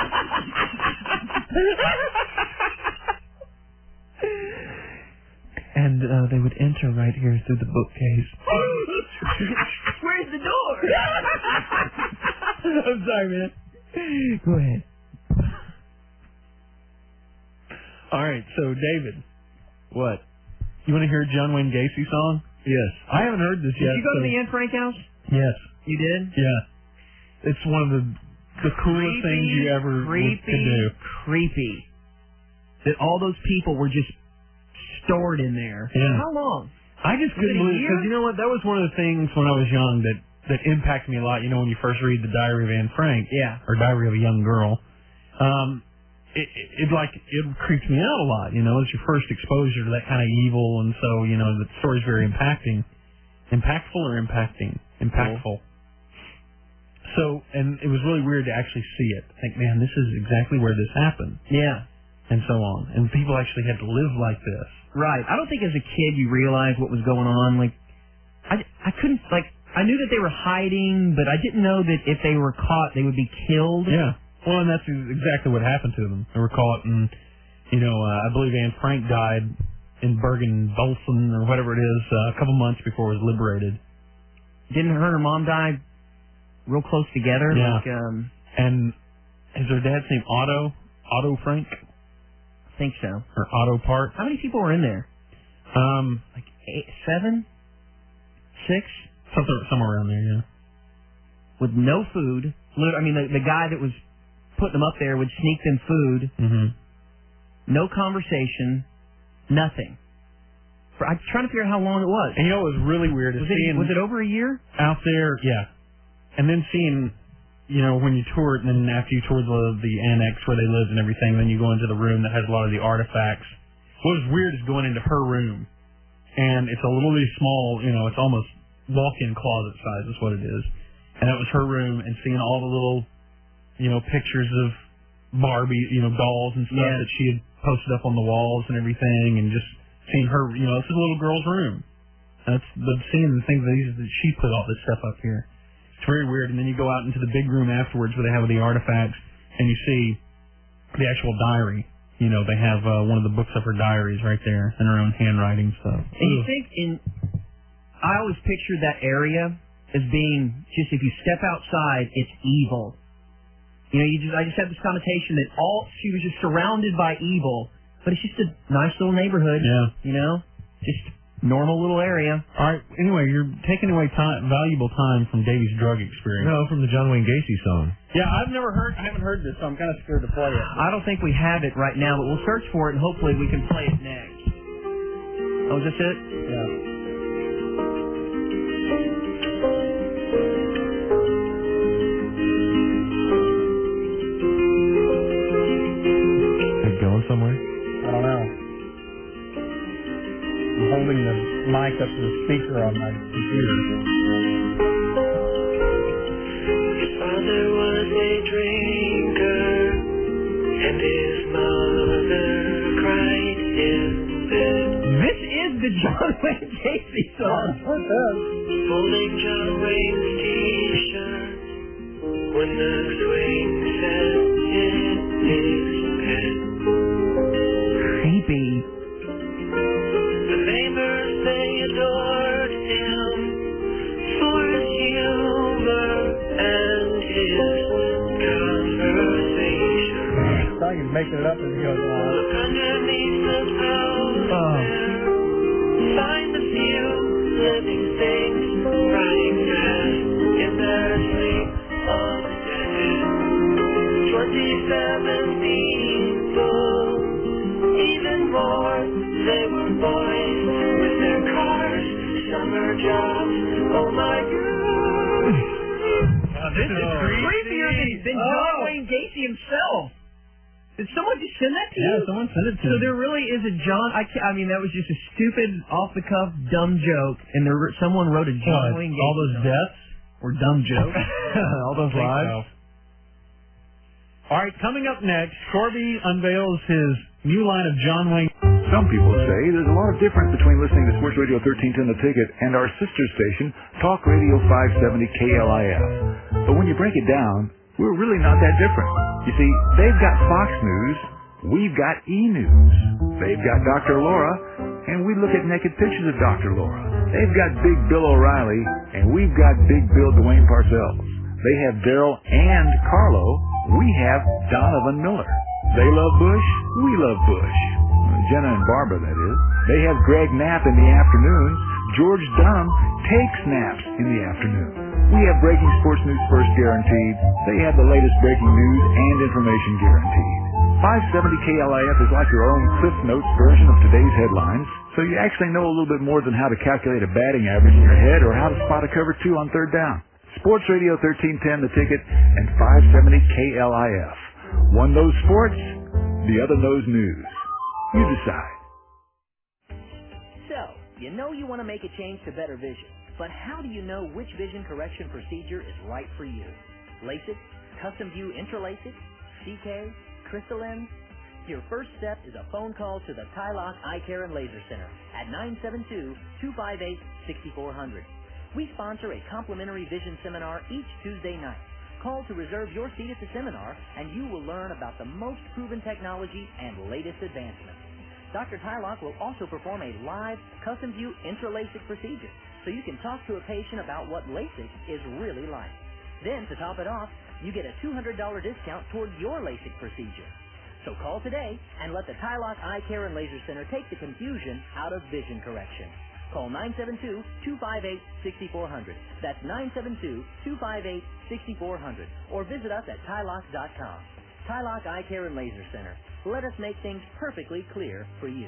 And uh, they would enter right here through the bookcase. Where's the door? I'm sorry, man. Go ahead. All right, so David, what? You want to hear a John Wayne Gacy song? Yes. I haven't heard this Did yet. you go so to the Anne Frank house? Yes. You did? Yeah. It's one of the the coolest creepy, things you ever creepy, could do. Creepy. That all those people were just stored in there. Yeah. How long? I just Was it couldn't a believe year? because you know what? That was one of the things when I was young that that impacted me a lot. You know, when you first read the Diary of Anne Frank, Yeah. or Diary of a Young Girl, um, it, it, it like it creeps me out a lot. You know, it's your first exposure to that kind of evil, and so you know the story's very impacting, impactful or impacting, impactful. So, and it was really weird to actually see it. Think, man, this is exactly where this happened, Yeah. and so on. And people actually had to live like this. Right. I don't think as a kid you realized what was going on. Like, I, I couldn't, like, I knew that they were hiding, but I didn't know that if they were caught, they would be killed. Yeah. Well, and that's exactly what happened to them. They were caught, and, you know, uh, I believe Anne Frank died in Bergen-Belsen, or whatever it is, uh, a couple months before it was liberated. Didn't her and her mom die real close together? Yeah. Like, um, And is her dad's name Otto? Otto Frank? I think so. Or Otto Part? How many people were in there? Um, Like eight, seven? Six? something, somewhere around there, yeah. With no food. Lit- I mean, the, the guy that was putting them up there would sneak them food. Mm-hmm. No conversation. Nothing. For, I'm trying to figure out how long it was. And you know what was really weird is Was it, seeing was it over a year? out there, yeah. And then seeing, you know, when you tour it, and then after you tour the, the annex where they lived and everything, then you go into the room that has a lot of the artifacts. What was weird is going into her room, and it's a little bit small, you know, it's almost walk-in closet size is what it is. And that was her room, and seeing all the little, you know, pictures of Barbie, you know, dolls and stuff Yeah. that she had posted up on the walls and everything, and just seeing her, you know, this is a little girl's room. That's the seeing the things that that she put all this stuff up here. It's very weird. And then you go out into the big room afterwards where they have the artifacts, and you see the actual diary. You know, they have uh, one of the books of her diaries right there in her own handwriting. So, And you think in, I always pictured that area as being just if you step outside, it's evil. You know, you just I just have this connotation that all she was just surrounded by evil, but it's just a nice little neighborhood. Yeah. You know, just normal little area. All right. Anyway, you're taking away time, valuable time from Davey's drug experience. No, from the John Wayne Gacy song. Yeah, I've never heard. I haven't heard this, so I'm kind of scared to play it. I don't think we have it right now, but we'll search for it and hopefully we can play it next. Oh, is this it? Yeah. Going somewhere? I don't know. I'm holding the mic up to the speaker on my computer. His father was a drinker, and his mother cried in bed. This is the John Wayne Gacy song. What's that? Holding John Wayne's t-shirt when the swing set hit his head. Creepy. The neighbors, they adored him for his humor and his conversation. I thought you'd make it up as he goes along. Look underneath the house Oh. there, find a few living things running fast in their sleep on the dead. Twenty-seven people, even more. They were boys with their cars, summer jobs. Oh my God! Uh, this is creepier than, than John Wayne Gacy himself. Did someone just send that to you? Yeah, someone sent it to So me. there really is a John. I, ca- I mean, that was just a stupid, off-the-cuff, dumb joke, and there someone wrote a John What, Wayne Gacy all those song. deaths? Or dumb jokes. All those I think lives? so. All right, coming up next, Corby unveils his new line of John Wayne. Some people say there's a lot of difference between listening to Sports Radio thirteen ten The Ticket and our sister station, Talk Radio five seventy K L I F. But when you break it down, we're really not that different. You see, they've got Fox News, we've got E-News. They've got Doctor Laura, and we look at naked pictures of Doctor Laura. They've got Big Bill O'Reilly, and we've got Big Bill Dwayne Parcells. They have Daryl and Carlo. We have Donovan Miller. They love Bush. We love Bush. Jenna and Barbara, that is. They have Greg Knapp in the afternoons. George Dunham takes naps in the afternoon. We have breaking sports news first guaranteed. They have the latest breaking news and information guaranteed. five seventy K L I F is like your own Cliff Notes version of today's headlines, so you actually know a little bit more than how to calculate a batting average in your head or how to spot a cover two on third down. Sports Radio thirteen ten The Ticket and five seventy K L I F. One knows sports, the other knows news. You decide. So, you know you want to make a change to better vision, but how do you know which vision correction procedure is right for you? LASIK, Custom View Intralasic, C K, Crystal Lens? Your first step is a phone call to the Tylock Eye Care and Laser Center at nine seven two, two five eight, six four zero zero. We sponsor a complimentary vision seminar each Tuesday night. Call to reserve your seat at the seminar, and you will learn about the most proven technology and latest advancements. Doctor Tylock will also perform a live Custom View Intralasic procedure, so you can talk to a patient about what LASIK is really like. Then, to top it off, you get a two hundred dollars discount toward your LASIK procedure. So call today and let the Tylock Eye Care and Laser Center take the confusion out of vision correction. Call nine seven two, two five eight, six four zero zero. That's nine seven two, two five eight, six four zero zero. Or visit us at Tylock dot com. Tylock Eye Care and Laser Center. Let us make things perfectly clear for you.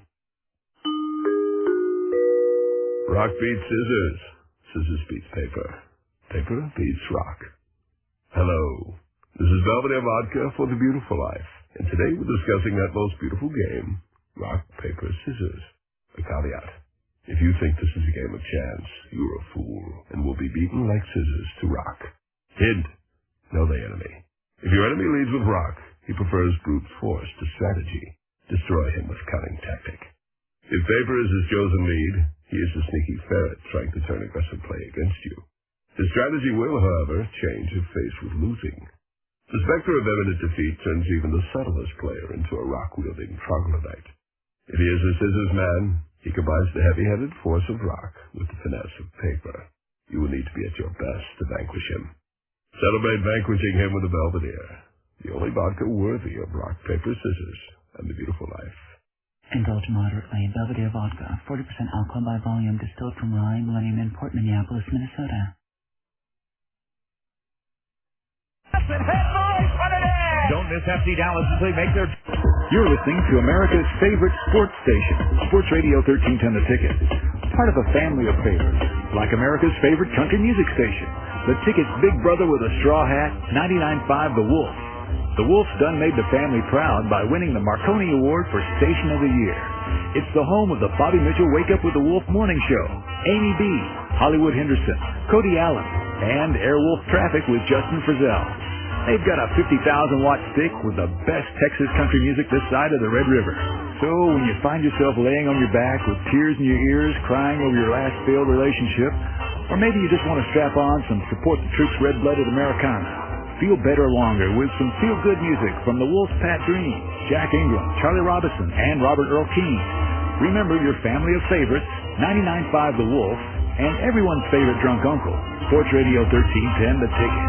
Rock beats scissors. Scissors beats paper. Paper beats rock. Hello. This is Belvedere Vodka for the Beautiful Life. And today we're discussing that most beautiful game, rock, paper, scissors. A caveat. If you think this is a game of chance, you're a fool and will be beaten like scissors to rock. Hint. Know the enemy. If your enemy leads with rock, he prefers brute force to strategy. Destroy him with cunning tactic. If paper is his chosen lead, he is a sneaky ferret trying to turn aggressive play against you. His strategy will, however, change if faced with losing. The specter of imminent defeat turns even the subtlest player into a rock-wielding troglodyte. If he is a scissors man, he combines the heavy-headed force of rock with the finesse of paper. You will need to be at your best to vanquish him. Celebrate vanquishing him with a Belvedere, the only vodka worthy of rock, paper, scissors, and the beautiful life. Indulge moderately in Belvedere Vodka, forty percent alcohol by volume, distilled from Rye, Millennium Import, Minneapolis, Minnesota. Don't miss F C Dallas as they make their... You're listening to America's favorite sports station, Sports Radio thirteen ten The Ticket. Part of a family of favorites, like America's favorite country music station, The Ticket's big brother with a straw hat, ninety-nine point five The Wolf. The Wolf's done made the family proud by winning the Marconi Award for Station of the Year. It's the home of the Bobby Mitchell Wake Up with the Wolf Morning Show, Amy B., Hollywood Henderson, Cody Allen, and Airwolf Traffic with Justin Frizzell. They've got a fifty thousand watt stick with the best Texas country music this side of the Red River. So when you find yourself laying on your back with tears in your ears, crying over your last failed relationship, or maybe you just want to strap on some Support the Troops red-blooded Americana, feel better longer with some feel-good music from the Wolf's Pat Green, Jack Ingram, Charlie Robinson, and Robert Earl Keen. Remember your family of favorites, ninety-nine point five The Wolf, and everyone's favorite drunk uncle, Sports Radio thirteen ten The Ticket.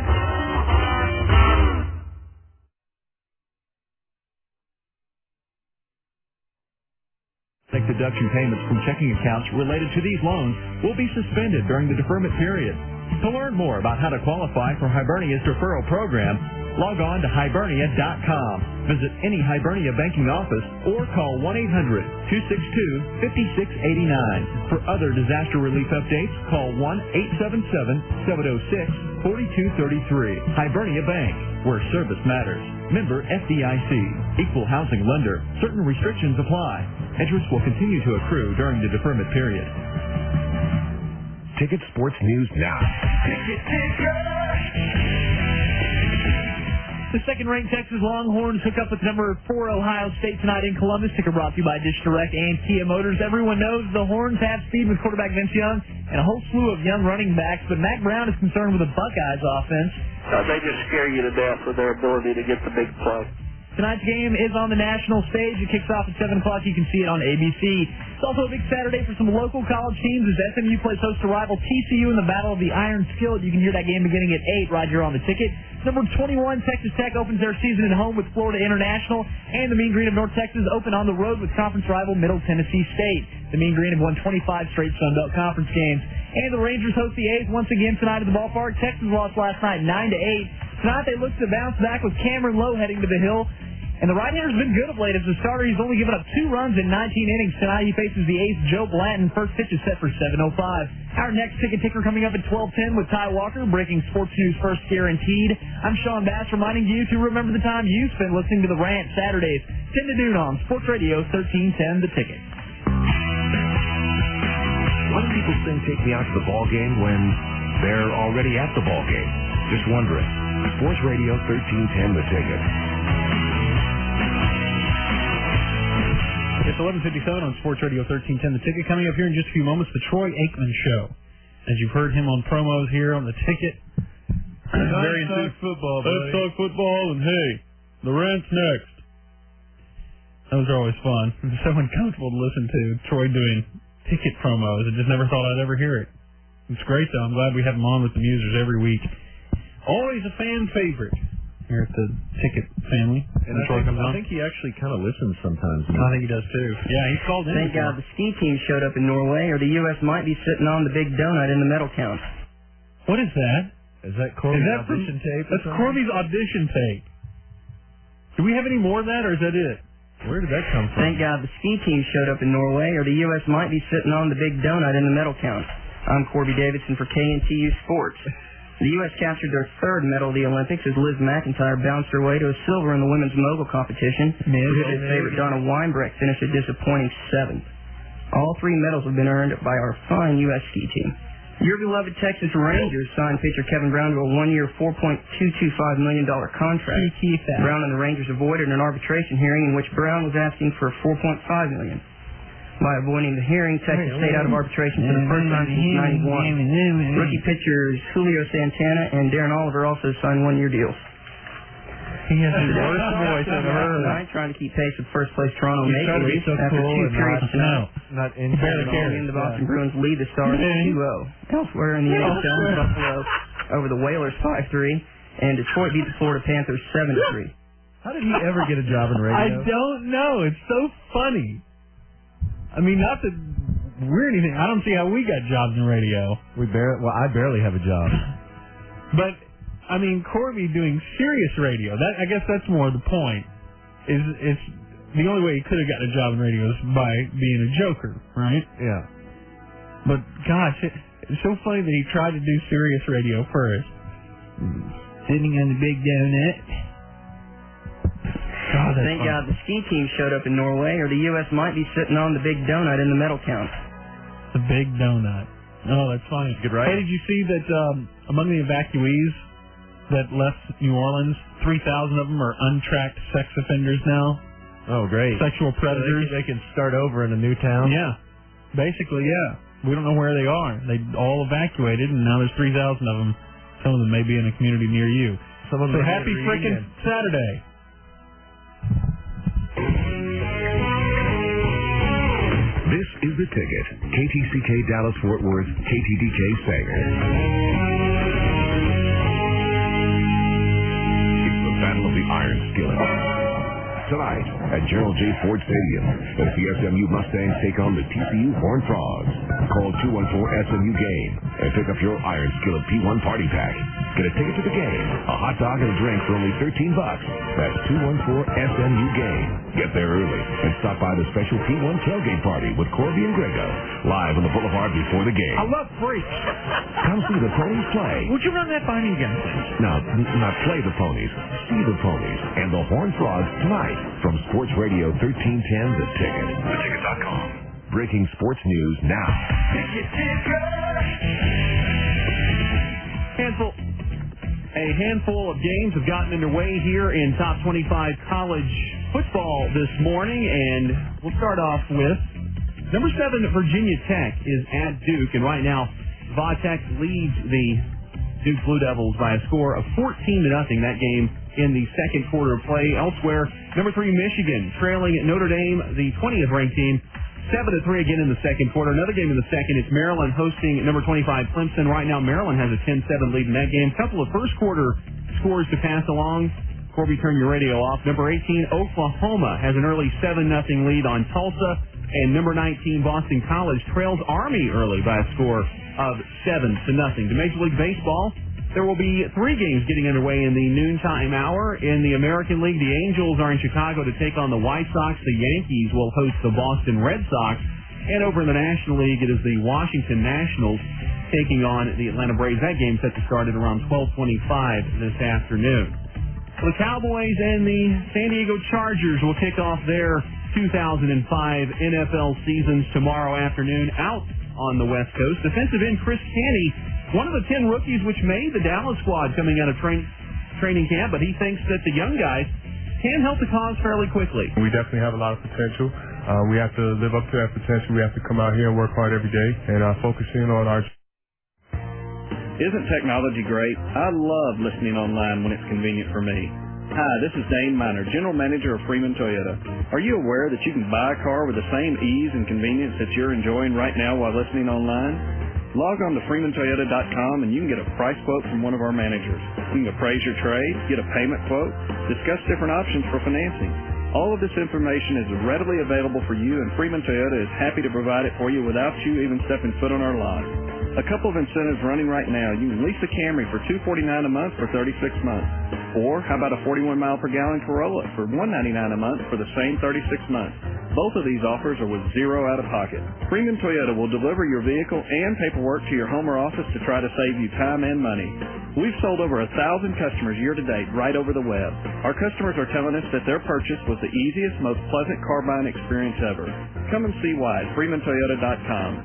Deduction payments from checking accounts related to these loans will be suspended during the deferment period. To learn more about how to qualify for Hibernia's deferral program, log on to hibernia dot com. Visit any Hibernia banking office or call one eight hundred two six two five six eight nine. For other disaster relief updates, call one eight seven seven seven zero six four two three three. Hibernia Bank, where service matters. Member F D I C. Equal housing lender. Certain restrictions apply. Interest will continue to accrue during the deferment period. Ticket Sports News now. The second-ranked Texas Longhorns hook up with number four Ohio State tonight in Columbus. Ticker brought to you by Dish Direct and Kia Motors. Everyone knows the Horns have speed with quarterback Vince Young and a whole slew of young running backs, but Mac Brown is concerned with the Buckeyes' offense. Uh, they just scare you to death with their ability to get the big play. Tonight's game is on the national stage. It kicks off at seven o'clock. You can see it on A B C. It's also a big Saturday for some local college teams as S M U plays host to rival T C U in the Battle of the Iron Skillet. You can hear that game beginning at eight right here on the ticket. Number twenty-one, Texas Tech opens their season at home with Florida International, and the Mean Green of North Texas open on the road with conference rival Middle Tennessee State. The Mean Green have won twenty-five straight Sun Belt Conference games. And the Rangers host the A's once again tonight at the ballpark. Texas lost last night nine to eight. Tonight they look to bounce back with Cameron Lowe heading to the Hill. And the right-hander's been good of late as a starter. He's only given up two runs in nineteen innings. Tonight he faces the ace, Joe Blanton. First pitch is set for seven oh five. Our next ticket ticker coming up at twelve ten with Ty Walker, breaking sports news first guaranteed. I'm Sean Bass reminding you to remember the time you spend listening to The Rant Saturdays, ten to noon on Sports Radio thirteen ten The Ticket. Why do people sing Take Me Out to the Ball Game when they're already at the ball game? Just wondering. Sports Radio thirteen ten The Ticket. It's eleven fifty-seven on Sports Radio thirteen ten The Ticket. Coming up here in just a few moments, the Troy Aikman Show. As you've heard him on promos here on the ticket. Very Let's talk football, buddy. Let's talk football, and hey, the rant's next. Those are always fun. It's so uncomfortable to listen to Troy doing ticket promos. I just never thought I'd ever hear it. It's great, though. I'm glad we have him on with the Musers every week. Always a fan favorite here at the Ticket family. And I think, I think he actually kind of listens sometimes. I think he does too. Yeah, he's called in. Thank God the ski team showed up in Norway, or the U S might be sitting on the big donut in the medal count. What is that? Is that Corby's is that audition from, tape? That's Corby's audition tape. Do we have any more of that, or is that it? Where did that come from? Thank God the ski team showed up in Norway, or the U S might be sitting on the big donut in the medal count. I'm Corby Davidson for K N T U Sports. The U S captured their third medal of the Olympics as Liz McIntyre bounced her way to a silver in the women's mogul competition. British favorite Donna Weinbrecht finished a disappointing seventh. All three medals have been earned by our fine U S ski team. Your beloved Texas Rangers signed pitcher Kevin Brown to a one-year, four point two two five million dollars contract. Brown and the Rangers avoided an arbitration hearing in which Brown was asking for four point five million dollars. By avoiding the hearing, Texas stayed out of arbitration for the first time since ninety-one. Rookie pitchers Julio Santana and Darren Oliver also signed one-year deals. He has the worst voice I've ever heard. Tonight, trying to keep pace with first-place Toronto He's Maple Leafs so after cool two periods tonight. Not in in the Boston Bruins lead the Stars two oh. Elsewhere in the N H L, Buffalo over the Whalers five three, and Detroit beat the Florida Panthers seven to three. How did he ever get a job in radio? I don't know. It's so funny. I mean, not that we're anything. I don't see how we got jobs in radio. We barely. Well, I barely have a job. But I mean, Corby doing serious radio. That I guess that's more the point. Is it's the only way he could have gotten a job in radio is by being a joker, right? Yeah. But gosh, it, it's so funny that he tried to do serious radio first. Sitting on the big donut. God, that's Thank fun. God the ski team showed up in Norway, or the U S might be sitting on the big donut in the medal count. The big donut. Oh, that's funny. Good, right? Hey, did you see that um, among the evacuees that left New Orleans, three thousand of them are untracked sex offenders now? Oh, great. Sexual predators. So they, can, they can start over in a new town? Yeah. Basically, yeah. We don't know where they are. They all evacuated, and now there's three thousand of them. Some of them may be in a community near you. Some of them so may happy be frickin' reunion. Saturday. This is The Ticket. K T C K Dallas Fort Worth, K T D K Sanger. It's the Battle of the Iron Skillet. Tonight at Gerald J. Ford Stadium, as the S M U Mustangs take on the T C U Horned Frogs. Call two one four S M U GAME and pick up your Iron Skillet P one Party Pack. Get a ticket to the game, a hot dog and a drink for only thirteen bucks. That's two one four S M U GAME. Get there early and stop by the special P one tailgate party with Corby and Grego, live on the boulevard before the game. I love freaks. Come see the ponies play. Would you run that by me again, please? Now, n- not play the ponies, see the ponies and the Horned Frogs tonight from Sports Radio thirteen ten The Ticket. the ticket dot com. Breaking sports news now. Handful, a handful of games have gotten underway here in top twenty-five college football this morning, and we'll start off with number seven, Virginia Tech is at Duke, and right now, Va-Tech leads the Duke Blue Devils by a score of fourteen to nothing. That game in the second quarter of play. Elsewhere, number three, Michigan, trailing Notre Dame, the twentieth ranked team, seven to three again in the second quarter. Another game in the second. It's Maryland hosting number twenty-five, Clemson. Right now, Maryland has a ten seven lead in that game. Couple of first quarter scores to pass along. Corby, turn your radio off. Number eighteen, Oklahoma has an early seven nothing lead on Tulsa. And number nineteen, Boston College trails Army early by a score of seven to nothing. To Major League Baseball, there will be three games getting underway in the noontime hour. In the American League, the Angels are in Chicago to take on the White Sox. The Yankees will host the Boston Red Sox. And over in the National League, it is the Washington Nationals taking on the Atlanta Braves. That game set to start at around twelve twenty-five this afternoon. The Cowboys and the San Diego Chargers will kick off their two thousand five N F L seasons tomorrow afternoon out on the West Coast. Defensive end Chris Canty, one of the ten rookies which made the Dallas squad coming out of train, training camp, but he thinks that the young guys can help the cause fairly quickly. We definitely have a lot of potential. Uh, we have to live up to that potential. We have to come out here and work hard every day and uh, focus in on our... Isn't technology great? I love listening online when it's convenient for me. Hi, this is Dane Miner, General Manager of Freeman Toyota. Are you aware that you can buy a car with the same ease and convenience that you're enjoying right now while listening online? Log on to freeman toyota dot com and you can get a price quote from one of our managers. You can appraise your trade, get a payment quote, discuss different options for financing. All of this information is readily available for you, and Freeman Toyota is happy to provide it for you without you even stepping foot on our lot. A couple of incentives running right now. You can lease a Camry for two hundred forty-nine dollars a month for thirty-six months. Or how about a forty-one mile per gallon Corolla for one hundred ninety-nine dollars a month for the same thirty-six months. Both of these offers are with zero out of pocket. Freeman Toyota will deliver your vehicle and paperwork to your home or office to try to save you time and money. We've sold over a thousand customers year to date right over the web. Our customers are telling us that their purchase was the easiest, most pleasant car buying experience ever. Come and see why. freeman toyota dot com.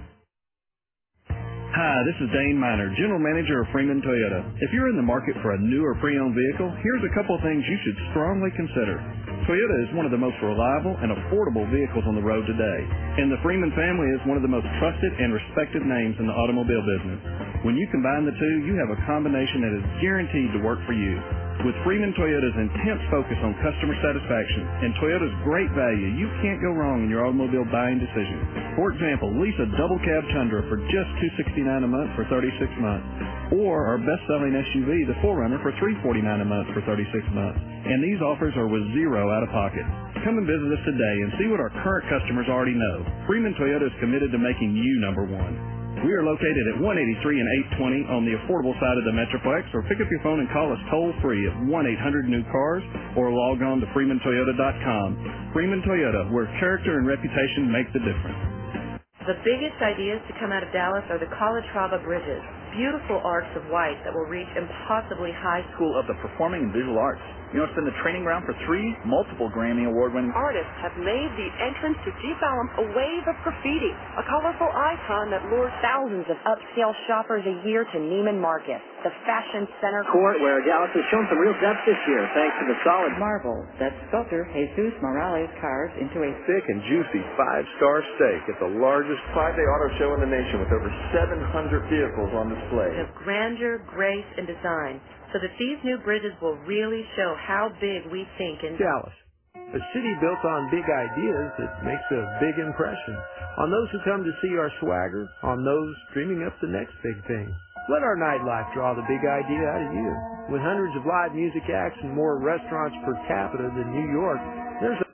Hi, this is Dane Miner, General Manager of Freeman Toyota. If you're in the market for a new or pre-owned vehicle, here's a couple of things you should strongly consider. Toyota is one of the most reliable and affordable vehicles on the road today, and the Freeman family is one of the most trusted and respected names in the automobile business. When you combine the two, you have a combination that is guaranteed to work for you. With Freeman Toyota's intense focus on customer satisfaction and Toyota's great value, you can't go wrong in your automobile buying decision. For example, lease a double cab Tundra for just two hundred sixty-nine dollars a month for thirty-six months. Or our best-selling S U V, the four runner, for three hundred forty-nine dollars a month for thirty-six months. And these offers are with zero out of pocket. Come and visit us today and see what our current customers already know. Freeman Toyota is committed to making you number one. We are located at one eighty-three and eight twenty on the affordable side of the Metroplex, or pick up your phone and call us toll-free at one eight hundred new cars or log on to freeman toyota dot com. Freeman Toyota, where character and reputation make the difference. The biggest ideas to come out of Dallas are the Calatrava bridges, beautiful arcs of white that will reach impossibly high. School of the Performing and Visual Arts. You know, it's been the training ground for three multiple Grammy Award-winning artists have made the entrance to Jeep Alum a wave of graffiti, a colorful icon that lures thousands of upscale shoppers a year to Neiman Marcus, the fashion center court where Dallas has shown some real depth this year thanks to the solid marbles that sculptor Jesus Morales carves into a thick and juicy five-star steak at the largest five-day auto show in the nation with over seven hundred vehicles on display. Of grandeur, grace, and design, so that these new bridges will really show how big we think in Dallas, a city built on big ideas that makes a big impression on those who come to see our swagger, on those dreaming up the next big thing. Let our nightlife draw the big idea out of you. With hundreds of live music acts and more restaurants per capita than New York, there's a